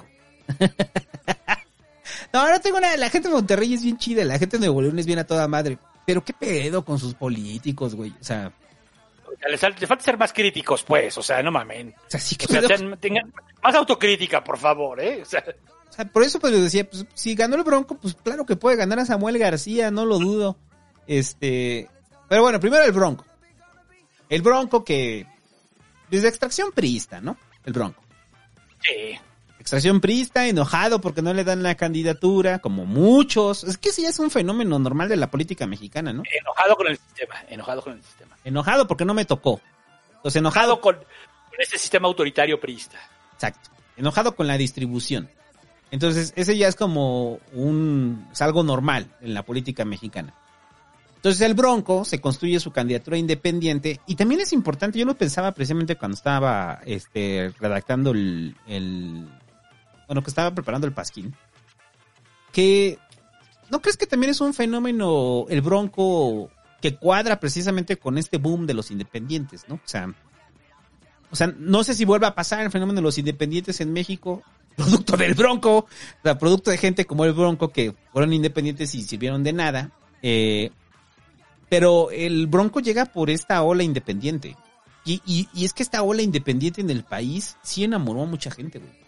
No, ahora tengo una, la gente de Monterrey es bien chida, la gente de Nuevo León es bien a toda madre. Pero qué pedo con sus políticos, güey. O sea, O sea, les, les falta ser más críticos, pues, o sea, no mamen. o sea, sí que O sea, pedo. ten- tengan más autocrítica, por favor, ¿eh? O sea, O sea, por eso pues yo decía, pues si ganó el Bronco, pues claro que puede ganar a Samuel García, no lo dudo. Este, pero bueno, primero el Bronco. El Bronco que desde extracción priista, ¿no? El Bronco. sí. Extracción priista, enojado porque no le dan la candidatura, como muchos. Es que sí es un fenómeno normal de la política mexicana, ¿no? Enojado con el sistema, enojado con el sistema. Enojado porque no me tocó. Entonces enojado, Enojado con, con este sistema autoritario priista. exacto. Enojado con la distribución. Entonces, ese ya es como un, es algo normal en la política mexicana. Entonces, el Bronco se construye su candidatura independiente y también es importante, yo lo pensaba precisamente cuando estaba este, redactando el, el, bueno, que estaba preparando el pasquín, que, ¿no crees que también es un fenómeno el Bronco que cuadra precisamente con este boom de los independientes, ¿no? O sea, o sea, no sé si vuelva a pasar el fenómeno de los independientes en México, producto del Bronco, o sea, producto de gente como el Bronco que fueron independientes y sirvieron de nada, eh, pero el Bronco llega por esta ola independiente. Y, y, y es que esta ola independiente en el país sí enamoró a mucha gente, güey.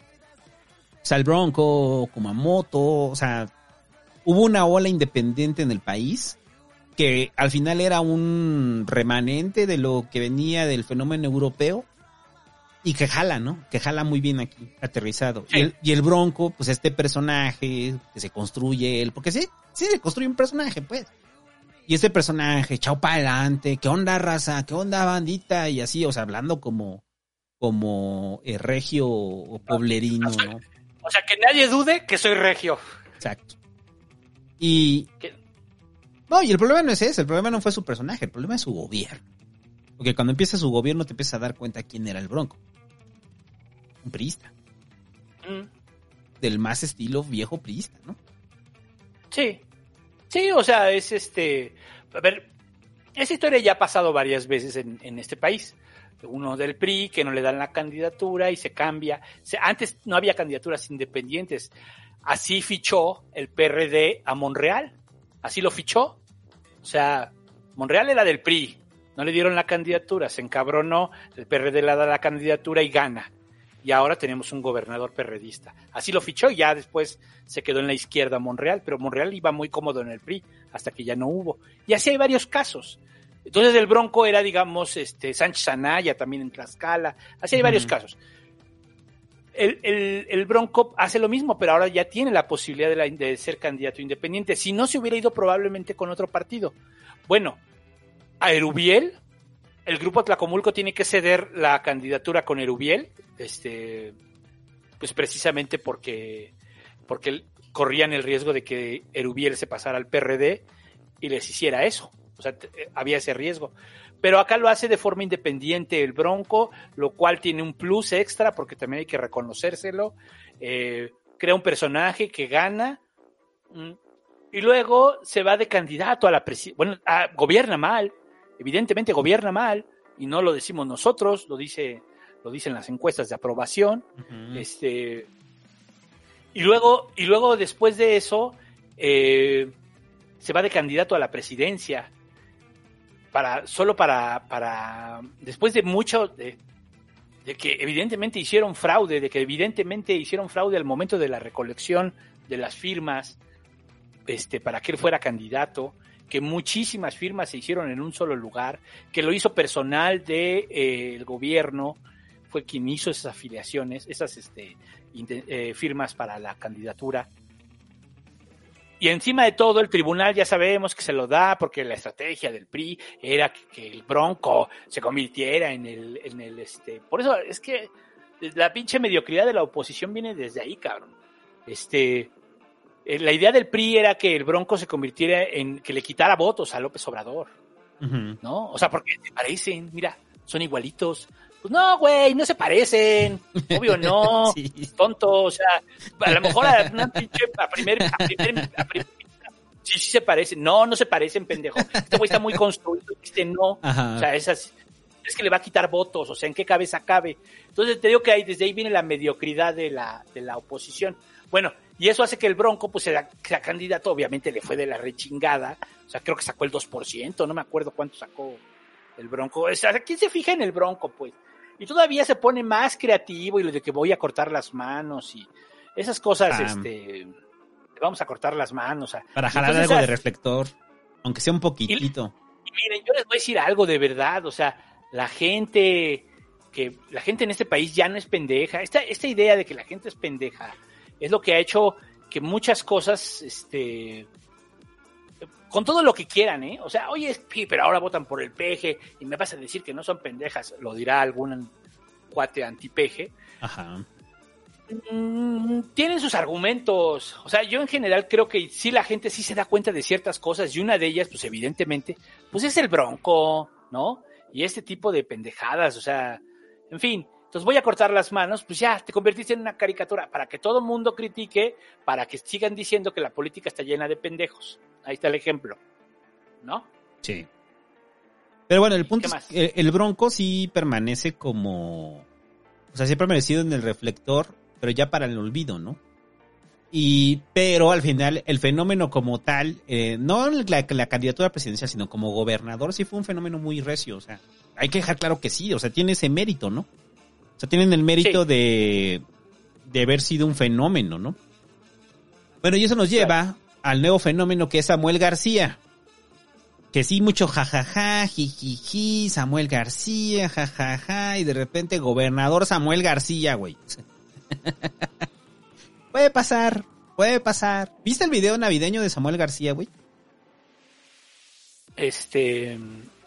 O sea, el Bronco, Kumamoto, o sea, hubo una ola independiente en el país que al final era un remanente de lo que venía del fenómeno europeo y que jala, ¿no? Que jala muy bien aquí, aterrizado. Sí. Y, el, y el Bronco, pues este personaje que se construye él, porque sí, sí se construye un personaje, pues. Y este personaje, chao para adelante, ¿qué onda, raza? ¿Qué onda, bandita? Y así, o sea, hablando como, como eh, regio o poblerino, ¿no? O sea, que nadie dude que soy regio. Exacto. Y... ¿Qué? No, y el problema no es ese, el problema no fue su personaje, el problema es su gobierno. Porque cuando empieza su gobierno te empiezas a dar cuenta quién era el Bronco. Un priista. Mm, Del más estilo viejo priista, ¿no? sí. Sí, o sea, es este... A ver, esa historia ya ha pasado varias veces en, en este país. Uno del P R I que no le dan la candidatura y se cambia. Se, antes no había candidaturas independientes. Así fichó el P R D a Monreal. Así lo fichó. O sea, Monreal era del P R I. No le dieron la candidatura. Se encabronó. El P R D le da la candidatura y gana. Y ahora tenemos un gobernador perredista. Así lo fichó y ya después se quedó en la izquierda Monreal, pero Monreal iba muy cómodo en el P R I hasta que ya no hubo. Y así hay varios casos. Entonces el Bronco era, digamos, este Sánchez Anaya también en Tlaxcala. Así hay varios uh-huh. casos. El, el, el Bronco hace lo mismo, pero ahora ya tiene la posibilidad de, la, de ser candidato independiente. Si no, se hubiera ido probablemente con otro partido. Bueno, a Erubiel, el grupo Tlacomulco tiene que ceder la candidatura con Erubiel, este, pues precisamente porque, porque corrían el riesgo de que Erubiel se pasara al P R D y les hiciera eso. O sea, t- había ese riesgo. Pero acá lo hace de forma independiente el Bronco, lo cual tiene un plus extra porque también hay que reconocérselo. Eh, crea un personaje que gana mm, y luego se va de candidato a la presidencia. Bueno, a, gobierna mal, evidentemente gobierna mal y no lo decimos nosotros, lo dice... lo dicen las encuestas de aprobación, uh-huh. este, y luego, y luego después de eso, eh, se va de candidato a la presidencia, para, solo para, para, después de mucho, de, de que evidentemente hicieron fraude, de que evidentemente hicieron fraude al momento de la recolección de las firmas, este, para que él fuera candidato, que muchísimas firmas se hicieron en un solo lugar, que lo hizo personal del de, eh, gobierno, fue quien hizo esas afiliaciones, esas este, eh, firmas para la candidatura. Y encima de todo, el tribunal ya sabemos que se lo da porque la estrategia del P R I era que, que el Bronco se convirtiera en el, en el, este, por eso es que la pinche mediocridad de la oposición viene desde ahí, cabrón. Este, la idea del P R I era que el Bronco se convirtiera en, que le quitara votos a López Obrador, uh-huh. ¿no? O sea, porque se parecen, mira, son igualitos. Pues no, güey, no se parecen. Obvio no, sí. Tonto, o sea, a lo mejor a una pinche, a primer, a primer, a primer, sí, sí se parecen. No, no se parecen, pendejo. Este güey está muy construido, este no. Ajá. O sea, esas, es que le va a quitar votos, o sea, ¿en qué cabeza cabe? Entonces te digo que ahí, desde ahí viene la mediocridad de la, de la oposición. Bueno, y eso hace que el Bronco, pues, sea, sea candidato, obviamente le fue de la rechingada. O sea, creo que sacó el dos por ciento, no me acuerdo cuánto sacó el Bronco. O sea, ¿quién se fija en el Bronco, pues? Y todavía se pone más creativo y lo de que voy a cortar las manos y esas cosas, ah. este, vamos a cortar las manos. A, para jalar algo de reflector, aunque sea un poquitito. Y, y miren, yo les voy a decir algo de verdad, o sea, la gente, que la gente en este país ya no es pendeja. Esta, esta idea de que la gente es pendeja es lo que ha hecho que muchas cosas, este, con todo lo que quieran, ¿eh? O sea, oye, pero ahora votan por el P G y me vas a decir que no son pendejas, lo dirá algún cuate anti-P G. Ajá. Mm, tienen sus argumentos. O sea, yo en general creo que sí, la gente sí se da cuenta de ciertas cosas y una de ellas, pues evidentemente, pues es el Bronco, ¿no? Y este tipo de pendejadas, o sea, en fin. Entonces voy a cortar las manos, pues ya, te convertiste en una caricatura para que todo el mundo critique, para que sigan diciendo que la política está llena de pendejos. Ahí está el ejemplo, ¿no? Sí. Pero bueno, el punto es que el Bronco sí permanece como... O sea, sí ha permanecido en el reflector, pero ya para el olvido, ¿no? Y pero al final el fenómeno como tal, eh, no la, la candidatura presidencial, sino como gobernador, sí fue un fenómeno muy recio. O sea, hay que dejar claro que sí, o sea, tiene ese mérito, ¿no? O sea, tienen el mérito sí. de, de haber sido un fenómeno, ¿no? Bueno, y eso nos lleva claro. al nuevo fenómeno que es Samuel García. Que sí, mucho jajaja, jijiji, Samuel García, jajaja, y de repente gobernador Samuel García, güey. Puede pasar, puede pasar. ¿Viste el video navideño de Samuel García, güey? Este...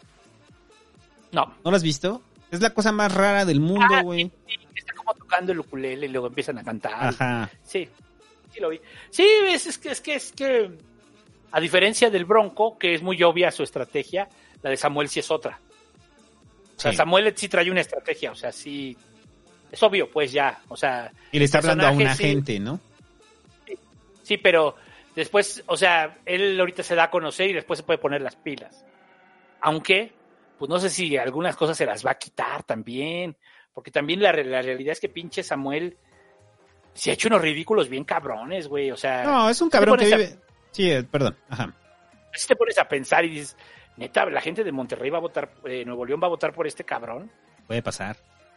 No. ¿No lo has visto? Es la cosa más rara del mundo, güey. Ah, sí, sí, está como tocando el ukulele y luego empiezan a cantar. Ajá. Sí, sí lo vi. Sí, es, es que es que es que a diferencia del Bronco, que es muy obvia su estrategia, la de Samuel sí es otra. O sea, sí. Samuel sí trae una estrategia, o sea, sí es obvio, pues ya, o sea, y le está hablando a una sí, gente, ¿no? Sí, sí, pero después, o sea, él ahorita se da a conocer y después se puede poner las pilas. Aunque pues no sé si algunas cosas se las va a quitar también, porque también la, la realidad es que pinche Samuel se ha hecho unos ridículos bien cabrones, güey, o sea... No, es un cabrón que vive... A... Sí, perdón, ajá. Si te pones a pensar y dices, neta, la gente de Monterrey va a votar, eh, Nuevo León va a votar por este cabrón. Puede pasar.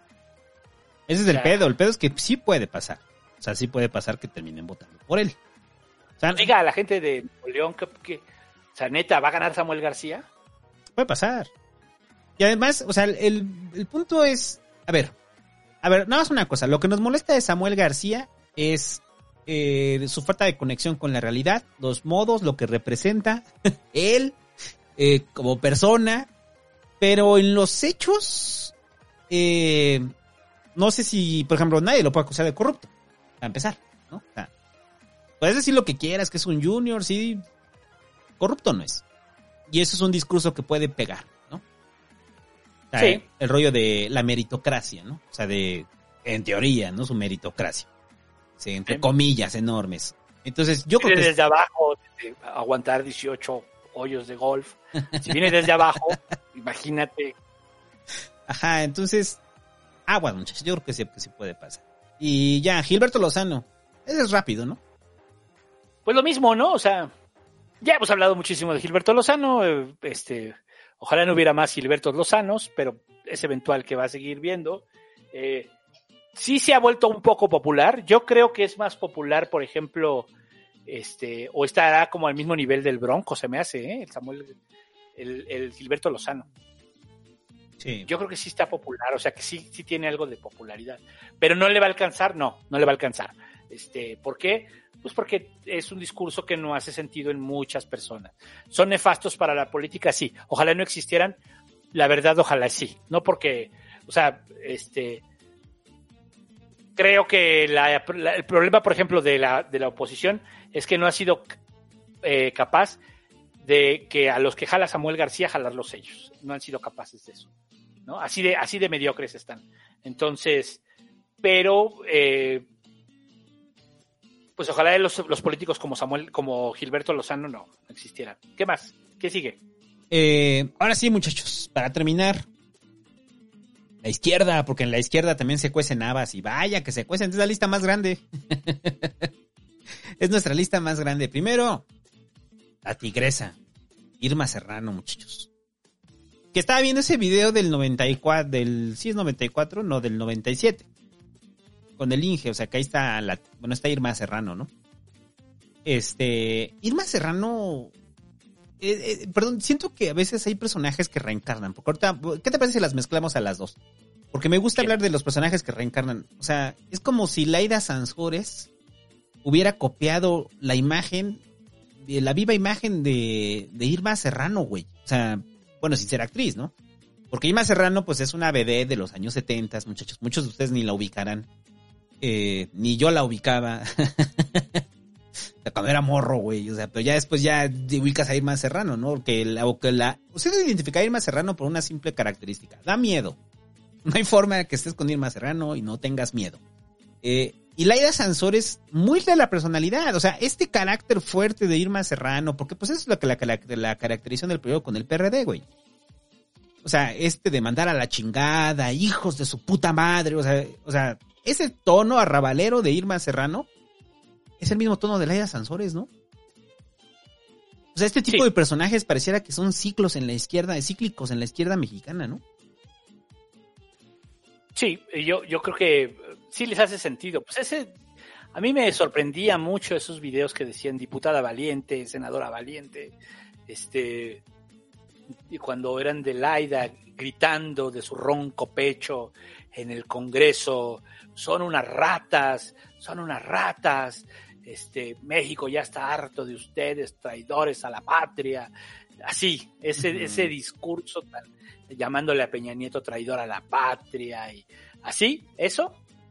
Ese es el o sea, pedo, el pedo es que sí puede pasar. O sea, sí puede pasar que terminen votando por él. O sea, diga a la gente de Nuevo León que, que, o sea, neta, ¿va a ganar Samuel García? Puede pasar. Y además, o sea, el, el punto es, a ver, a ver, nada más una cosa, lo que nos molesta de Samuel García es eh, su falta de conexión con la realidad, los modos, lo que representa él eh, como persona, pero en los hechos, eh, no sé si, por ejemplo, nadie lo puede acusar de corrupto, para empezar, ¿no? O sea, puedes decir lo que quieras, que es un junior, sí, corrupto no es. Y eso es un discurso que puede pegar. Sí. El rollo de la meritocracia, ¿no? O sea, de, en teoría, ¿no? Su meritocracia. Sí, entre sí. comillas enormes. Entonces, yo si creo que... desde abajo, desde aguantar dieciocho hoyos de golf. Si viene desde abajo, imagínate. Ajá, entonces... Ah, bueno, muchachos, yo creo que sí, que sí puede pasar. Y ya, Gilberto Lozano. Ese es rápido, ¿no? Pues lo mismo, ¿no? O sea, ya hemos hablado muchísimo de Gilberto Lozano, este... Ojalá no hubiera más Gilbertos Lozanos, pero es eventual que va a seguir viendo. Eh, sí se ha vuelto un poco popular. Yo creo que es más popular, por ejemplo, este, o estará como al mismo nivel del Bronco, se me hace, ¿eh? El Samuel, el, el Gilberto Lozano. Sí. Yo creo que sí está popular, o sea que sí, sí tiene algo de popularidad, pero no le va a alcanzar, no, no le va a alcanzar. Este, ¿por qué? Pues porque es un discurso que no hace sentido en muchas personas. ¿Son nefastos para la política? Sí. Ojalá no existieran. La verdad, ojalá sí. No porque, o sea, este, creo que la, la, el problema, por ejemplo, de la, de la oposición es que no ha sido eh, capaz de que a los que jala Samuel García jalarlos ellos. No han sido capaces de eso, ¿no? Así de, así de mediocres están. Entonces, pero, eh, pues ojalá los, los políticos como Samuel, como Gilberto Lozano no, no existieran. ¿Qué más? ¿Qué sigue? Eh, ahora sí, muchachos, para terminar, la izquierda, porque en la izquierda también se cuecen habas, y vaya que se cuecen, es la lista más grande. Es nuestra lista más grande. Primero, la tigresa, Irma Serrano, muchachos. Que estaba viendo ese video del noventa y cuatro, del, sí es noventa y cuatro, no, del noventa y siete. Con el Inge, o sea, que ahí está la, bueno, está Irma Serrano, ¿no? Este, Irma Serrano, eh, eh, perdón, siento que a veces hay personajes que reencarnan. Porque ahorita, ¿qué te parece si las mezclamos a las dos? Porque me gusta ¿Qué? hablar de los personajes que reencarnan. O sea, es como si Laida Sansores hubiera copiado la imagen, la viva imagen de, de Irma Serrano, güey. O sea, bueno, sin ser actriz, ¿no? Porque Irma Serrano, pues, es una vedette de los años setenta, muchachos. Muchos de ustedes ni la ubicarán. Eh, ni yo la ubicaba. O sea, cuando era morro, güey. O sea, pero ya después ya te ubicas a Irma Serrano, ¿no? Porque la, o que la, usted debe identificar a Irma Serrano por una simple característica. Da miedo. No hay forma de que estés con Irma Serrano y no tengas miedo. Eh, y Laida Sansores, muy de la personalidad. O sea, este carácter fuerte de Irma Serrano, porque pues eso es lo que la, la, la caracterizó en el periodo con el P R D, güey. O sea, este de mandar a la chingada, hijos de su puta madre. O sea, o sea, ese tono arrabalero de Irma Serrano es el mismo tono de Laida Sansores, ¿no? O sea, este tipo sí. de personajes pareciera que son ciclos en la izquierda, cíclicos en la izquierda mexicana, ¿no? Sí, yo, yo creo que sí les hace sentido. Pues ese, a mí me sorprendía mucho esos videos que decían diputada valiente, senadora valiente, este, y cuando eran de Laida gritando de su ronco pecho en el Congreso, son unas ratas, son unas ratas, este, México ya está harto de ustedes, traidores a la patria, así, ese, uh-huh. ese discurso tan, llamándole a Peña Nieto traidor a la patria, y así, eso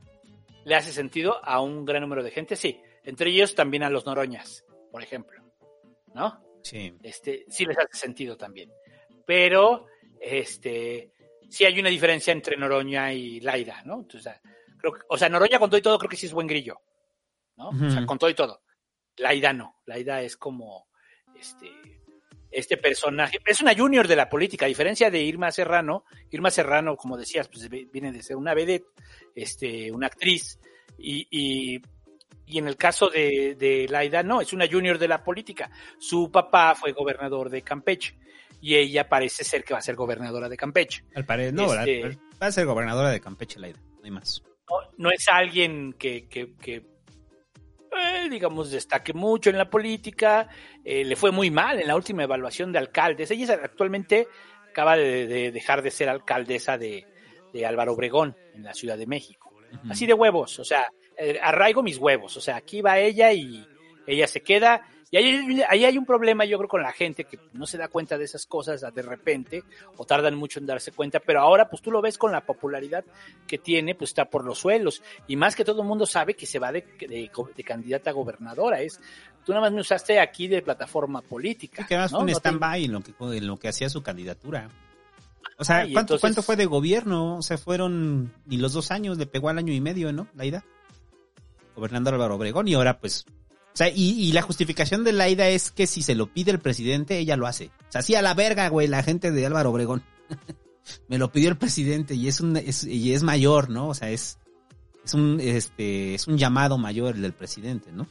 le hace sentido a un gran número de gente, sí, entre ellos también a los Noroñas, por ejemplo, ¿no? Sí. Este, sí les hace sentido también, pero, este, sí hay una diferencia entre Noroña y Laida, ¿no? Entonces, creo que, o sea, Noroña con todo y todo creo que sí es buen grillo, ¿no? Uh-huh. O sea, con todo y todo. Laida no, Laida es como, este... este personaje, es una junior de la política, a diferencia de Irma Serrano. Irma Serrano, como decías, pues viene de ser una vedette, este, una actriz, y, y, y en el caso de, de Laida, no, es una junior de la política. Su papá fue gobernador de Campeche, y ella parece ser que va a ser gobernadora de Campeche. Al parecer, no, este, va a ser gobernadora de Campeche, Laida, no hay más. No, no es alguien que, que, que Eh, digamos, destaque mucho en la política, eh, le fue muy mal en la última evaluación de alcaldes. Ella actualmente acaba de, de dejar de ser alcaldesa de, de Álvaro Obregón, en la Ciudad de México. Uh-huh. Así de huevos, o sea, eh, arraigo mis huevos, o sea, aquí va ella y ella se queda. Y ahí, ahí hay un problema, yo creo, con la gente que no se da cuenta de esas cosas de repente, o tardan mucho en darse cuenta, pero ahora pues tú lo ves con la popularidad que tiene, pues está por los suelos, y más que todo el mundo sabe que se va de, de, de candidata a gobernadora, es, tú nada más me usaste aquí de plataforma política. Sí, que además ¿no? fue un no stand-by te... en, lo que, en lo que hacía su candidatura. O sea, ah, ¿cuánto, entonces... ¿cuánto fue de gobierno? O sea, fueron ni los dos años, le pegó al año y medio, ¿no? Laida, gobernando Álvaro Obregón, y ahora pues... O sea, y, y la justificación de Laida es que si se lo pide el presidente, ella lo hace. O sea, sí a la verga, güey, la gente de Álvaro Obregón. Me lo pidió el presidente y es un es, y es mayor, ¿no? O sea, es es un este es un llamado mayor el del presidente, ¿no?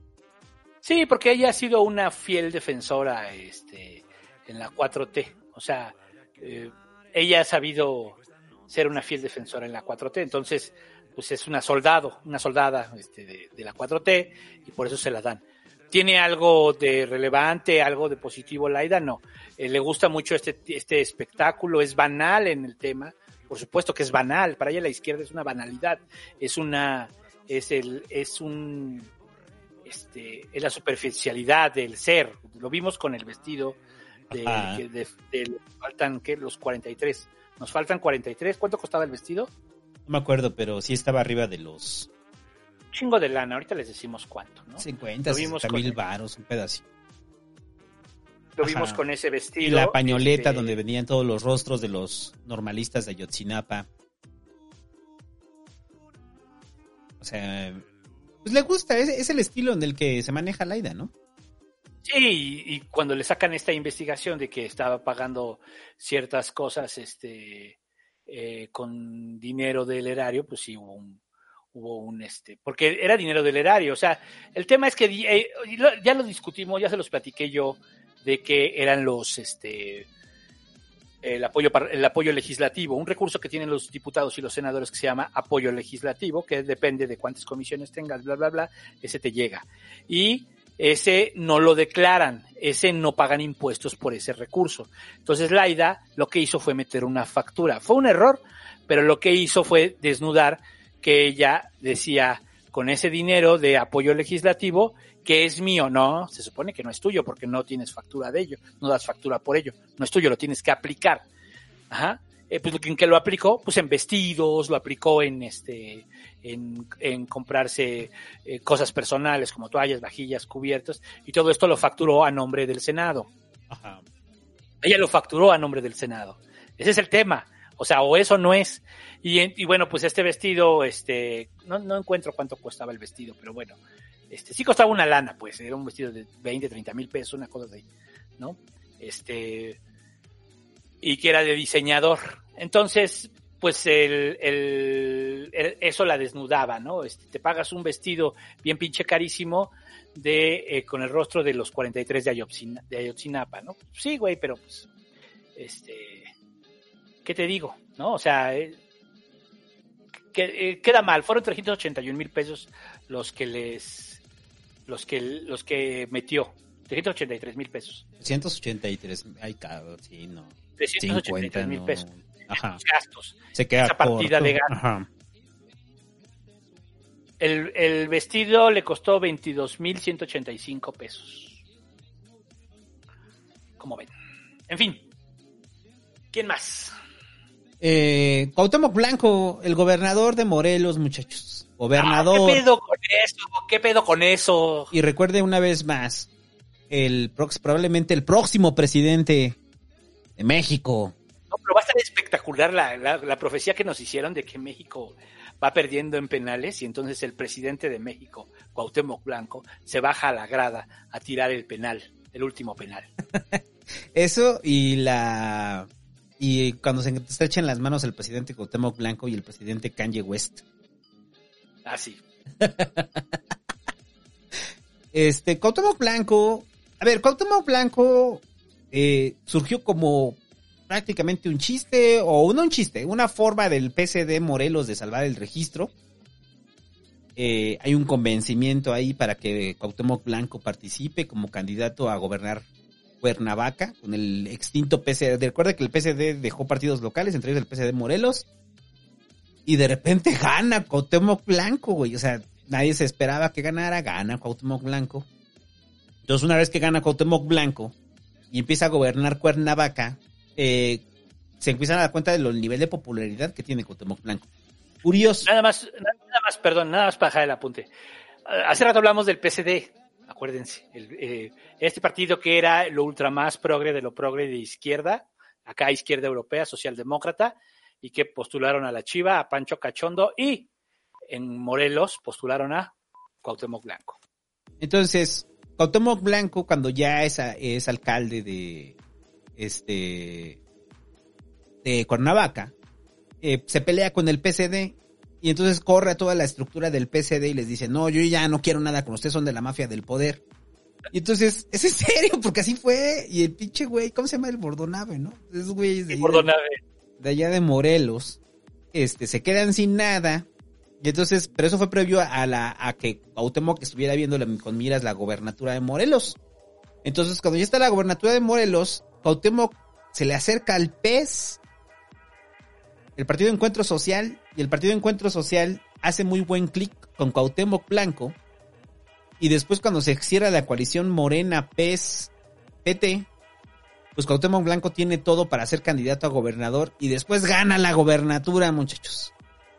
Sí, porque ella ha sido una fiel defensora este en la cuatro T. O sea, eh, ella ha sabido ser una fiel defensora en la cuatro T, entonces pues es una soldado, una soldada este, de, de la cuatro T, y por eso se la dan. ¿Tiene algo de relevante, algo de positivo Laida? No. Eh, le gusta mucho este, este espectáculo, es banal en el tema, por supuesto que es banal, para ella la izquierda es una banalidad, es una, es el, es un, este, es la superficialidad del ser, lo vimos con el vestido de, de, de, de, de faltan, ¿qué? Los cuarenta y tres, nos faltan cuarenta y tres, ¿cuánto costaba el vestido? No me acuerdo, pero sí estaba arriba de los... Chingo de lana, ahorita les decimos cuánto, ¿no? cincuenta, sesenta mil varos, un pedacito. Lo Ajá. vimos con ese vestido. Y la pañoleta este... donde venían todos los rostros de los normalistas de Ayotzinapa. O sea, pues le gusta, es, es el estilo en el que se maneja Laida, ¿no? Sí, y, y cuando le sacan esta investigación de que estaba pagando ciertas cosas este, eh, con dinero del erario, pues sí hubo un... hubo un este, porque era dinero del erario, o sea, el tema es que eh, ya lo discutimos, ya se los platiqué yo, de que eran los, este, el apoyo, el apoyo legislativo, un recurso que tienen los diputados y los senadores que se llama apoyo legislativo, que depende de cuántas comisiones tengas, bla, bla, bla, ese te llega. Y ese no lo declaran, ese no pagan impuestos por ese recurso. Entonces Laida lo que hizo fue meter una factura. Fue un error, pero lo que hizo fue desnudar que ella decía, con ese dinero de apoyo legislativo, que es mío. No, se supone que no es tuyo porque no tienes factura de ello, no das factura por ello, no es tuyo, lo tienes que aplicar. Ajá. Eh, pues ¿en qué lo aplicó? Pues en vestidos, lo aplicó en este, en, en comprarse eh, cosas personales como toallas, vajillas, cubiertos, y todo esto lo facturó a nombre del Senado. Ajá. Ella lo facturó a nombre del Senado. Ese es el tema. O sea, o eso no es. Y, y bueno, pues este vestido, este, no, no encuentro cuánto costaba el vestido, pero bueno, este, sí costaba una lana, pues, era un vestido de veinte, treinta mil pesos, una cosa así, ¿no? Este, y que era de diseñador. Entonces, pues el, el, el eso la desnudaba, ¿no? Este, te pagas un vestido bien pinche carísimo de, eh, con el rostro de los cuarenta y tres de, Ayotzin, de Ayotzinapa, ¿no? Sí, güey, pero pues, este... ¿qué te digo? ¿No? O sea, eh, que, eh, queda mal. Fueron trescientos ochenta y un mil pesos los que les, los que, los que metió. trescientos ochenta y tres mil pesos. trescientos ochenta y tres, ay, cabrón, sí, no. trescientos ochenta y tres mil pesos. Ajá. Los gastos. Se queda esa partida corto. de gastos. Ajá. El, el vestido le costó veintidós mil ciento ochenta y cinco pesos. Como ven. En fin. ¿Quién más? Eh, Cuauhtémoc Blanco, el gobernador de Morelos, muchachos. Gobernador. Ah, ¿qué pedo con eso? ¿Qué pedo con eso? Y recuerde una vez más, el prox, probablemente el próximo presidente de México. No, pero va a estar espectacular la, la, la profecía que nos hicieron de que México va perdiendo en penales y entonces el presidente de México, Cuauhtémoc Blanco, se baja a la grada a tirar el penal, el último penal. Eso y la... Y cuando se estrechan las manos el presidente Cuauhtémoc Blanco y el presidente Kanye West. Ah, sí. Este, Cuauhtémoc Blanco... A ver, Cuauhtémoc Blanco eh, surgió como prácticamente un chiste, o no un chiste, una forma del P C D Morelos de salvar el registro. Eh, hay un convencimiento ahí para que Cuauhtémoc Blanco participe como candidato a gobernar Cuernavaca, con el extinto P C D. Recuerda que el P C D dejó partidos locales, entre ellos el P C D Morelos, y de repente gana Cuauhtémoc Blanco, güey. O sea, nadie se esperaba que ganara, gana Cuauhtémoc Blanco. Entonces, una vez que gana Cuauhtémoc Blanco y empieza a gobernar Cuernavaca, eh, se empiezan a dar cuenta del nivel de popularidad que tiene Cuauhtémoc Blanco. Curioso. Nada más, nada más, perdón, nada más para dejar el apunte. Hace rato hablamos del P C D. Acuérdense, el, eh, este partido que era lo ultra más progre de lo progre de izquierda, acá izquierda europea, socialdemócrata, y que postularon a la Chiva, a Pancho Cachondo, y en Morelos postularon a Cuauhtémoc Blanco. Entonces, Cuauhtémoc Blanco, cuando ya es, es alcalde de este de Cuernavaca, eh, se pelea con el P C D. Y entonces corre a toda la estructura del P C D y les dice, no, yo ya no quiero nada con ustedes, son de la mafia del poder. Y entonces, es en serio, porque así fue. Y el pinche güey, ¿cómo se llama? El Bordonave, ¿no? Esos güeyes de, Bordonave. de allá de Morelos, este, se quedan sin nada Y entonces, pero eso fue previo a la a que Cuauhtémoc estuviera viendo con miras la gobernatura de Morelos. Entonces, cuando ya está la gobernatura de Morelos, Cuauhtémoc se le acerca al P E S, el Partido de Encuentro Social, y el Partido de Encuentro Social hace muy buen clic con Cuauhtémoc Blanco, y después cuando se cierra la coalición Morena, P E S, P T, pues Cuauhtémoc Blanco tiene todo para ser candidato a gobernador, y después gana la gobernatura, muchachos.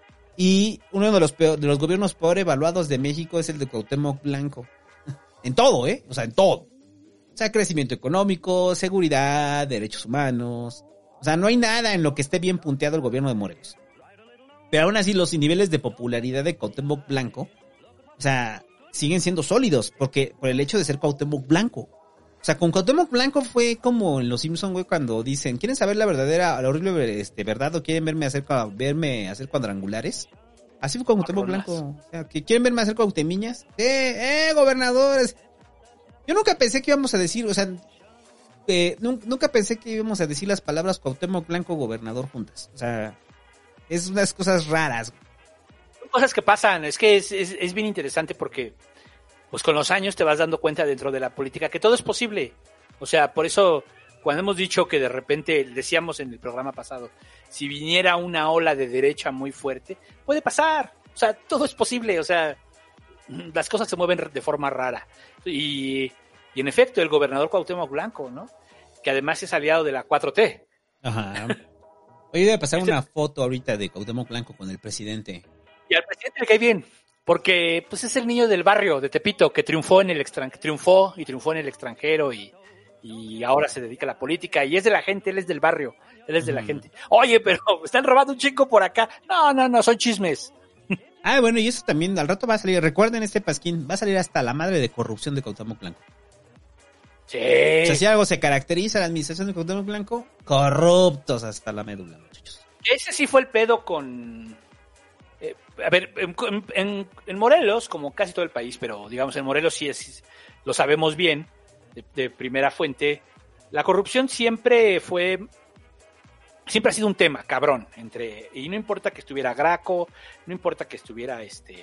Y uno de los peor, de los gobiernos peor evaluados de México es el de Cuauhtémoc Blanco. En todo, ¿eh? O sea, en todo. O sea, crecimiento económico, seguridad, derechos humanos. O sea, no hay nada en lo que esté bien punteado el gobierno de Morelos. Pero aún así, los niveles de popularidad de Cuauhtémoc Blanco, o sea, siguen siendo sólidos, porque por el hecho de ser Cuauhtémoc Blanco. O sea, con Cuauhtémoc Blanco fue como en Los Simpsons, güey, cuando dicen, ¿quieren saber la verdadera, la horrible este, verdad o quieren verme hacer, verme hacer cuadrangulares? Así fue con Cuauhtémoc Blanco. O sea, que ¿quieren verme hacer cuautemiñas? ¡Eh, eh, gobernadores! Yo nunca pensé que íbamos a decir, o sea, eh, nunca pensé que íbamos a decir las palabras Cuauhtémoc Blanco gobernador juntas. O sea, es unas cosas raras. Son cosas que pasan, es que es, es, es bien interesante porque pues con los años te vas dando cuenta dentro de la política que todo es posible. O sea, por eso cuando hemos dicho que de repente, decíamos en el programa pasado, si viniera una ola de derecha muy fuerte, puede pasar. O sea, todo es posible. O sea, las cosas se mueven de forma rara. Y, y en efecto, el gobernador Cuauhtémoc Blanco, ¿no? Que además es aliado de la cuatro T. Ajá. Oye, debe pasar una foto ahorita de Cuauhtémoc Blanco con el presidente. Y al presidente le cae bien. Porque pues es el niño del barrio de Tepito que triunfó en el extranjero, triunfó y triunfó en el extranjero y, y ahora se dedica a la política y es de la gente, él es del barrio, él es de la mm. gente. Oye, pero están robando un chico por acá. No, no, no, son chismes. Ah, bueno, y eso también al rato va a salir, recuerden este pasquín, va a salir hasta la madre de corrupción de Cuauhtémoc Blanco. Sí. O sea, si algo se caracteriza a la administración de Cuauhtémoc Blanco, corruptos hasta la médula, muchachos. Ese sí fue el pedo con... Eh, a ver, en, en, en Morelos, como casi todo el país, pero digamos en Morelos sí es, lo sabemos bien, de, de primera fuente, la corrupción siempre fue, siempre ha sido un tema, cabrón, entre, y no importa que estuviera Graco, no importa que estuviera este,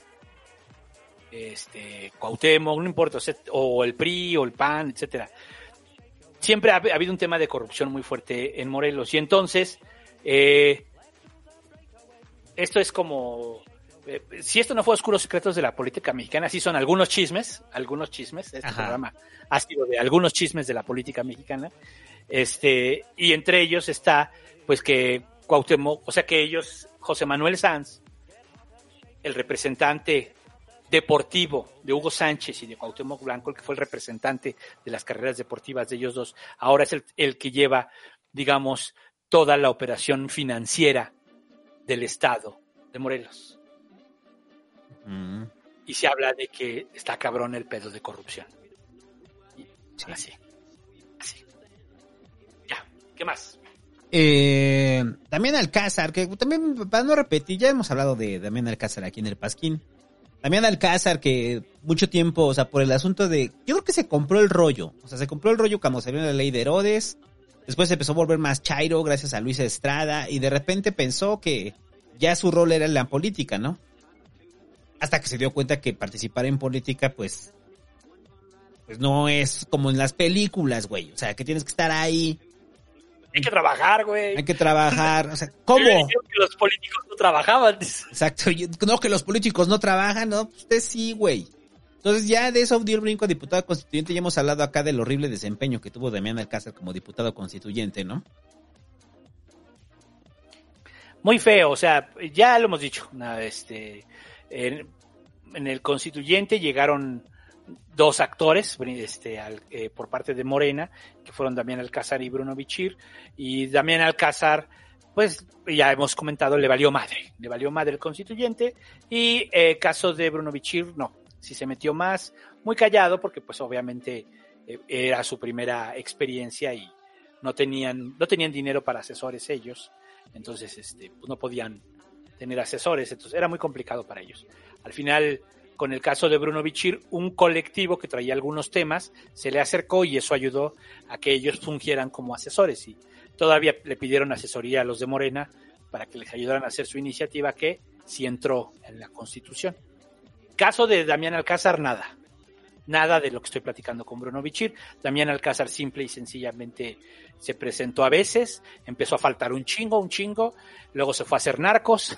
este, Cuauhtémoc, no importa, o el P R I, o el P A N, etcétera. Siempre ha, ha habido un tema de corrupción muy fuerte en Morelos, y entonces, eh, esto es como, eh, si esto no fue Oscuros Secretos de la Política Mexicana, sí son algunos chismes, algunos chismes, este Ajá. programa ha sido de algunos chismes de la política mexicana, este, y entre ellos está, pues que Cuauhtémoc, o sea que ellos, José Manuel Sanz, el representante deportivo de Hugo Sánchez y de Cuauhtémoc Blanco, el que fue el representante de las carreras deportivas de ellos dos, ahora es el, el que lleva, digamos, toda la operación financiera del estado de Morelos. Mm. Y se habla de que está cabrón el pedo de corrupción. Y sí. Así. Así. Ya, ¿qué más? Eh, Damián Alcázar, que también, para no repetir, ya hemos hablado de Damián Alcázar aquí en el Pasquín. Damián Alcázar, que mucho tiempo, o sea, por el asunto de... Yo creo que se compró el rollo. O sea, se compró el rollo cuando salió la ley de Herodes. Después se empezó a volver más chairo gracias a Luis Estrada y de repente pensó que ya su rol era en la política, ¿no? Hasta que se dio cuenta que participar en política, pues, pues no es como en las películas, güey. O sea, que tienes que estar ahí. Hay que trabajar, güey. Hay que trabajar. O sea, ¿cómo? Yo que los políticos no trabajaban. Exacto. No, que los políticos no trabajan, ¿no? Usted sí, güey. Entonces ya de eso dio el brinco a diputado constituyente. Ya hemos hablado acá del horrible desempeño que tuvo Damián Alcázar como diputado constituyente, ¿no? Muy feo, o sea, ya lo hemos dicho. No, este, en, en el constituyente llegaron dos actores este, al, eh, por parte de Morena, que fueron Damián Alcázar y Bruno Bichir. Y Damián Alcázar, pues ya hemos comentado, le valió madre. Le valió madre el constituyente. Y eh, caso de Bruno Bichir, no. Si se metió más, muy callado, porque pues obviamente eh, era su primera experiencia y no tenían, no tenían dinero para asesores ellos, entonces este, pues no podían tener asesores, entonces era muy complicado para ellos. Al final, con el caso de Bruno Bichir, un colectivo que traía algunos temas se le acercó y eso ayudó a que ellos fungieran como asesores y todavía le pidieron asesoría a los de Morena para que les ayudaran a hacer su iniciativa que sí entró en la Constitución. Caso de Damián Alcázar, nada. Nada de lo que estoy platicando con Bruno Bichir. Damián Alcázar simple y sencillamente se presentó a veces, empezó a faltar un chingo, un chingo, luego se fue a hacer narcos.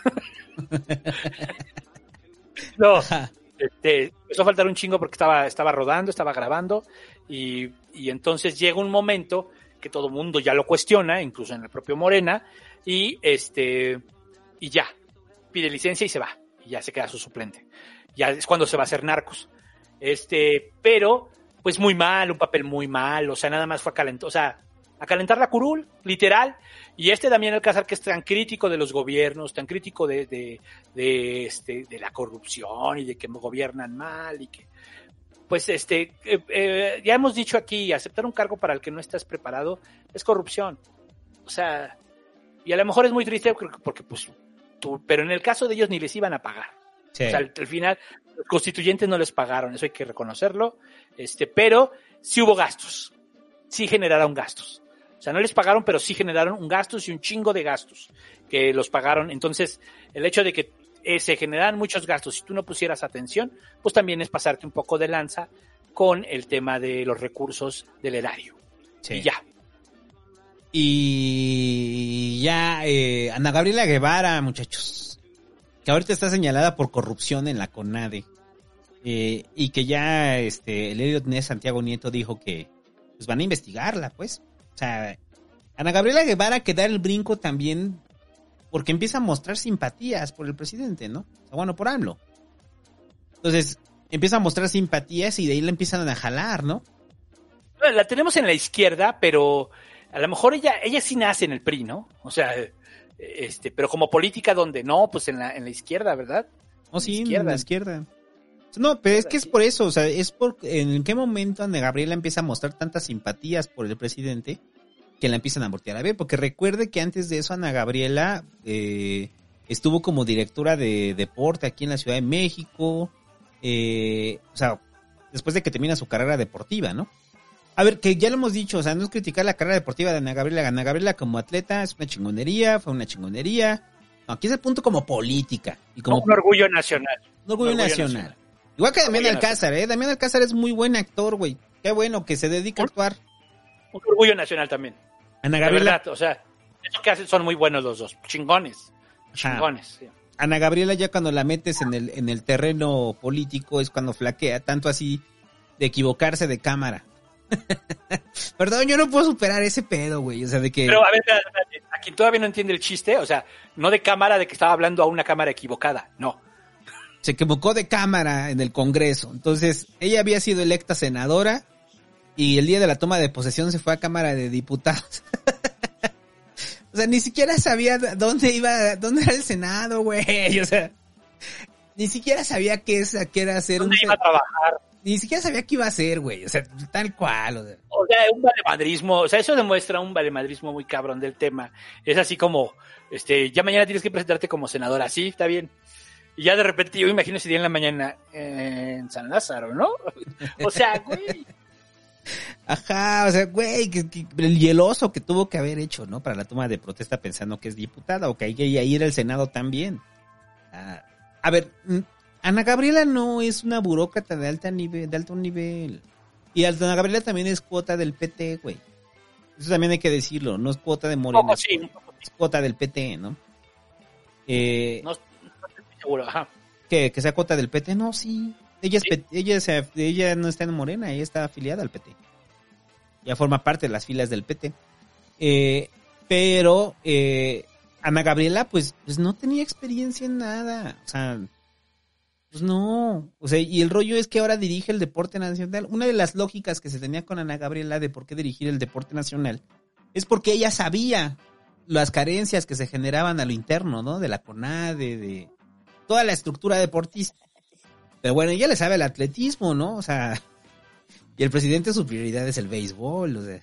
No, este, empezó a faltar un chingo porque estaba, estaba rodando, estaba grabando, y, y entonces llega un momento que todo el mundo ya lo cuestiona, incluso en el propio Morena, y este y ya, pide licencia y se va, y ya se queda su suplente. Ya es cuando se va a hacer narcos. Este, pero, pues muy mal, un papel muy mal, o sea, nada más fue a calentar, o sea, a calentar la curul, literal. Y este Damián Alcázar, que es tan crítico de los gobiernos, tan crítico de, de, de, este, de la corrupción y de que gobiernan mal y que, pues, este, eh, eh, ya hemos dicho aquí, aceptar un cargo para el que no estás preparado es corrupción. O sea, y a lo mejor es muy triste porque, porque pues, tú, pero en el caso de ellos ni les iban a pagar. Sí. O sea, al, al final, los constituyentes no les pagaron, eso hay que reconocerlo, este, pero sí hubo gastos, sí generaron gastos. O sea, no les pagaron, pero sí generaron un gastos y un chingo de gastos que los pagaron. Entonces, el hecho de que eh, se generaran muchos gastos, si tú no pusieras atención, pues también es pasarte un poco de lanza con el tema de los recursos del erario. Sí. Y ya. Y ya, eh, Ana Gabriela Guevara, muchachos, que ahorita está señalada por corrupción en la CONADE, eh, y que ya este el Elliot Ness Santiago Nieto dijo que pues van a investigarla, pues. O sea, Ana Gabriela Guevara que da el brinco también porque empieza a mostrar simpatías por el presidente, ¿no? O sea, bueno, por AMLO. Entonces, empieza a mostrar simpatías y de ahí la empiezan a jalar, ¿no? La tenemos en la izquierda, pero a lo mejor ella ella sí nace en el P R I, ¿no? O sea, este, pero como política donde no, pues en la en la izquierda, ¿verdad? Oh, sí, en la izquierda. En la izquierda. No, pero es que es por eso, o sea, es por en qué momento Ana Gabriela empieza a mostrar tantas simpatías por el presidente que la empiezan a voltear a ver, porque recuerde que antes de eso Ana Gabriela eh, estuvo como directora de deporte aquí en la Ciudad de México, eh, o sea, después de que termina su carrera deportiva, ¿no? A ver, que ya lo hemos dicho, o sea, no es criticar la carrera deportiva de Ana Gabriela, Ana Gabriela como atleta es una chingonería, fue una chingonería, no, aquí es el punto como política. Y como un orgullo nacional. Un orgullo, un orgullo nacional. nacional. Igual que Damián Alcázar, ¿eh? Damián Alcázar es muy buen actor, güey. Qué bueno que se dedica a actuar. Un orgullo nacional también. Ana Gabriela. Verdad, o sea, eso que hacen son muy buenos los dos. Chingones. Chingones. Sí. Ana Gabriela ya cuando la metes en el, en el terreno político es cuando flaquea, tanto así de equivocarse de cámara. Perdón, yo no puedo superar ese pedo, güey. O sea, de que... Pero a ver, a quien todavía no entiende el chiste, o sea, no de cámara de que estaba hablando a una cámara equivocada, no. Se equivocó de cámara en el Congreso. Entonces, ella había sido electa senadora y el día de la toma de posesión se fue a Cámara de Diputados. O sea, ni siquiera sabía dónde iba, dónde era el Senado, güey. O sea, ni siquiera sabía qué, es, qué era hacer ¿Dónde un... iba a trabajar? Ni siquiera sabía qué iba a hacer, güey. O sea, tal cual. O sea, o sea un valemadrismo. O sea, eso demuestra un valemadrismo muy cabrón del tema. Es así como, este, ya mañana tienes que presentarte como senadora. Sí, está bien. Y ya de repente yo me imagino ese día en la mañana eh, en San Lázaro, ¿no? O sea, güey. Ajá, o sea, güey, que, que, el hieloso que tuvo que haber hecho, ¿no? Para la toma de protesta pensando que es diputada o que hay que ir al Senado también. Ah, a ver, Ana Gabriela no es una burócrata de alta nivel, de alto nivel. Y Ana Gabriela también es cuota del P T, güey. Eso también hay que decirlo, no es cuota de Morena. Un poco sí, un poco sí. Es cuota del P T, ¿no? Eh... No, seguro, ajá. ¿Que, que sea cuota del P T? No, sí. Ella, es, ¿Sí? ella, se, ella no está en Morena, ella está afiliada al P T. Ya forma parte de las filas del P T. Eh, pero eh, Ana Gabriela, pues, pues no tenía experiencia en nada. O sea, pues no. O sea, y el rollo es que ahora dirige el deporte nacional. Una de las lógicas que se tenía con Ana Gabriela de por qué dirigir el deporte nacional es porque ella sabía las carencias que se generaban a lo interno, ¿no? De la CONADE, de toda la estructura deportista. Pero bueno, ella le sabe el atletismo, ¿no? O sea, y el presidente su prioridad es el béisbol, o sea.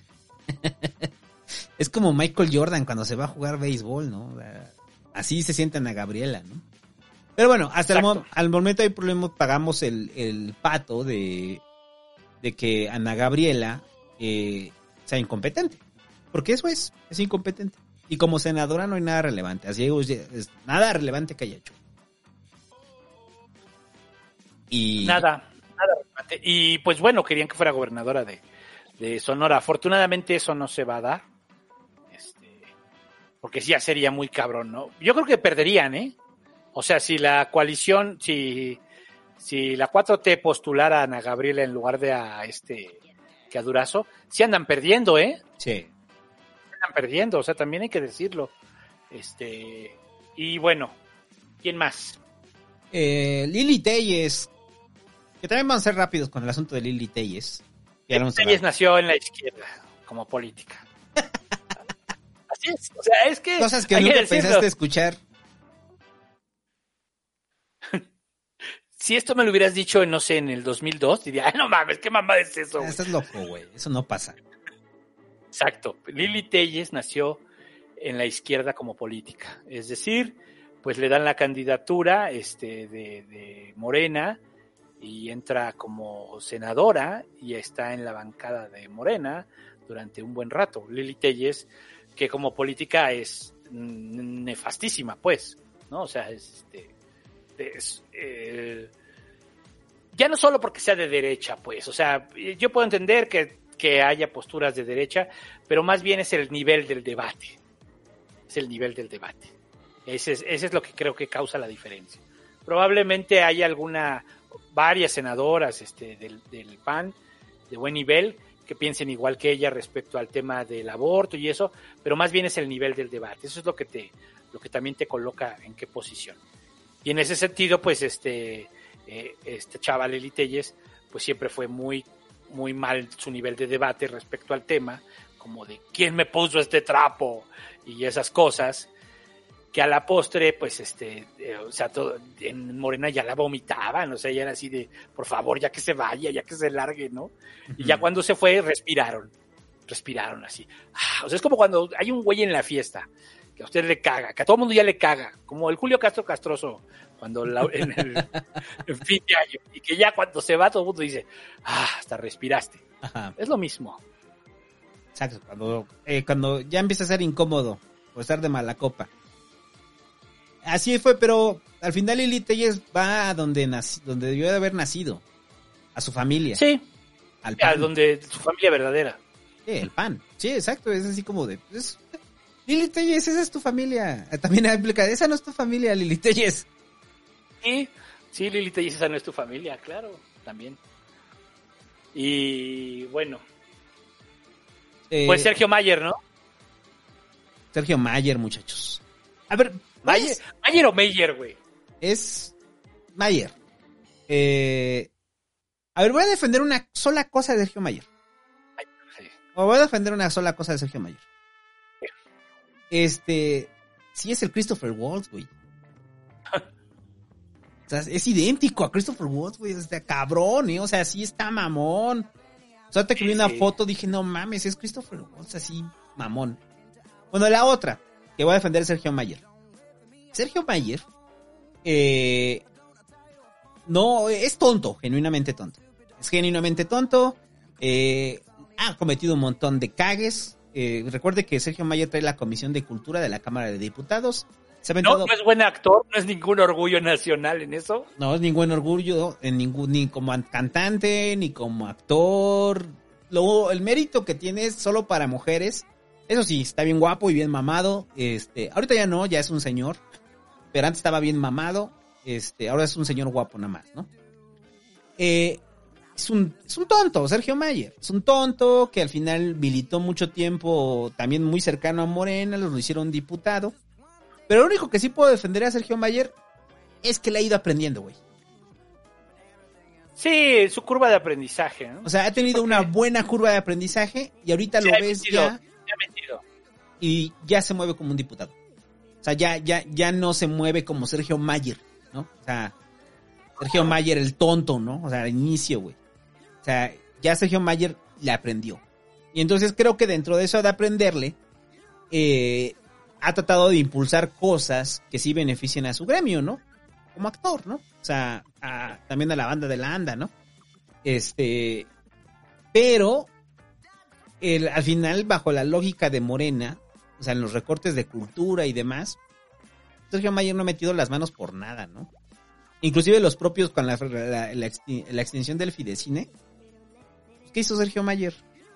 Es como Michael Jordan cuando se va a jugar béisbol, ¿no? O sea, así se siente Ana Gabriela, ¿no? Pero bueno, hasta el mo- al momento hay problemas, pagamos el, el pato de, de que Ana Gabriela eh, sea incompetente. Porque eso es, es incompetente. Y como senadora no hay nada relevante, así es, es nada relevante que haya hecho. Y nada, nada relevante. Y pues bueno, querían que fuera gobernadora de, de Sonora. Afortunadamente eso no se va a dar. Este, porque sí ya sería muy cabrón, ¿no? Yo creo que perderían, ¿eh? O sea, si la coalición, si, si la cuatro T postulara a Ana Gabriela en lugar de a este que a Durazo, sí andan perdiendo, ¿eh? Sí. Andan perdiendo, o sea, también hay que decirlo. Este, y bueno, ¿quién más? Eh, Lili Telles, que también vamos a ser rápidos con el asunto de Lili Telles. Lili Telles nació en la izquierda, como política. Así es, o sea, es que... Cosas que nunca pensaste escuchar. Si esto me lo hubieras dicho, no sé, en el dos mil dos, diría, ay, no mames, ¿qué mamada es eso? Ah, estás loco, güey, eso no pasa. Exacto, Lili Telles nació en la izquierda como política, es decir, pues le dan la candidatura este, de, de Morena y entra como senadora y está en la bancada de Morena durante un buen rato. Lili Telles, que como política es nefastísima, pues, ¿no? O sea, es... Este, Es, eh, ya no solo porque sea de derecha, pues, o sea, yo puedo entender que, que haya posturas de derecha, pero más bien es el nivel del debate, es el nivel del debate, ese es, ese es lo que creo que causa la diferencia. Probablemente hay alguna, varias senadoras este, del, del P A N de buen nivel que piensen igual que ella respecto al tema del aborto y eso, pero más bien es el nivel del debate, eso es lo que te, lo que también te coloca en qué posición. Y en ese sentido, pues, este, eh, este chaval Lili Telles, pues siempre fue muy, muy mal su nivel de debate respecto al tema, como de quién me puso este trapo y esas cosas, que a la postre, pues, este, eh, o sea, todo, en Morena ya la vomitaban, o sea, ya era así de, por favor, ya que se vaya, ya que se largue, ¿no? Uh-huh. Y ya cuando se fue, respiraron, respiraron así. Ah, o sea, es como cuando hay un güey en la fiesta, que a usted le caga, que a todo el mundo ya le caga, como el Julio Castro Castroso, cuando la, en el en fin de año, y que ya cuando se va todo el mundo dice, ah, hasta respiraste. Ajá. Es lo mismo. Exacto, cuando, eh, cuando ya empieza a ser incómodo, o estar de mala copa. Así fue, pero al final Lili Telles va a donde, nací, donde debió de haber nacido, a su familia. Sí, al a donde su familia verdadera. Sí, el P A N, sí, exacto, es así como de... Es, Lili Telles, esa es tu familia. También explica, esa no es tu familia, Lili Telles. Sí, sí, Lili Telles, esa no es tu familia, claro, también. Y bueno, eh, pues Sergio Mayer, ¿no? Sergio Mayer, muchachos. A ver, Mayer, Mayer o Mayer, güey. Es Mayer. Eh, a ver, voy a defender una sola cosa de Sergio Mayer. Ay, sí. O voy a defender una sola cosa de Sergio Mayer. Este, sí es el Christopher Waltz, güey. O sea, es idéntico a Christopher Waltz, güey. Es de cabrón, ¿eh? O sea, sí está mamón. O sea, hasta que vi una foto dije, no mames, es Christopher Waltz, así, mamón. Bueno, la otra, que voy a defender es Sergio Mayer. Sergio Mayer, eh, no, es tonto, genuinamente tonto. Es genuinamente tonto, eh, ha cometido un montón de cagues. Eh, recuerde que Sergio Mayer trae la Comisión de Cultura de la Cámara de Diputados. Se no, todo... no es buen actor, no es ningún orgullo nacional en eso. No es ningún orgullo, en ningún, ni como cantante, ni como actor. Lo, el mérito que tiene es solo para mujeres. Eso sí, está bien guapo y bien mamado. Este, ahorita ya no, ya es un señor. Pero antes estaba bien mamado. Este, ahora es un señor guapo nada más, ¿no? Eh... Es un, es un tonto, Sergio Mayer. Es un tonto que al final militó mucho tiempo también muy cercano a Morena, lo hicieron diputado. Pero lo único que sí puedo defender a Sergio Mayer es que le ha ido aprendiendo, güey. Sí, su curva de aprendizaje, ¿no? O sea, ha tenido una buena curva de aprendizaje y ahorita lo ves ya. Y ya se mueve como un diputado. O sea, ya, ya, ya no se mueve como Sergio Mayer, ¿no? O sea, Sergio Mayer el tonto, ¿no? O sea, al inicio, güey. O sea, ya Sergio Mayer le aprendió. Y entonces creo que dentro de eso de aprenderle, eh, ha tratado de impulsar cosas que sí beneficien a su gremio, ¿no? Como actor, ¿no? O sea, a, también a la banda de la ANDA, ¿no? Este, pero, el, al final, bajo la lógica de Morena, o sea, en los recortes de cultura y demás, Sergio Mayer no ha metido las manos por nada, ¿no? Inclusive los propios con la, la, la, la extinción del Fidecine. ¿Qué hizo Sergio Mayer?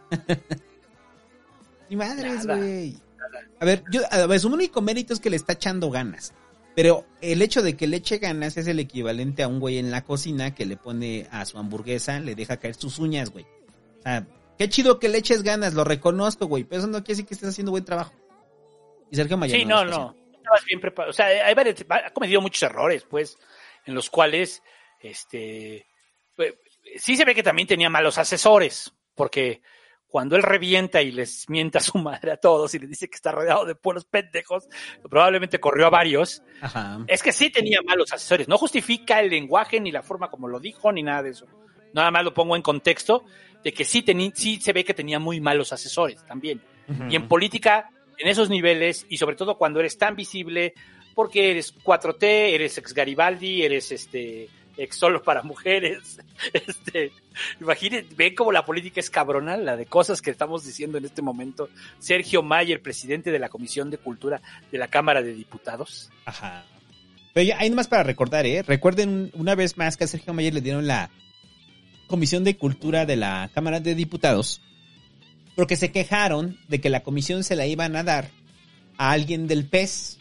Ni madres, güey. A ver, yo, a ver, su único mérito es que le está echando ganas. Pero el hecho de que le eche ganas es el equivalente a un güey en la cocina que le pone a su hamburguesa, le deja caer sus uñas, güey. O sea, qué chido que le eches ganas, lo reconozco, güey. Pero eso no quiere decir que estés haciendo buen trabajo. Y Sergio Mayer sí, no, no. Estabas bien preparado. O sea, hay varios, ha cometido muchos errores, pues, en los cuales, este, pues, sí se ve que también tenía malos asesores, porque cuando él revienta y les mienta a su madre a todos y les dice que está rodeado de puros pendejos, probablemente corrió a varios. Ajá. Es que sí tenía malos asesores. No justifica el lenguaje ni la forma como lo dijo ni nada de eso. Nada más lo pongo en contexto de que sí, tení, sí se ve que tenía muy malos asesores también. Uh-huh. Y en política, en esos niveles, y sobre todo cuando eres tan visible, porque eres cuatro T, eres ex Garibaldi, eres este... ex solo para mujeres. Este, imagínense, ven cómo la política es cabrona, la de cosas que estamos diciendo en este momento. Sergio Mayer, presidente de la Comisión de Cultura de la Cámara de Diputados. Ajá. Pero ya, hay nomás para recordar, ¿eh? Recuerden una vez más que a Sergio Mayer le dieron la Comisión de Cultura de la Cámara de Diputados porque se quejaron de que la comisión se la iban a dar a alguien del P E S.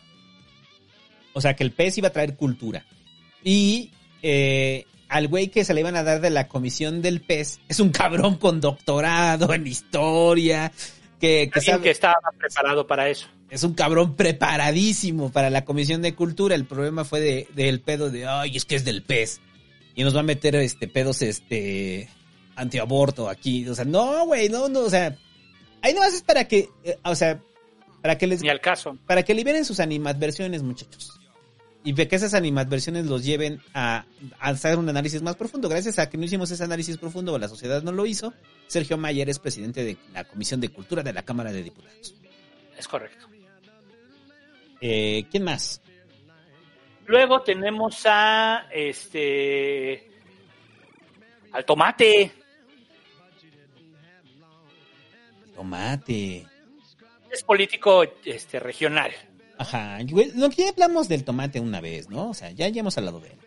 O sea, que el P E S iba a traer cultura. Y eh, al güey que se le iban a dar de la comisión del P E S es un cabrón con doctorado en historia. Que, que, sabe, que estaba preparado para eso. Es un cabrón preparadísimo para la comisión de cultura. El problema fue de, del pedo de, ay, es que es del P E S. Y nos va a meter este pedos este antiaborto aquí. O sea, no, güey, no, no, o sea, ahí no es para que, eh, o sea, para que les... Ni al caso. Para que liberen sus animadversiones, muchachos. Y que esas animadversiones los lleven a, a hacer un análisis más profundo. Gracias a que no hicimos ese análisis profundo, o la sociedad no lo hizo, Sergio Mayer es presidente de la Comisión de Cultura de la Cámara de Diputados. Es correcto. Eh, ¿Quién más? Luego tenemos a este al Tomate. Tomate. Es político este regional. Ajá, lo que ya hablamos del Tomate una vez, ¿no? O sea, ya, ya hemos hablado de él.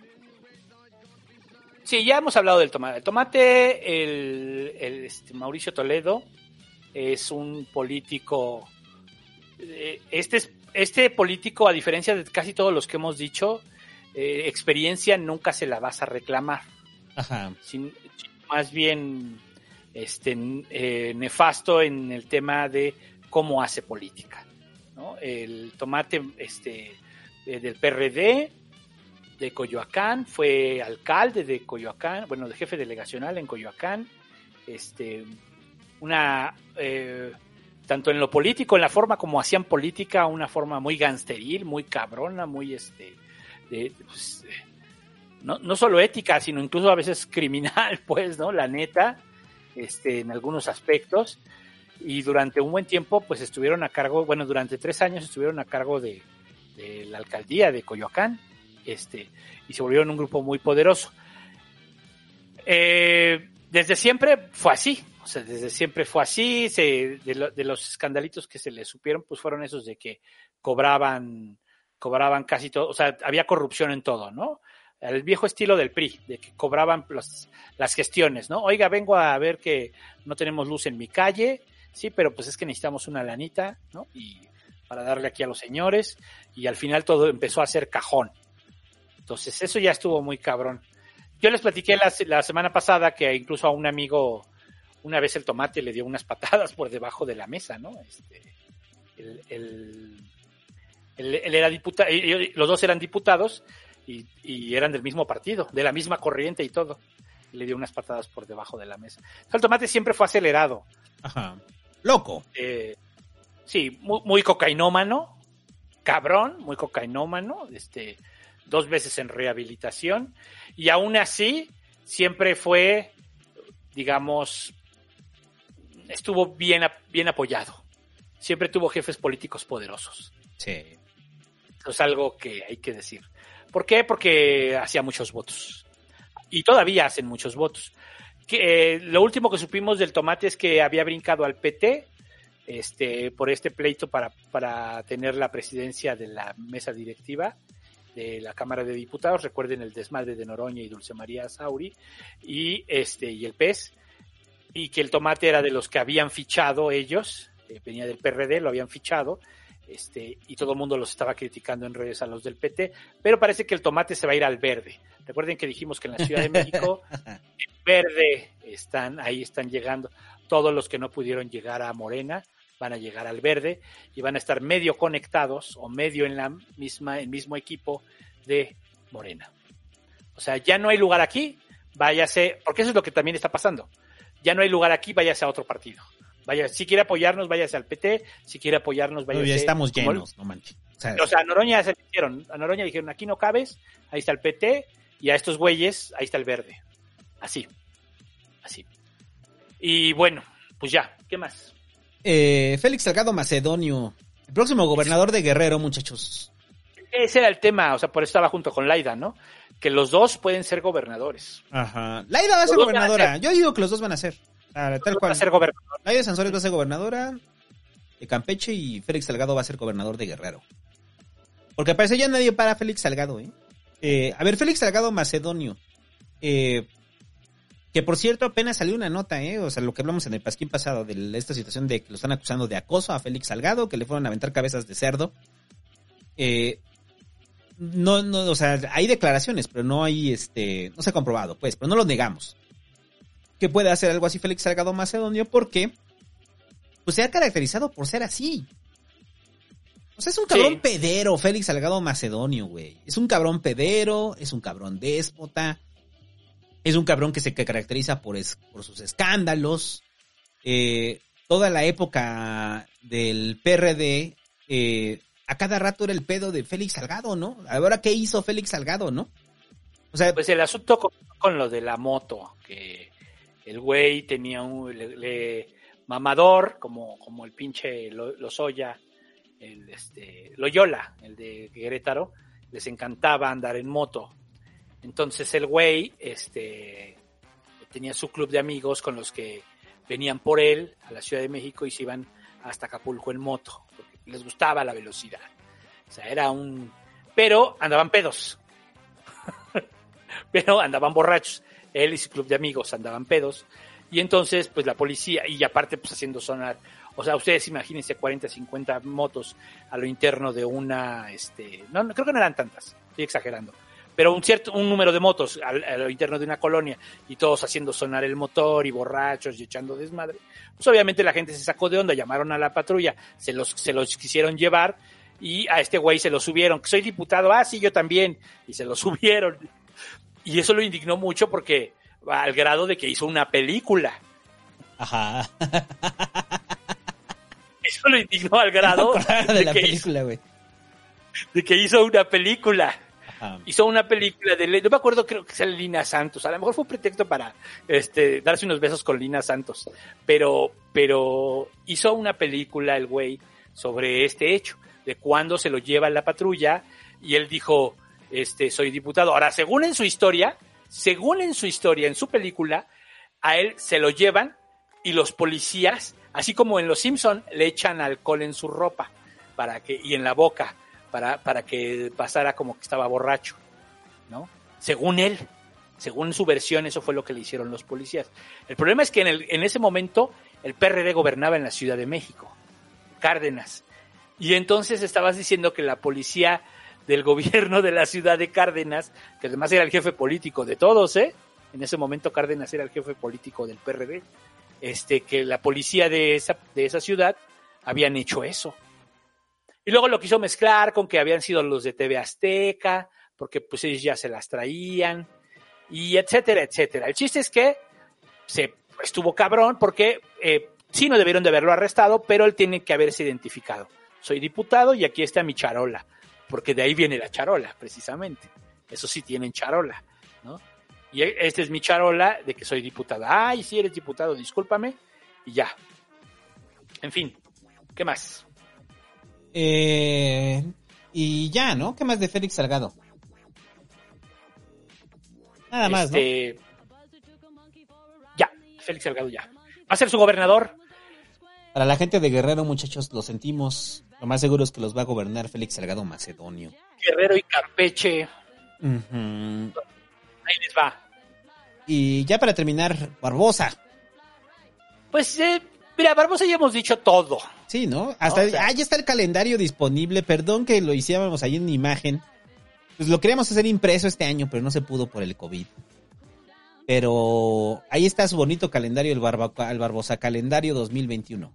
Sí, ya hemos hablado del Tomate. El Tomate, el, el este, Mauricio Toledo, es un político. Eh, este, es, este político, a diferencia de casi todos los que hemos dicho, eh, experiencia nunca se la vas a reclamar. Ajá. Sin, más bien este, eh, nefasto en el tema de cómo hace política, ¿no? El Tomate este, eh, del P R D de Coyoacán, fue alcalde de Coyoacán, bueno, de jefe delegacional en Coyoacán, este, una, eh, tanto en lo político, en la forma como hacían política, una forma muy gangsteril, muy cabrona, muy, este, de, pues, no, no solo ética, sino incluso a veces criminal, pues, ¿no? La neta, este, en algunos aspectos. Y durante un buen tiempo, pues, estuvieron a cargo, bueno, durante tres años estuvieron a cargo de, de la alcaldía de Coyoacán, este, y se volvieron un grupo muy poderoso. Eh, desde siempre fue así, o sea, desde siempre fue así, se, de, lo, de los escandalitos que se les supieron, pues fueron esos de que cobraban, cobraban casi todo, o sea, había corrupción en todo, ¿no? El viejo estilo del P R I, de que cobraban los, las gestiones, ¿no? Oiga, vengo a ver que no tenemos luz en mi calle, sí, pero pues es que necesitamos una lanita, ¿no? Y para darle aquí a los señores, y al final todo empezó a ser cajón. Entonces, eso ya estuvo muy cabrón. Yo les platiqué la, la semana pasada que incluso a un amigo, una vez el Tomate le dio unas patadas por debajo de la mesa, ¿no? Este, él, él, él, él era diputado, los dos eran diputados y, y eran del mismo partido, de la misma corriente y todo. Y le dio unas patadas por debajo de la mesa. El Tomate siempre fue acelerado. Ajá. Loco. Eh, sí, muy, muy cocainómano, cabrón, muy cocainómano, este... dos veces en rehabilitación, y aún así siempre fue, digamos, estuvo bien, bien apoyado. Siempre tuvo jefes políticos poderosos. Sí. Eso es algo que hay que decir. ¿Por qué? Porque hacía muchos votos. Y todavía hacen muchos votos. Que, eh, lo último que supimos del Tomate es que había brincado al P T este, por este pleito para, para tener la presidencia de la mesa directiva. de la Cámara de Diputados. Recuerden el desmadre de Noroña y Dulce María Sauri y este y el P E S, y que el tomate era de los que habían fichado ellos, eh, venía del P R D, lo habían fichado, este y todo el mundo los estaba criticando en redes a los del P T, pero parece que el tomate se va a ir al verde. Recuerden que dijimos que en la Ciudad de México el verde están ahí están llegando todos los que no pudieron llegar a Morena, van a llegar al verde y van a estar medio conectados o medio en la misma el mismo equipo de Morena. O sea, ya no hay lugar aquí, váyase, porque eso es lo que también está pasando. Ya no hay lugar aquí, váyase a otro partido. Vaya, si quiere apoyarnos, váyase al P T, si quiere apoyarnos, váyase. Ya estamos llenos, como, no manches. O sea, o sea, a Noroña se dijeron, a Noroña dijeron, aquí no cabes, ahí está el P T, y a estos güeyes, ahí está el verde. Así. Así. Y bueno, pues ya, ¿qué más? Eh, Félix Salgado Macedonio, el próximo gobernador de Guerrero, muchachos. Ese era el tema, o sea, por eso estaba junto con Laida, ¿no? Que los dos pueden ser gobernadores. Ajá. Laida va a ser gobernadora. Yo digo que los dos van a ser. Ah, tal cual. Va a ser gobernador. Laida Sansores va a ser gobernadora de Campeche y Félix Salgado va a ser gobernador de Guerrero. Porque parece ya nadie para Félix Salgado, ¿eh? eh a ver, Félix Salgado Macedonio. Eh, que por cierto apenas salió una nota, ¿eh? O sea, lo que hablamos en el pasquín pasado de esta situación de que lo están acusando de acoso a Félix Salgado, que le fueron a aventar cabezas de cerdo. Eh... No, no, o sea, hay declaraciones, pero no hay, este, no se ha comprobado, pues, pero no lo negamos. Que puede hacer algo así Félix Salgado Macedonio porque, pues, se ha caracterizado por ser así. O sea, es un cabrón sí. pedero, Félix Salgado Macedonio, güey. Es un cabrón pedero, es un cabrón déspota, es un cabrón que se que caracteriza por, es, por sus escándalos. Eh, toda la época del P R D, eh, a cada rato era el pedo de Félix Salgado, ¿no? Ahora, ¿qué hizo Félix Salgado, no? O sea, pues el asunto con, con lo de la moto, que el güey tenía un le, le, mamador, como, como el pinche Lozoya, el este Loyola, el de Querétaro, les encantaba andar en moto. Entonces el güey este tenía su club de amigos con los que venían por él a la Ciudad de México y se iban hasta Acapulco en moto. Les gustaba la velocidad. O sea, era un... Pero andaban pedos. Pero andaban borrachos. Él y su club de amigos andaban pedos. Y entonces, pues la policía, y aparte, pues haciendo sonar... O sea, ustedes imagínense cuarenta, cincuenta motos a lo interno de una... este No, no creo que no eran tantas. Estoy exagerando. Pero un cierto un número de motos a, a lo interno de una colonia y todos haciendo sonar el motor y borrachos y echando desmadre, pues obviamente la gente se sacó de onda, llamaron a la patrulla, se los se los quisieron llevar y a este güey se lo subieron, que soy diputado, ah sí, yo también, y se lo subieron. Y eso lo indignó mucho porque al grado de que hizo una película. Ajá. Eso lo indignó al grado de, de la que película, güey. De que hizo una película. Ajá. Hizo una película de, no me acuerdo, creo que es Lina Santos, a lo mejor fue un pretexto para este darse unos besos con Lina Santos, pero pero hizo una película el güey sobre este hecho, de cuando se lo lleva la patrulla y él dijo, este, soy diputado. Ahora, según en su historia, según en su historia, en su película, a él se lo llevan y los policías, así como en Los Simpson, le echan alcohol en su ropa para que y en la boca. Para, para que pasara como que estaba borracho, ¿no? Según él, según su versión, eso fue lo que le hicieron los policías. El problema es que en, el, en ese momento el P R D gobernaba en la Ciudad de México, Cárdenas, y entonces estabas diciendo que la policía del gobierno de la ciudad de Cárdenas, que además era el jefe político de todos, ¿eh? En ese momento Cárdenas era el jefe político del P R D, este, que la policía de esa, de esa ciudad habían hecho eso. Y luego lo quiso mezclar con que habían sido los de T V Azteca, porque pues ellos ya se las traían, y etcétera, etcétera. El chiste es que se estuvo cabrón porque eh, sí no debieron de haberlo arrestado, pero él tiene que haberse identificado. Soy diputado y aquí está mi charola, porque de ahí viene la charola, precisamente. Eso sí tienen charola, ¿no? Y esta es mi charola de que soy diputado. Ay, sí eres diputado, discúlpame, y ya. En fin, ¿qué más? Eh, y ya, ¿no? ¿Qué más de Félix Salgado? Nada más, este, ¿no? Ya, Félix Salgado ya. Va a ser su gobernador. Para la gente de Guerrero, muchachos, lo sentimos. Lo más seguro es que los va a gobernar Félix Salgado Macedonio. Guerrero y Campeche. Uh-huh. Ahí les va. Y ya para terminar, Barbosa. Pues, eh, mira, Barbosa ya hemos dicho todo. Sí, ¿no? Hasta o sea, ahí está el calendario disponible. Perdón que lo hiciéramos ahí en imagen. Pues lo queríamos hacer impreso este año, pero no se pudo por el COVID. Pero ahí está su bonito calendario, el, Barba, el Barbosa Calendario dos mil veintiuno.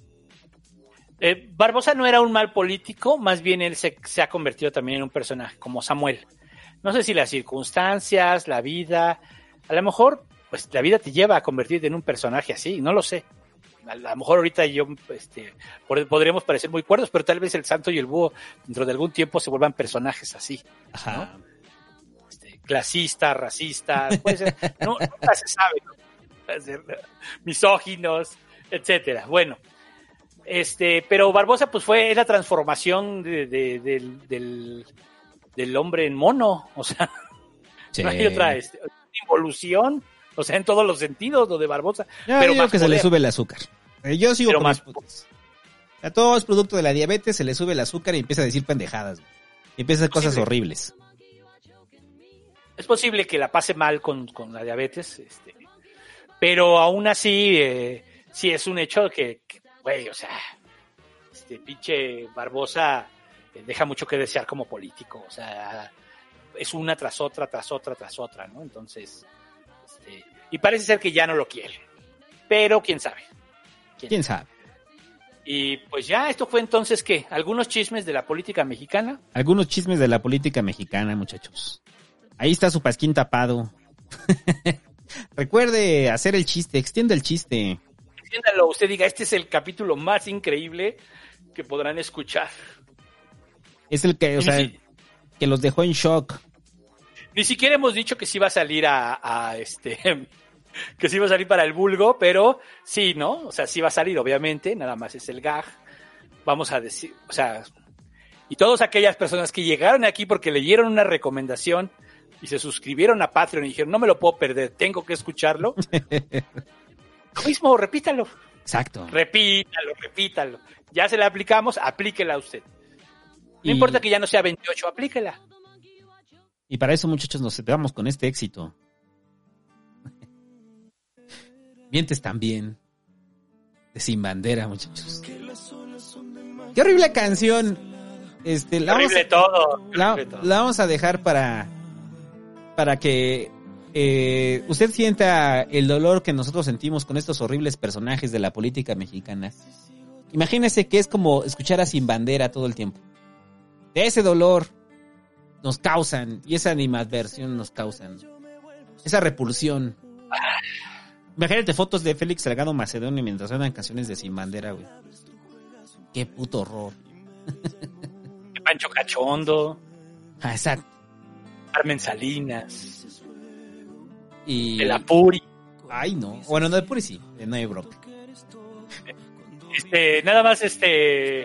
Eh, Barbosa no era un mal político, más bien él se, se ha convertido también en un personaje, como Samuel. No sé si las circunstancias, la vida, a lo mejor, pues la vida te lleva a convertirte en un personaje así, no lo sé. A lo mejor ahorita yo, este, podríamos parecer muy cuerdos, pero tal vez el santo y el búho dentro de algún tiempo se vuelvan personajes así, Ajá. ¿no? Este, clasistas, racistas, puede ser, no, nunca se sabe, ¿no? Puede ser, misóginos, etcétera. Bueno. Este, pero Barbosa pues fue la transformación de, de, de, del, del, del hombre en mono, o sea, sí. No hay otra este, involución, o sea, en todos los sentidos lo de Barbosa. Yo pero digo más que poder. Se le sube el azúcar. Yo sigo pero con más los... A todo es producto de la diabetes, se le sube el azúcar y empieza a decir pendejadas. Y empieza a hacer cosas horribles. Es posible que la pase mal con, con la diabetes, este, pero aún así, eh, sí es un hecho que, que güey, o sea, este pinche Barbosa eh, deja mucho que desear como político, o sea, es una tras otra, tras otra, tras otra, ¿no? Entonces, este, y parece ser que ya no lo quiere, pero quién sabe. ¿Quién, ¿Quién sabe? Y pues ya, esto fue entonces, ¿qué? ¿Algunos chismes de la política mexicana? Algunos chismes de la política mexicana, muchachos. Ahí está su pasquín tapado. Recuerde hacer el chiste, extienda el chiste. Entiéndalo, usted diga, este es el capítulo más increíble que podrán escuchar. Es el que, o sea, si, que los dejó en shock. Ni siquiera hemos dicho que sí va a salir a, a este, que sí va a salir para el vulgo, pero sí, ¿no? O sea, sí va a salir, obviamente, nada más es el gag. Vamos a decir, o sea, y todas aquellas personas que llegaron aquí porque leyeron una recomendación y se suscribieron a Patreon y dijeron, no me lo puedo perder, tengo que escucharlo. Lo mismo, repítalo. Exacto. Repítalo, repítalo. Ya se la aplicamos, aplíquela usted. No y... importa que ya no sea veintiocho, aplíquela. Y para eso, muchachos, nos quedamos con este éxito. Mientes también. De Sin Bandera, muchachos. Qué horrible canción. Este, la horrible vamos a, todo. La, horrible todo. La vamos a dejar para, para que eh, usted sienta el dolor que nosotros sentimos con estos horribles personajes de la política mexicana. Imagínese que es como escuchar a Sin Bandera todo el tiempo. De ese dolor nos causan, y esa animadversión nos causan, esa repulsión. Imagínate fotos de Félix Salgado Macedonio mientras suenan canciones de Sin Bandera, güey. Qué puto horror. Pancho Cachondo. Ah, exacto. Carmen Salinas. Y... De la Puri. Ay, no. Bueno, no de Puri sí, de No hay Broca. Este, nada más, este...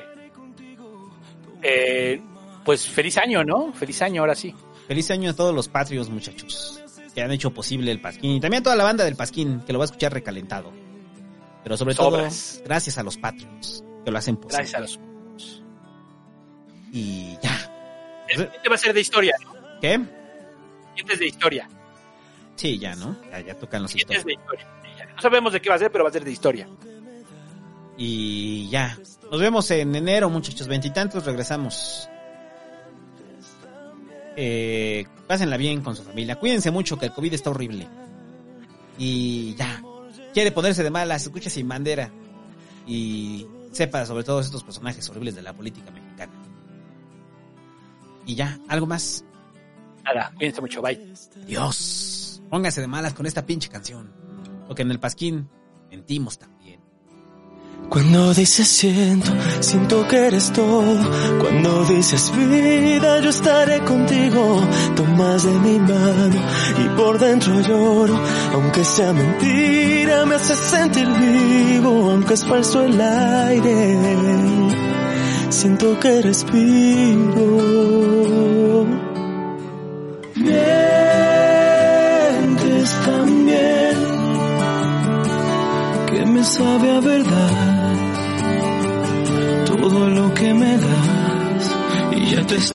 Eh, pues feliz año, ¿no? Feliz año, ahora sí. Feliz año a todos los patrios, muchachos, que han hecho posible el Pasquín. Y también a toda la banda del Pasquín, que lo va a escuchar recalentado. Pero sobre Sobras. todo, gracias a los patrios, que lo hacen posible. Gracias a los... Y ya. El siguiente va a ser de historia, ¿no? ¿Qué? El siguiente es de historia. Sí, ya, ¿no? Ya, ya tocan los historias. De historia. No sabemos de qué va a ser, pero va a ser de historia. Y ya. Nos vemos en enero, muchachos. Veintitantos, regresamos. Eh, pásenla bien con su familia. Cuídense mucho, que el COVID está horrible. Y ya. Quiere ponerse de malas, escuche Sin Bandera. Y sepa sobre todos estos personajes horribles de la política mexicana. Y ya, ¿algo más? Nada, cuídense mucho, bye. Dios, póngase de malas con esta pinche canción. Porque en el Pasquín mentimos también. Cuando dices siento, siento que eres todo. Cuando dices vida, yo estaré contigo. Tomas de mi mano y por dentro lloro. Aunque sea mentira, me hace sentir vivo. Aunque es falso el aire, siento que respiro. Mientes también, que me sabe a verdad. todo lo que me das y ya te